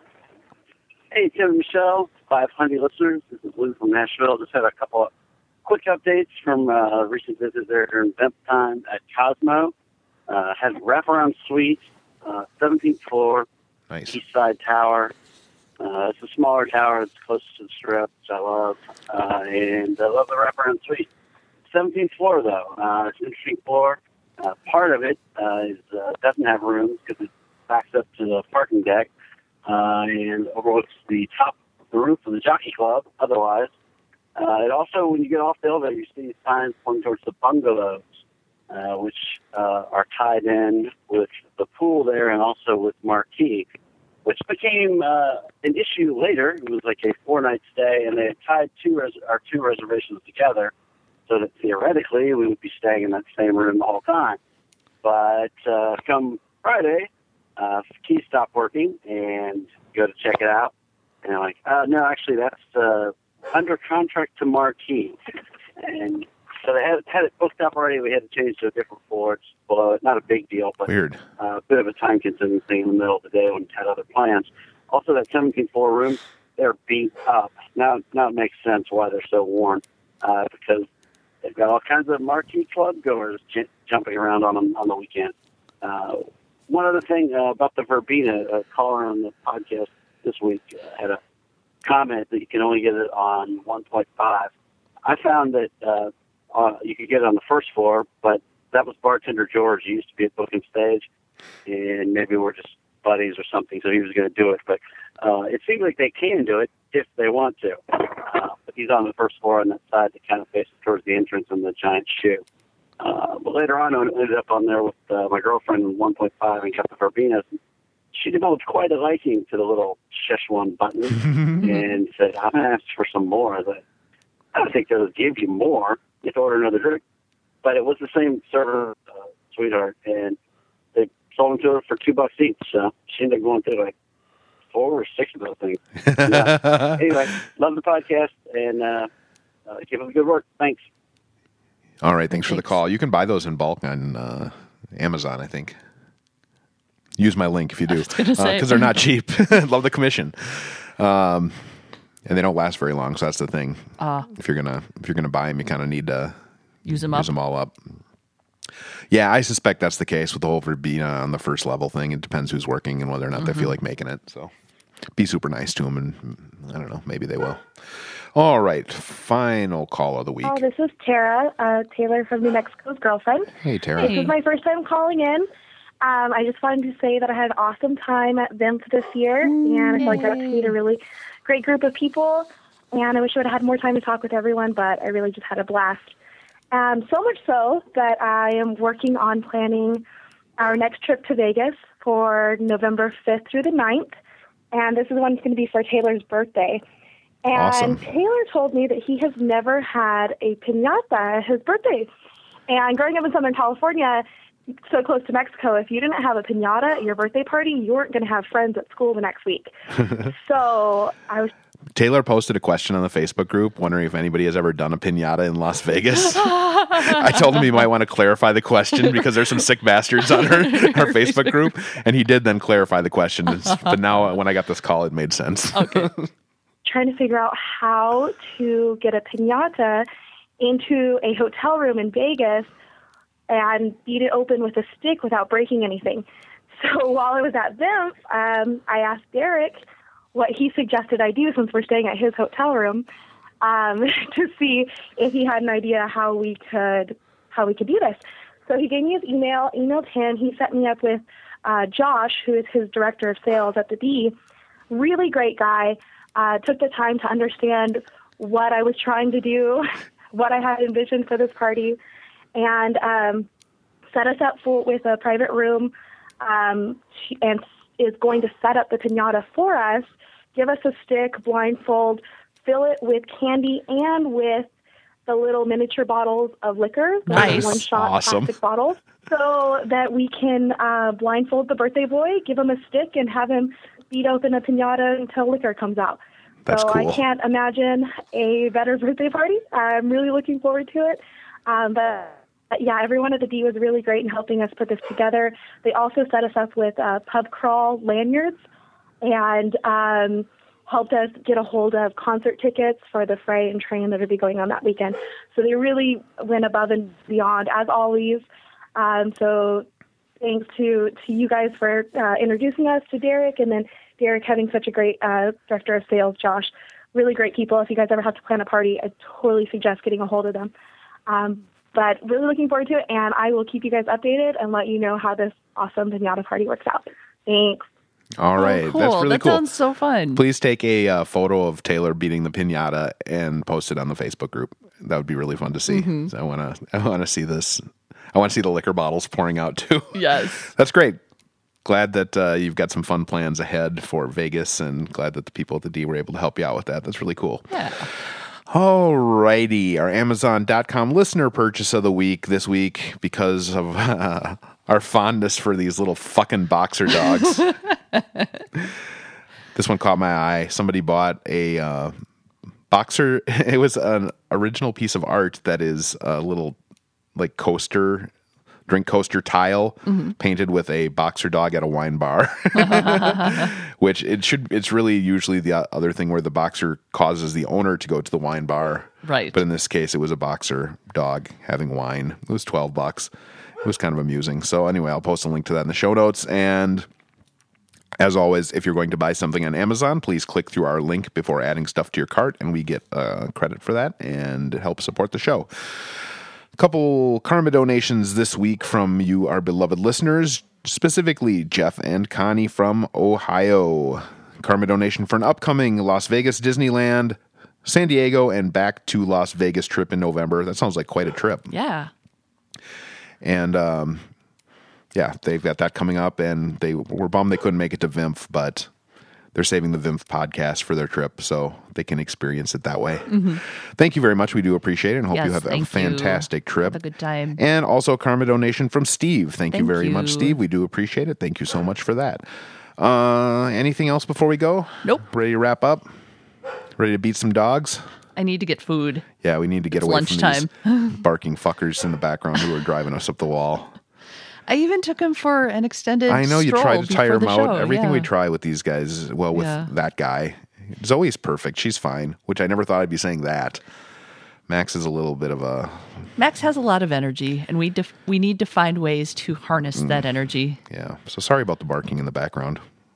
Speaker 17: Hey, Tim and Michelle, five hundred listeners. This is Lou from Nashville. Just had a couple of quick updates from uh, recent visit there during event time at Cosmo. Uh, had a wraparound suite, uh, seventeenth floor,
Speaker 1: nice.
Speaker 17: East Side Tower. Uh, it's a smaller tower. It's close to the Strip, which I love. Uh, and I love the wraparound suite. seventeenth floor, though. Uh, it's an interesting floor. Uh, part of it uh, is, uh, doesn't have rooms because it backs up to the parking deck. Uh, and overlooks the top of the roof of the Jockey Club. Otherwise, uh, it also, when you get off the elevator, you see signs pointing towards the bungalows, uh, which uh, are tied in with the pool there and also with Marquee, which became uh, an issue later. It was like a four-night stay, and they had tied two res- our two reservations together, so that theoretically we would be staying in that same room the whole time. But uh, come Friday, Uh, key stopped working, and go to check it out. And I'm like, uh, no, actually, that's uh, under contract to Marquee. And so they had, had it booked up already. We had to change to a different floor. It's below it. Not a big deal, but
Speaker 1: Weird.
Speaker 17: Uh, a bit of a time-consuming thing in the middle of the day when we had other plans. Also, that seventeenth floor room, they're beat up. Now, now it makes sense why they're so worn, uh, because they've got all kinds of Marquee club goers j- jumping around on them on the weekend. Uh, One other thing uh, about the Verbena, a caller on the podcast this week uh, had a comment that you can only get it on one point five. I found that uh, uh, you could get it on the first floor, but that was bartender George. He used to be at Booking Stage, and maybe we're just buddies or something, so he was going to do it. But uh, it seems like they can do it if they want to. Uh, but he's on the first floor on that side that kind of faces towards the entrance and the giant shoe. Uh, but later on, I ended up on there with uh, my girlfriend in one point five and kept the Verbenas. She developed quite a liking to the little Szechuan button and said, I'm going to ask for some more. I said, I don't think they'll give you more. You have to order another drink. But it was the same server, uh, sweetheart, and they sold them to her for two bucks each. So she ended up going through like four or six of those things. Yeah. Anyway, love the podcast, and uh, uh, keep up the good work. Thanks.
Speaker 1: All right, thanks, thanks for the call. You can buy those in bulk on uh, Amazon, I think. Use my link if you do, because uh, they're not cheap. Love the commission, um, and they don't last very long. So that's the thing. Uh, if you're gonna if you're gonna buy them, you kind of need to
Speaker 8: use them
Speaker 1: use
Speaker 8: up.
Speaker 1: them all up. Yeah, I suspect that's the case with the whole Verbena on the first level thing. It depends who's working and whether or not mm-hmm. they feel like making it. So be super nice to them, and I don't know, maybe they will. All right, final call of the week.
Speaker 18: Oh, this is Tara, uh, Taylor from New Mexico's girlfriend.
Speaker 1: Hey, Tara.
Speaker 18: This is my first time calling in. Um, I just wanted to say that I had an awesome time at V I M P this year, and I feel like I got to meet a really great group of people, and I wish I would have had more time to talk with everyone, but I really just had a blast. Um, so much so that I am working on planning our next trip to Vegas for November fifth through the ninth, and this is one that's going to be for Taylor's birthday. And
Speaker 1: awesome.
Speaker 18: Taylor told me that he has never had a piñata at his birthday. And growing up in Southern California, so close to Mexico, if you didn't have a piñata at your birthday party, you weren't going to have friends at school the next week. So I was...
Speaker 1: Taylor posted a question on the Facebook group wondering if anybody has ever done a piñata in Las Vegas. I told him he might want to clarify the question because there's some sick bastards on our, our Facebook group. And he did then clarify the question. But now when I got this call, it made sense.
Speaker 8: Okay.
Speaker 18: Trying to figure out how to get a piñata into a hotel room in Vegas and beat it open with a stick without breaking anything. So while I was at V I M P, um, I asked Derek what he suggested I do since we're staying at his hotel room um, to see if he had an idea how we could how we could do this. So he gave me his email, emailed him. He set me up with uh, Josh, who is his director of sales at the D. Really great guy. Uh, took the time to understand what I was trying to do, what I had envisioned for this party, and um, set us up for, with a private room, um, and is going to set up the piñata for us, give us a stick, blindfold, fill it with candy and with the little miniature bottles of liquor, the
Speaker 8: Nice.
Speaker 18: one-shot
Speaker 1: Awesome.
Speaker 18: plastic bottles, so that we can uh, blindfold the birthday boy, give him a stick, and have him beat open a piñata until liquor comes out.
Speaker 1: That's
Speaker 18: so
Speaker 1: cool.
Speaker 18: I can't imagine a better birthday party. I'm really looking forward to it. Um, but, but yeah, everyone at the D was really great in helping us put this together. They also set us up with uh, pub crawl lanyards and um, helped us get a hold of concert tickets for the fray and train that will be going on that weekend. So they really went above and beyond, as always. Um, so thanks to, to you guys for uh, introducing us to Derek, and then Derek having such a great uh, director of sales, Josh. Really great people. If you guys ever have to plan a party, I totally suggest getting a hold of them. Um, but really looking forward to it, and I will keep you guys updated and let you know how this awesome piñata party works out. Thanks.
Speaker 1: All right.
Speaker 8: Oh, cool.
Speaker 1: That's really
Speaker 8: that
Speaker 1: cool.
Speaker 8: sounds so fun.
Speaker 1: Please take a uh, photo of Taylor beating the piñata and post it on the Facebook group. That would be really fun to see.
Speaker 8: Mhm.
Speaker 1: So I want to. I want to see this. I want to see the liquor bottles pouring out too.
Speaker 8: Yes.
Speaker 1: That's great. Glad that uh, you've got some fun plans ahead for Vegas, and glad that the people at the D were able to help you out with that. That's really cool.
Speaker 8: Yeah.
Speaker 1: All righty. Our Amazon dot com listener purchase of the week this week, because of uh, our fondness for these little fucking boxer dogs. This one caught my eye. Somebody bought a uh, boxer. It was an original piece of art that is a little like coaster, drink coaster tile
Speaker 8: Mhm.
Speaker 1: painted with a boxer dog at a wine bar. Which it should, it's really usually the other thing where the boxer causes the owner to go to the wine bar.
Speaker 8: Right.
Speaker 1: But in this case, it was a boxer dog having wine. It was twelve bucks. It was kind of amusing. So anyway, I'll post a link to that in the show notes. And as always, if you're going to buy something on Amazon, please click through our link before adding stuff to your cart, and we get uh, credit for that and it helps support the show. A couple karma donations this week from you, our beloved listeners, specifically Jeff and Connie from Ohio. Karma donation for an upcoming Las Vegas, Disneyland, San Diego, and back to Las Vegas trip in November. That sounds like quite a trip.
Speaker 8: Yeah.
Speaker 1: And um, yeah, they've got that coming up, and they were bummed they couldn't make it to V I M F, but they're saving the V I M F podcast for their trip so they can experience it that way.
Speaker 8: Mhm.
Speaker 1: Thank you very much. We do appreciate it, and hope
Speaker 8: Yes,
Speaker 1: you have a
Speaker 8: thank you.
Speaker 1: fantastic trip.
Speaker 8: Have a good time.
Speaker 1: And also a karma donation from Steve. Thank, you
Speaker 8: Thank
Speaker 1: very much,
Speaker 8: you.
Speaker 1: Steve. We do appreciate it. Thank you so much for that. Uh, anything else before we go?
Speaker 8: Nope.
Speaker 1: Ready to wrap up? Ready to beat some dogs?
Speaker 8: I need to get food.
Speaker 1: Yeah, we need to get
Speaker 8: It's
Speaker 1: away
Speaker 8: lunchtime.
Speaker 1: from these barking fuckers in the background who are driving us up the wall.
Speaker 8: I even took him for an extended
Speaker 1: I know you
Speaker 8: stroll
Speaker 1: try to tire
Speaker 8: before
Speaker 1: them
Speaker 8: the
Speaker 1: out.
Speaker 8: show,
Speaker 1: Everything
Speaker 8: yeah.
Speaker 1: we try with these guys, well, with
Speaker 8: Yeah.
Speaker 1: that guy, Zoe's perfect. She's fine, which I never thought I'd be saying that. Max is a little bit of a...
Speaker 8: Max has a lot of energy, and we def- we need to find ways to harness
Speaker 1: Mm.
Speaker 8: that energy.
Speaker 1: Yeah, so sorry about the barking in the background.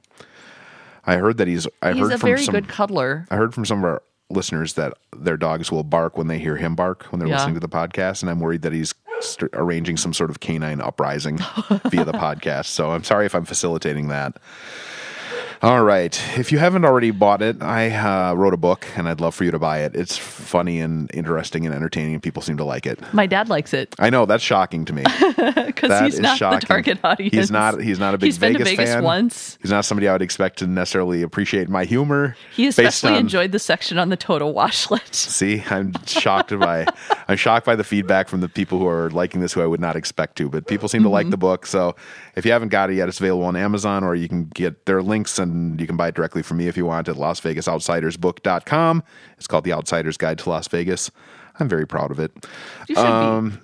Speaker 1: I heard that he's... I
Speaker 8: He's
Speaker 1: heard
Speaker 8: a
Speaker 1: from
Speaker 8: very
Speaker 1: some,
Speaker 8: good cuddler.
Speaker 1: I heard from some of our listeners that their dogs will bark when they hear him bark when they're
Speaker 8: Yeah.
Speaker 1: listening to the podcast, and I'm worried that he's st- arranging some sort of canine uprising via the podcast. So I'm sorry if I'm facilitating that. All right. If you haven't already bought it, I uh, wrote a book, and I'd love for you to buy it. It's funny and interesting and entertaining, and people seem to like it.
Speaker 8: My dad likes it
Speaker 1: I know, that's shocking to me.
Speaker 8: because
Speaker 1: That
Speaker 8: he's
Speaker 1: is
Speaker 8: not
Speaker 1: shocking.
Speaker 8: the target audience.
Speaker 1: He's not. He's not a big
Speaker 8: He's been
Speaker 1: Vegas
Speaker 8: to Vegas
Speaker 1: fan.
Speaker 8: once.
Speaker 1: He's not somebody I would expect to necessarily appreciate my humor.
Speaker 8: He
Speaker 1: based
Speaker 8: especially
Speaker 1: on-
Speaker 8: enjoyed the section on the Toto washlet.
Speaker 1: See, I'm shocked by I'm shocked by the feedback from the people who are liking this, who I would not expect to. But people seem to like
Speaker 8: Mhm.
Speaker 1: the book. So if you haven't got it yet, it's available on Amazon, or you can get their links and you can buy it directly from me if you want at las vegas outsiders book dot com. It's called The Outsider's Guide to Las Vegas. I'm very proud of it.
Speaker 8: You should
Speaker 1: um,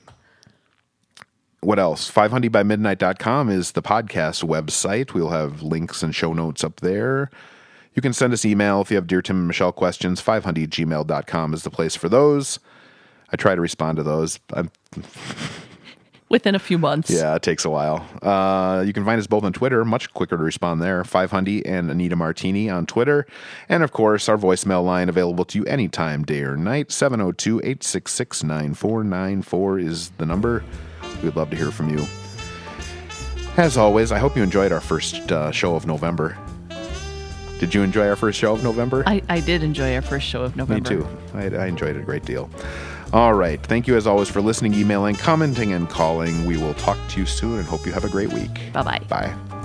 Speaker 1: What else? five hundred by midnight dot com is the podcast website. We'll have links and show notes up there. You can send us email if you have Dear Tim and Michelle questions. five hundred at gmail dot com is the place for those. I try to respond to those. I'm,
Speaker 8: Within a few months.
Speaker 1: yeah, it takes a while. Uh, you can find us both on Twitter. Much quicker to respond there. five hundred and Anita Martini on Twitter. And, of course, our voicemail line available to you anytime, day or night. seven oh two, eight six six, nine four nine four is the number. We'd love to hear from you. As always, I hope you enjoyed our first uh, show of November. Did you enjoy our first show of November?
Speaker 8: I, I did enjoy our first show of November.
Speaker 1: Me too. I, I enjoyed it a great deal. All right. Thank you as always for listening, emailing, commenting, and calling. We will talk to you soon and hope you have a great week.
Speaker 8: Bye-bye.
Speaker 1: Bye.